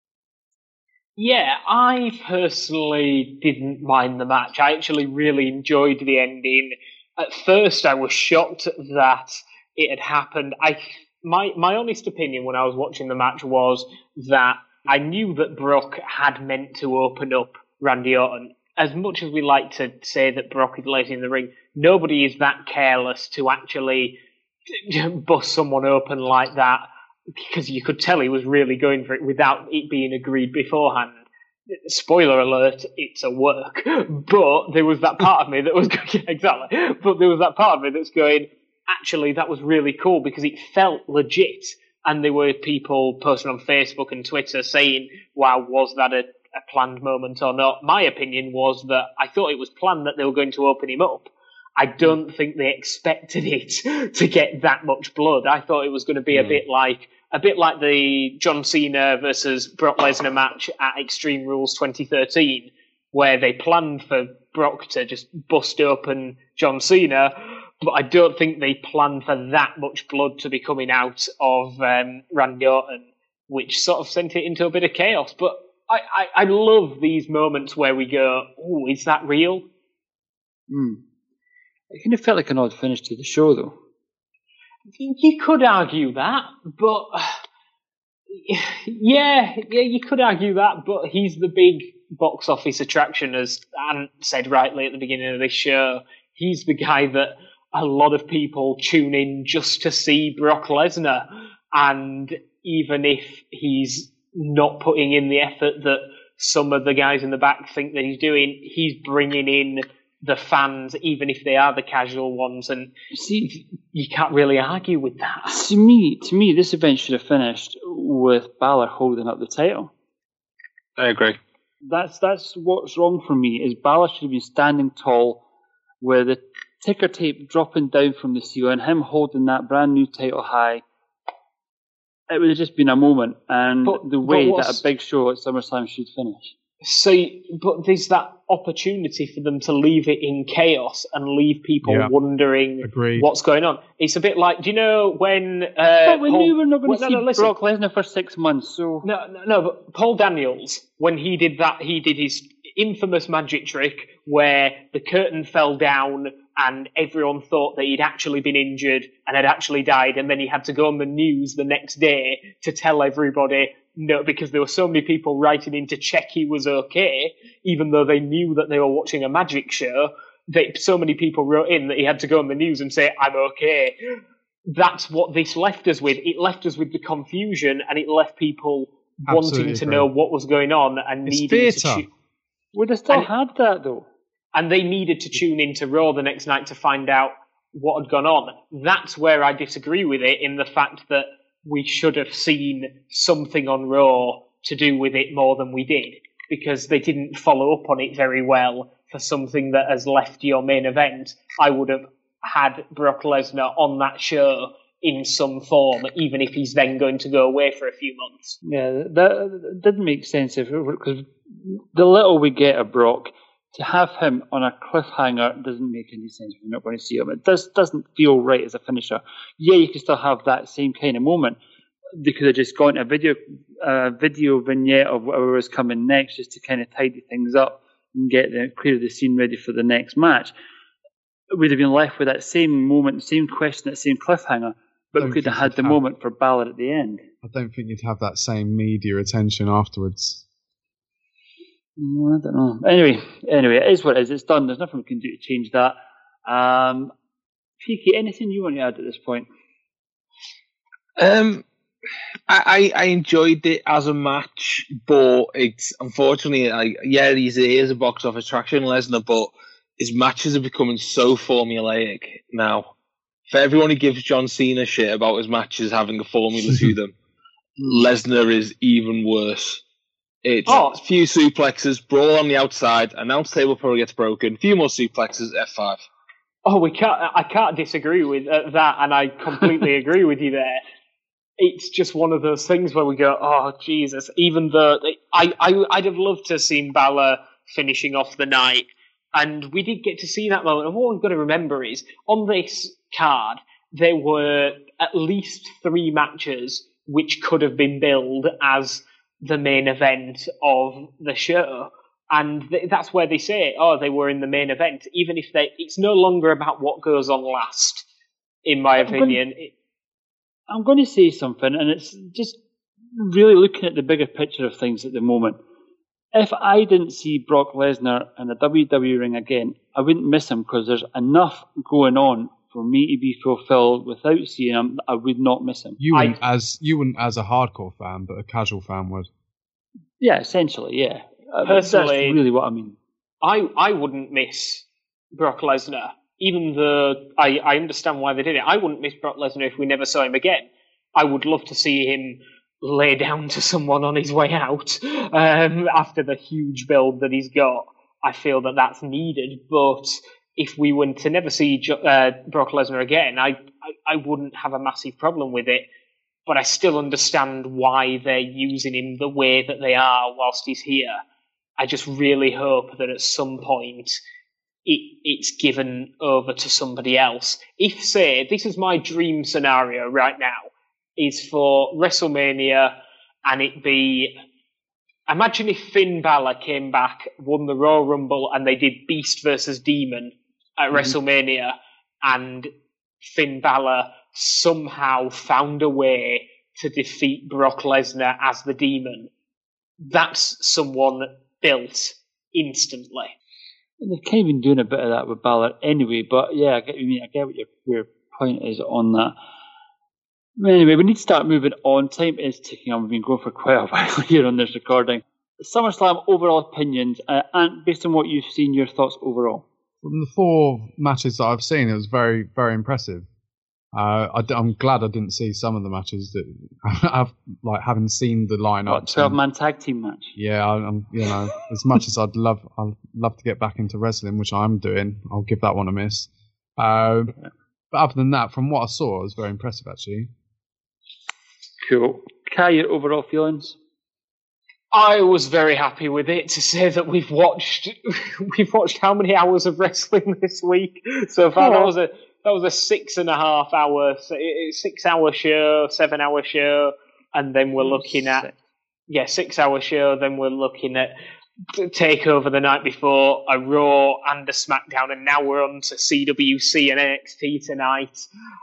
Yeah, I personally didn't mind the match. I actually really enjoyed the ending. At first, I was shocked that it had happened. My honest opinion when I was watching the match was that I knew that Brock had meant to open up Randy Orton. As much as we like to say that Brock is lazy in the ring, nobody is that careless to actually bust someone open like that, because you could tell he was really going for it without it being agreed beforehand. Spoiler alert, it's a work. But there was that part of me that was going, exactly. But there was that part of me that's going, actually, that was really cool because it felt legit. And there were people posting on Facebook and Twitter saying, wow, was that a planned moment or not? My opinion was that I thought it was planned that they were going to open him up. I don't think they expected it to get that much blood. I thought it was going to be a bit like the John Cena versus Brock Lesnar match at Extreme Rules 2013, where they planned for Brock to just bust open John Cena, but I don't think they planned for that much blood to be coming out of Randy Orton, which sort of sent it into a bit of chaos. But I love these moments where we go, oh, is that real? It kind of felt like an odd finish to the show, though. You could argue that, but yeah, you could argue that, but he's the big box office attraction, as Ant said rightly at the beginning of this show. He's the guy that a lot of people tune in just to see Brock Lesnar, and even if he's not putting in the effort that some of the guys in the back think that he's bringing in the fans, even if they are the casual ones, and see, you can't really argue with that. To me, this event should have finished with Balor holding up the title. I agree. That's what's wrong for me, is Balor should have been standing tall with the ticker tape dropping down from the ceiling, him holding that brand new title high. It would have just been a moment, and the way that a big show at SummerSlam should finish. So, but there's that opportunity for them to leave it in chaos and leave people wondering what's going on. It's a bit like, do you know when... but we knew we were not going to see Brock Lesnar for 6 months, so... No, but Paul Daniels, when he did that, he did his infamous magic trick where the curtain fell down and everyone thought that he'd actually been injured and had actually died, and then he had to go on the news the next day to tell everybody... No, because there were so many people writing in to check he was okay, even though they knew that they were watching a magic show. So many people wrote in that he had to go on the news and say, I'm okay. That's what this left us with. It left us with the confusion, and it left people wanting to know what was going on and needing to... Would have still had that, though. And they needed to tune into Raw the next night to find out what had gone on. That's where I disagree with it, in the fact that we should have seen something on Raw to do with it more than we did, because they didn't follow up on it very well for something that has left your main event. I would have had Brock Lesnar on that show in some form, even if he's then going to go away for a few months. Yeah, that didn't make sense, because the little we get of Brock, to have him on a cliffhanger doesn't make any sense. We're not going to see him. It doesn't feel right as a finisher. Yeah, you can still have that same kind of moment. They could have just gone to a video vignette of whatever was coming next, just to kind of tidy things up and clear the scene ready for the next match. We'd have been left with that same moment, same question, that same cliffhanger, but we could have had the moment for Balor at the end. I don't think you'd have that same media attention afterwards. I don't know. Anyway, it is what it is. It's done. There's nothing we can do to change that. Peaky, anything you want to add at this point? I enjoyed it as a match, but it's unfortunately, he is a box office attraction, Lesnar, but his matches are becoming so formulaic now. For everyone who gives John Cena shit about his matches having a formula to them, Lesnar is even worse. It's a few suplexes, brawl on the outside, announce table probably gets broken, a few more suplexes, F5. I can't disagree with that, and I completely agree with you there. It's just one of those things where we go, oh, Jesus. Even though I'd have loved to have seen Balor finishing off the night, and we did get to see that moment. And what we've got to remember is, on this card, there were at least 3 matches which could have been billed as the main event of the show. And that's where they say, they were in the main event. Even if it's no longer about what goes on last, in my opinion. I'm going to say something, and it's just really looking at the bigger picture of things at the moment. If I didn't see Brock Lesnar in the WWE ring again, I wouldn't miss him, because there's enough going on for me to be fulfilled. Without seeing him, I would not miss him. You wouldn't as a hardcore fan, but a casual fan would. Yeah, essentially, yeah. Personally, that's really what I mean. I wouldn't miss Brock Lesnar, even though I understand why they did it. I wouldn't miss Brock Lesnar if we never saw him again. I would love to see him lay down to someone on his way out after the huge build that he's got. I feel that that's needed, but if we were to never see Brock Lesnar again, I wouldn't have a massive problem with it. But I still understand why they're using him the way that they are whilst he's here. I just really hope that at some point it's given over to somebody else. If, say, this is my dream scenario right now, is for WrestleMania and it be... Imagine if Finn Balor came back, won the Royal Rumble, and they did Beast versus Demon at WrestleMania, and Finn Balor somehow found a way to defeat Brock Lesnar as the Demon. That's someone built instantly. They've kind of been doing a bit of that with Balor anyway, but yeah, I get what you mean. I get what your point is on that. Anyway, we need to start moving on. Time is ticking on. We've been going for quite a while here on this recording. SummerSlam overall opinions, and based on what you've seen, your thoughts overall. From the 4 matches that I've seen, it was very, very impressive. I'm glad I didn't see some of the matches that I've having seen the lineup. 12-man tag team match. Yeah, I'm as much as I'd love to get back into wrestling, which I'm doing. I'll give that one a miss. But other than that, from what I saw, it was very impressive actually. Cool. Kai, your overall feelings? I was very happy with it. To say that we've watched how many hours of wrestling this week so far? That was a 6.5 hour, 6 hour show, 7 hour show, and then we're looking at 6 hour show. Then we're looking at Takeover the night before, a Raw and a SmackDown, and now we're on to CWC and NXT tonight.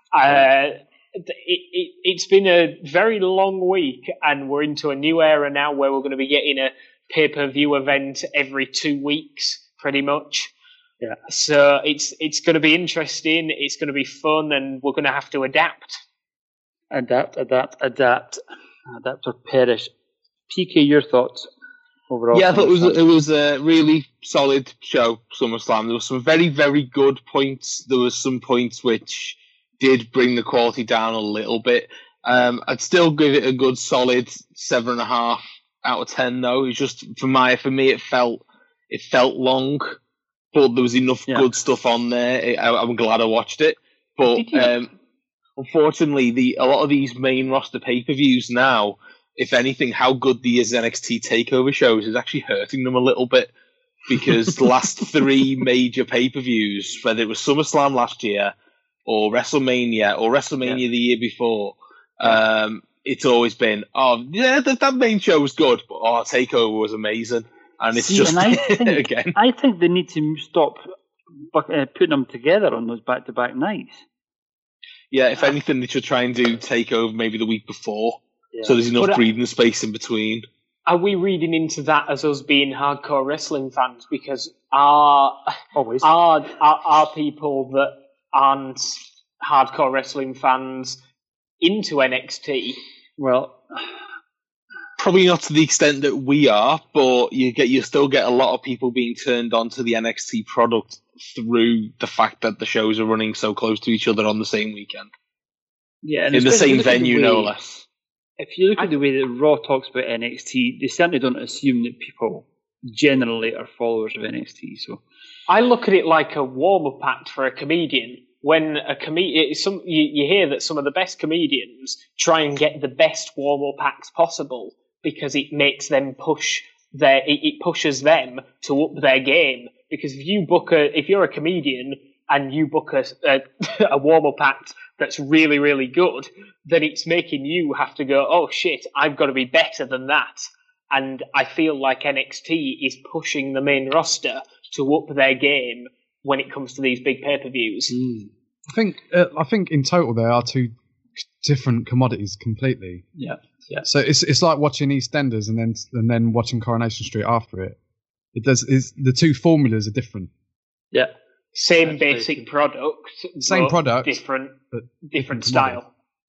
It's been a very long week, and we're into a new era now where we're going to be getting a pay-per-view event every 2 weeks, pretty much. Yeah. So it's going to be interesting. It's going to be fun, and we're going to have to adapt. Adapt or perish. PK, your thoughts overall? Yeah, I thought it was a really solid show, SummerSlam. There were some very, very good points. There were some points which did bring the quality down a little bit. I'd still give it a good solid 7.5 out of 10 though. It's just for me it felt long, but there was enough good stuff on there. I'm glad I watched it. But unfortunately, a lot of these main roster pay-per-views now, if anything, how good these NXT TakeOver shows is actually hurting them a little bit, because the last 3 major pay-per-views, whether it was SummerSlam last year or WrestleMania the year before, it's always been, that main show was good, but TakeOver was amazing. And it's again. I think they need to stop putting them together on those back-to-back nights. Yeah, if anything, they should try and do TakeOver maybe the week before, so there's enough breathing space in between. Are we reading into that as us being hardcore wrestling fans? Because are people that aren't hardcore wrestling fans into NXT? Well, probably not to the extent that we are, but you still get a lot of people being turned on to the NXT product through the fact that the shows are running so close to each other on the same weekend. Yeah, and in the same venue, no less. If you look at the way that Raw talks about NXT, they certainly don't assume that people generally are followers of NXT. So I look at it like a warm-up act for a comedian. When a you hear that some of the best comedians try and get the best warm-up acts possible because it makes them it pushes them to up their game. Because if you're a comedian and you book a warm-up act that's really, really good, then it's making you have to go, oh shit, I've got to be better than that. And I feel like NXT is pushing the main roster to up their game when it comes to these big pay-per-views. I think in total there are 2 different commodities completely. Yeah. So it's like watching EastEnders and then watching Coronation Street after it. The 2 formulas are different. Yeah. Same basic product. Same product. Different style.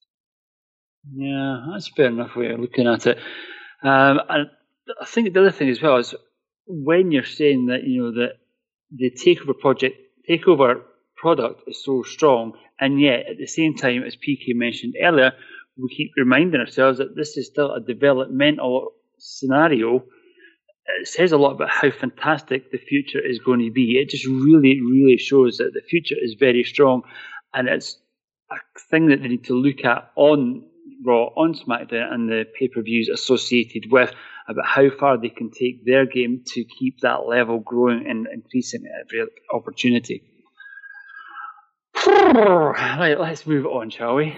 Yeah, that's fair enough way of looking at it. And I think the other thing as well is when you're saying that, that the takeover product is so strong, and yet at the same time, as PK mentioned earlier, we keep reminding ourselves that this is still a developmental scenario. It says a lot about how fantastic the future is going to be. It just really, really shows that the future is very strong, and it's a thing that they need to look at on Raw, on SmackDown, and the pay-per-views associated with, about how far they can take their game to keep that level growing and increasing at every opportunity. Right, let's move on, shall we?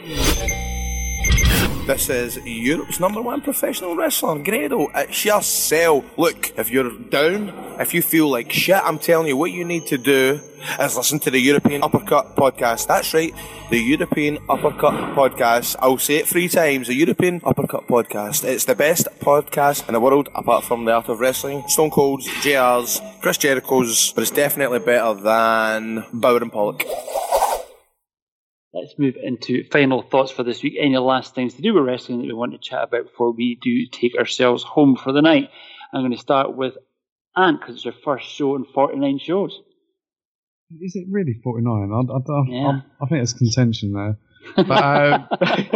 This is Europe's #1 professional wrestler, Grado. It's yourself. Look, if you're down, if you feel like shit, I'm telling you, what you need to do is listen to the European Uppercut Podcast. That's right, the European Uppercut Podcast. I'll say it 3 times, the European Uppercut Podcast. It's the best podcast in the world, apart from The Art of Wrestling, Stone Cold's, JR's, Chris Jericho's, but it's definitely better than Bauer and Pollock. Let's move into final thoughts for this week. Any last things to do with wrestling that we want to chat about before we do take ourselves home for the night? I'm going to start with Ant because it's her first show in 49 shows. Is it really 49? I think there's contention there. But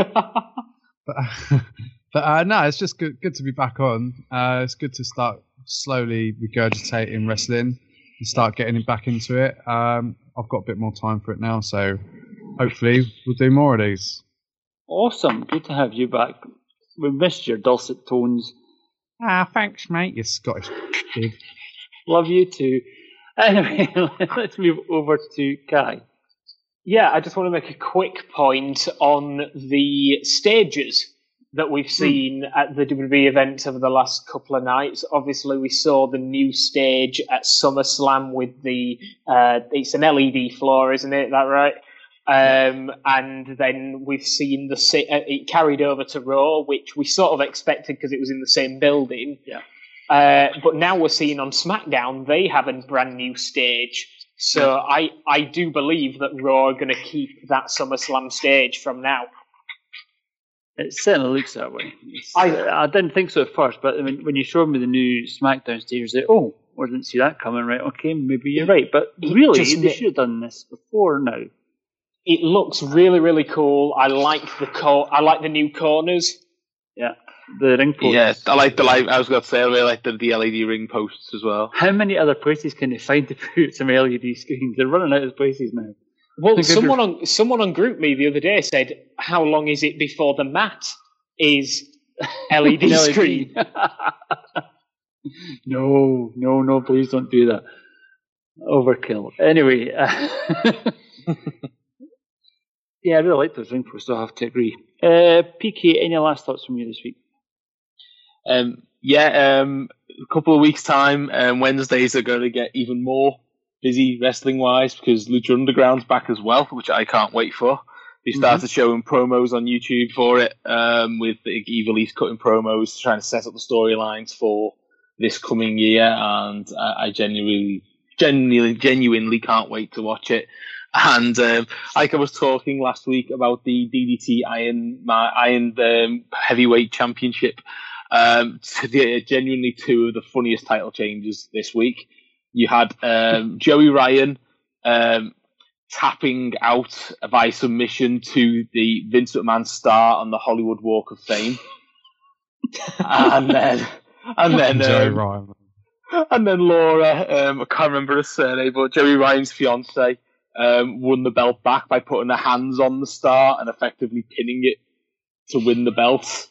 no, it's just good to be back on. It's good to start slowly regurgitating wrestling and start getting back into it. I've got a bit more time for it now, so hopefully we'll do more of these. Awesome. Good to have you back. We missed your dulcet tones. Thanks, mate. You're Scottish kid. Love you too. Anyway, let's move over to Kai. Yeah, I just want to make a quick point on the stages that we've seen at the WWE events over the last couple of nights. Obviously, we saw the new stage at SummerSlam with the it's an LED floor, isn't it? Is that right? And then we've seen it carried over to Raw, which we sort of expected because it was in the same building. Yeah. But now we're seeing on SmackDown, they have a brand new stage. So I do believe that Raw are going to keep that SummerSlam stage from now. It certainly looks that way. I didn't think so at first, but I mean, when you showed me the new SmackDown stage, I was like, oh, I didn't see that coming, right? Okay, maybe you're right. But really, they should have done this before now. It looks really, really cool. I like the new corners. Yeah. The ring posts. Yeah, I like the light. I was going to say, I really like the LED ring posts as well. How many other places can they find to put some LED screens? They're running out of places now. Well, someone on GroupMe the other day said, "How long is it before the mat is LED screen?" No, please don't do that. Overkill. Anyway, yeah, I really like those ring posts. I have to agree. PK, any last thoughts from you this week? A couple of weeks' time, Wednesdays are going to get even more busy wrestling-wise because Lucha Underground's back as well, which I can't wait for. They started showing promos on YouTube for it, with Evil East cutting promos, trying to set up the storylines for this coming year, and I genuinely can't wait to watch it. And like I was talking last week about the DDT Iron Heavyweight Championship, genuinely two of the funniest title changes this week. You had Joey Ryan tapping out by submission to the Vince McMahon star on the Hollywood Walk of Fame, and then Joey Ryan, and then Laura, I can't remember her surname, but Joey Ryan's fiance, won the belt back by putting her hands on the star and effectively pinning it to win the belt.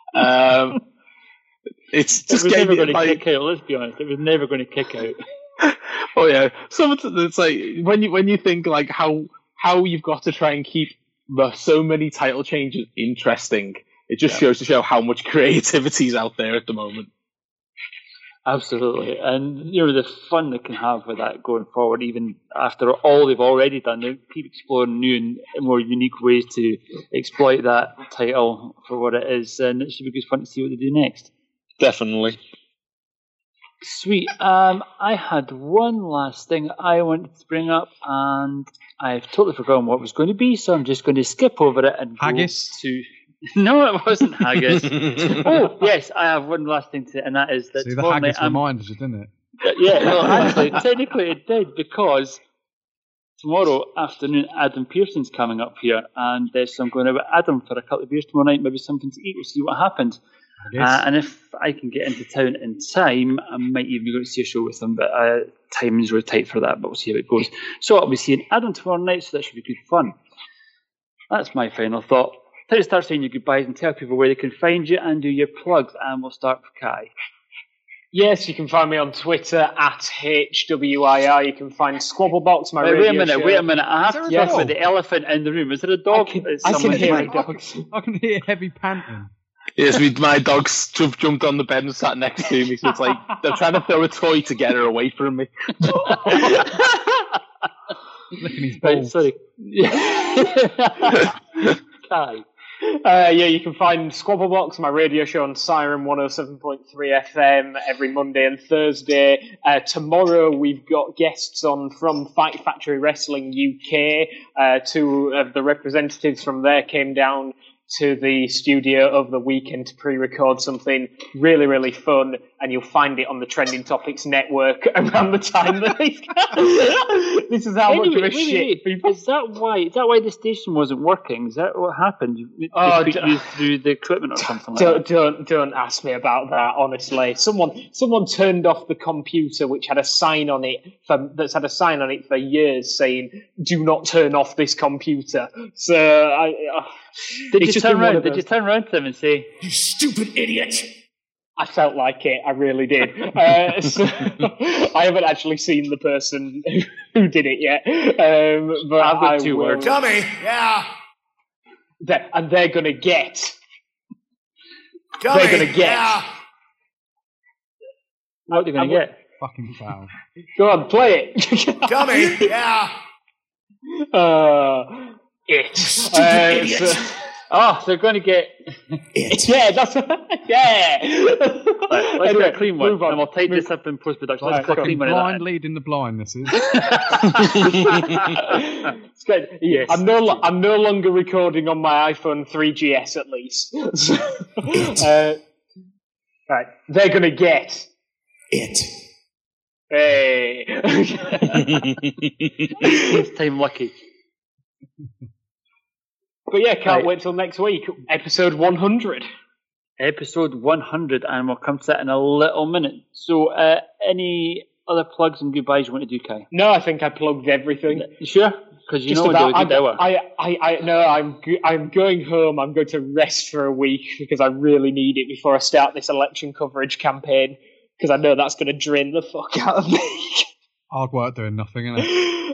It's just never going to kick out. Let's be honest, it was never going to kick out. Oh yeah, it's like when you think like how you've got to try and keep so many title changes interesting. It just shows to show how much creativity is out there at the moment. Absolutely, and the fun they can have with that going forward, even after all they've already done, they keep exploring new and more unique ways to exploit that title for what it is, and it should be good fun to see what they do next. Definitely. Sweet. I had one last thing I wanted to bring up, and I've totally forgotten what it was going to be, so I'm just going to skip over it and haggis. Go to. No, it wasn't haggis. Oh, yes, I have one last thing to say, and that is that. See, the haggis reminded you, didn't it? Yeah, well, actually, technically it did, because tomorrow afternoon Adam Pearson's coming up here, and so I'm going out with Adam for a couple of beers tomorrow night, maybe something to eat. We'll see what happens. And if I can get into town in time, I might even go to see a show with him, but timing's really tight for that, but we'll see how it goes. So I'll be seeing Adam tomorrow night, so that should be good fun. That's my final thought. Time to start saying your goodbyes and tell people where they can find you and do your plugs, and we'll start with Kai. Yes, you can find me on Twitter at HWIR. You can find Squabblebox, my radio show. Wait a minute. I have to talk about the elephant in the room. Is there a dog? I can hear my dogs. I can hear heavy panting. Yes, my dog's jumped on the bed and sat next to me, so it's like they're trying to throw a toy to get her away from me. Licking his balls. Sorry. Kai. You can find Squabblebox, my radio show on Siren 107.3 FM every Monday and Thursday. Tomorrow we've got guests on from Fight Factory Wrestling UK. Two of the representatives from there came down to the studio over the weekend to pre-record something really, really fun, and you'll find it on the Trending Topics network around the time that this is how much of a shit people. Is that why the station wasn't working? Is that what happened? You put you through the equipment or something like that? Don't ask me about that. Honestly, someone turned off the computer which had a sign on it for years saying "Do not turn off this computer." So Did you turn around to them and say, "You stupid idiot"? I felt like it. I really did. So, I haven't actually seen the person who did it yet. But I've got 2 words. Dummy, yeah. And they're going to get. Dummy, they're going to get. Yeah. What are they going to get? Fucking foul. Go on, play it. Dummy, yeah. It. Stupid idiot. So they're going to get it. Yeah, that's yeah. Right, let's get a clean one, and we'll take this up in post-production. Let's get a clean one. Blind leading the blind, this is. It's good. Yes. I'm no longer recording on my iPhone 3GS at least. Right, they're going to get it. Hey. This time lucky. But yeah, can't wait till next week. Episode 100. Episode 100, and we'll come to that in a little minute. So, any other plugs and goodbyes you want to do, Kai? No, I think I plugged everything. You sure? Because you know we'll do a good hour. I'm going home. I'm going to rest for a week because I really need it before I start this election coverage campaign. Because I know that's going to drain the fuck out of me. Hard work doing nothing, isn't it?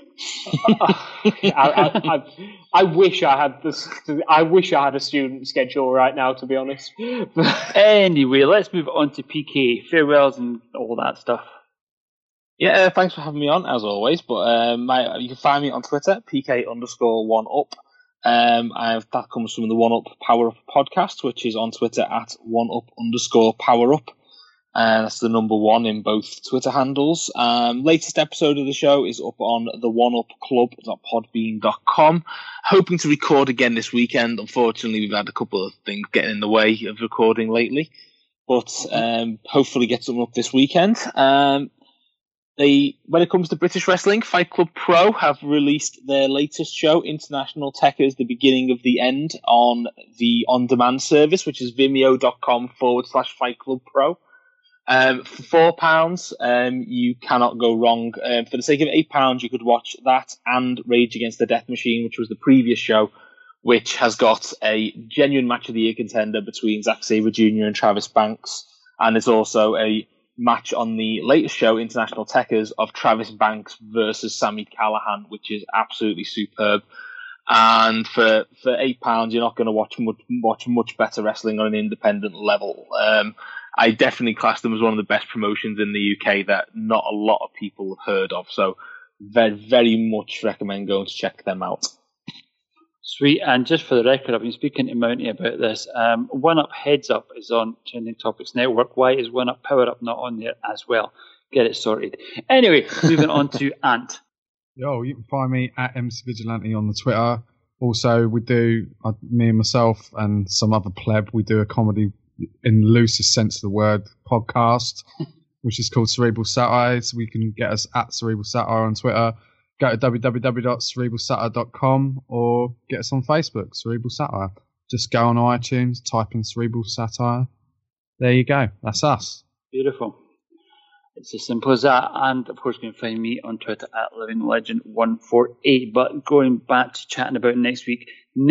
I wish I had this. I wish I had a student schedule right now, to be honest. Anyway, let's move on to PK. Farewells and all that stuff. Yeah, thanks for having me on, as always. But you can find me on Twitter, PK_1up. That comes from the 1UP Power Up podcast, which is on Twitter at 1UP_powerup. That's the number 1 in both Twitter handles. Latest episode of the show is up on the 1upclub.podbean.com. Hoping to record again this weekend. Unfortunately, we've had a couple of things getting in the way of recording lately. But hopefully get something up this weekend. When it comes to British wrestling, Fight Club Pro have released their latest show, International Tekkers, The Beginning of the End, on the on-demand service, which is vimeo.com/Fight Club Pro. For £4, you cannot go wrong. For the sake of £8, you could watch that and Rage Against the Death Machine, which was the previous show, which has got a genuine match of the year contender between Zack Sabre Jr. and Travis Banks. And there's also a match on the latest show, International Tekkers, of Travis Banks versus Sami Callihan, which is absolutely superb. And for £8, you're not going to watch much better wrestling on an independent level. I definitely class them as one of the best promotions in the UK that not a lot of people have heard of. So very, very much recommend going to check them out. Sweet. And just for the record, I've been speaking to Mountie about this. 1UP Heads Up is on Trending Topics Network. Why is 1UP Power Up not on there as well? Get it sorted. Anyway, moving on to Ant. Yo, you can find me at MCVigilante on the Twitter. Also, we do, me and myself and some other pleb, we do a comedy in the loosest sense of the word podcast, which is called Cerebral Satire. So we can get us at Cerebral Satire on Twitter. Go to www.cerebralsatire.com or get us on Facebook, Cerebral Satire. Just go on iTunes, type in Cerebral Satire. There you go. That's us. Beautiful. It's as simple as that. And of course, you can find me on Twitter at LivingLegend148. But going back to chatting about next week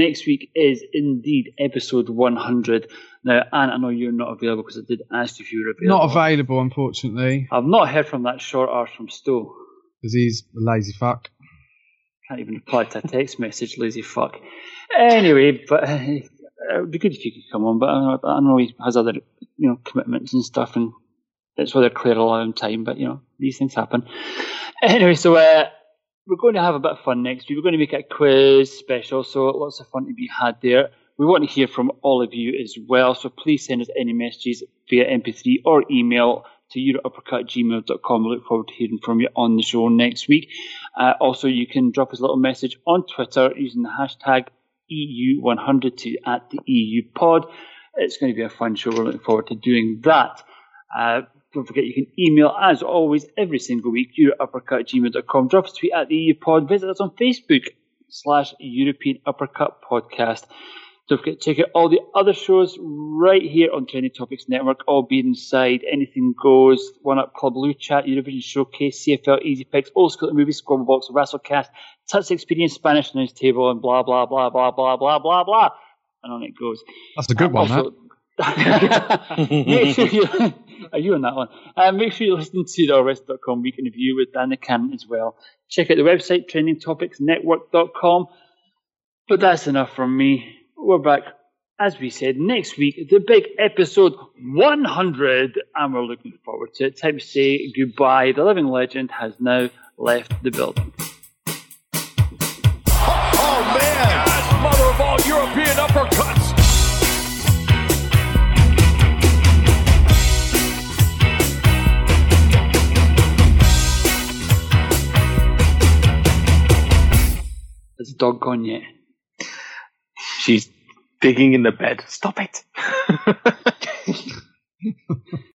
is indeed episode 100. Now, Ant, I know you're not available because I did ask you if you were available. Not available, unfortunately. I've not heard from that short arse from Stowe. Because he's a lazy fuck. Can't even reply to a text message, lazy fuck. Anyway, but it would be good if you could come on. But I know he has other commitments and stuff, and that's why they're clear a lot of time. But, these things happen. Anyway, so we're going to have a bit of fun next week. We're going to make it a quiz special, so lots of fun to be had there. We want to hear from all of you as well, so please send us any messages via MP3 or email to eurouppercut@gmail.com. We look forward to hearing from you on the show next week. Also, you can drop us a little message on Twitter using the hashtag EU100 to at the EU Pod. It's going to be a fun show. We're looking forward to doing that. Don't forget, you can email, as always, every single week, eurouppercut@gmail.com. Drop us a tweet at the EU Pod. Visit us on Facebook/European Uppercut Podcast. Don't forget to check out all the other shows right here on Trending Topics Network, all being inside. Anything Goes, One Up Club, Blue Chat, Eurovision Showcase, CFL, Easy Picks, Old School Movies, Squabble Box, WrestleCast, Touch Experience, Spanish News Table, and blah, blah, blah, blah, blah, blah, blah, blah. And on it goes. That's a good one, also, make sure you... Are you on that one? Make sure you listen to the allrest.com week in review with Dan Cannon as well. Check out the website, trendingtopicsnetwork.com. But that's enough from me. We're back, as we said, next week, the big episode 100, and we're looking forward to it. Time to say goodbye. The living legend has now left the building. Oh man! As mother of all European uppercuts! Has the dog gone yet? She's digging in the bed. Stop it.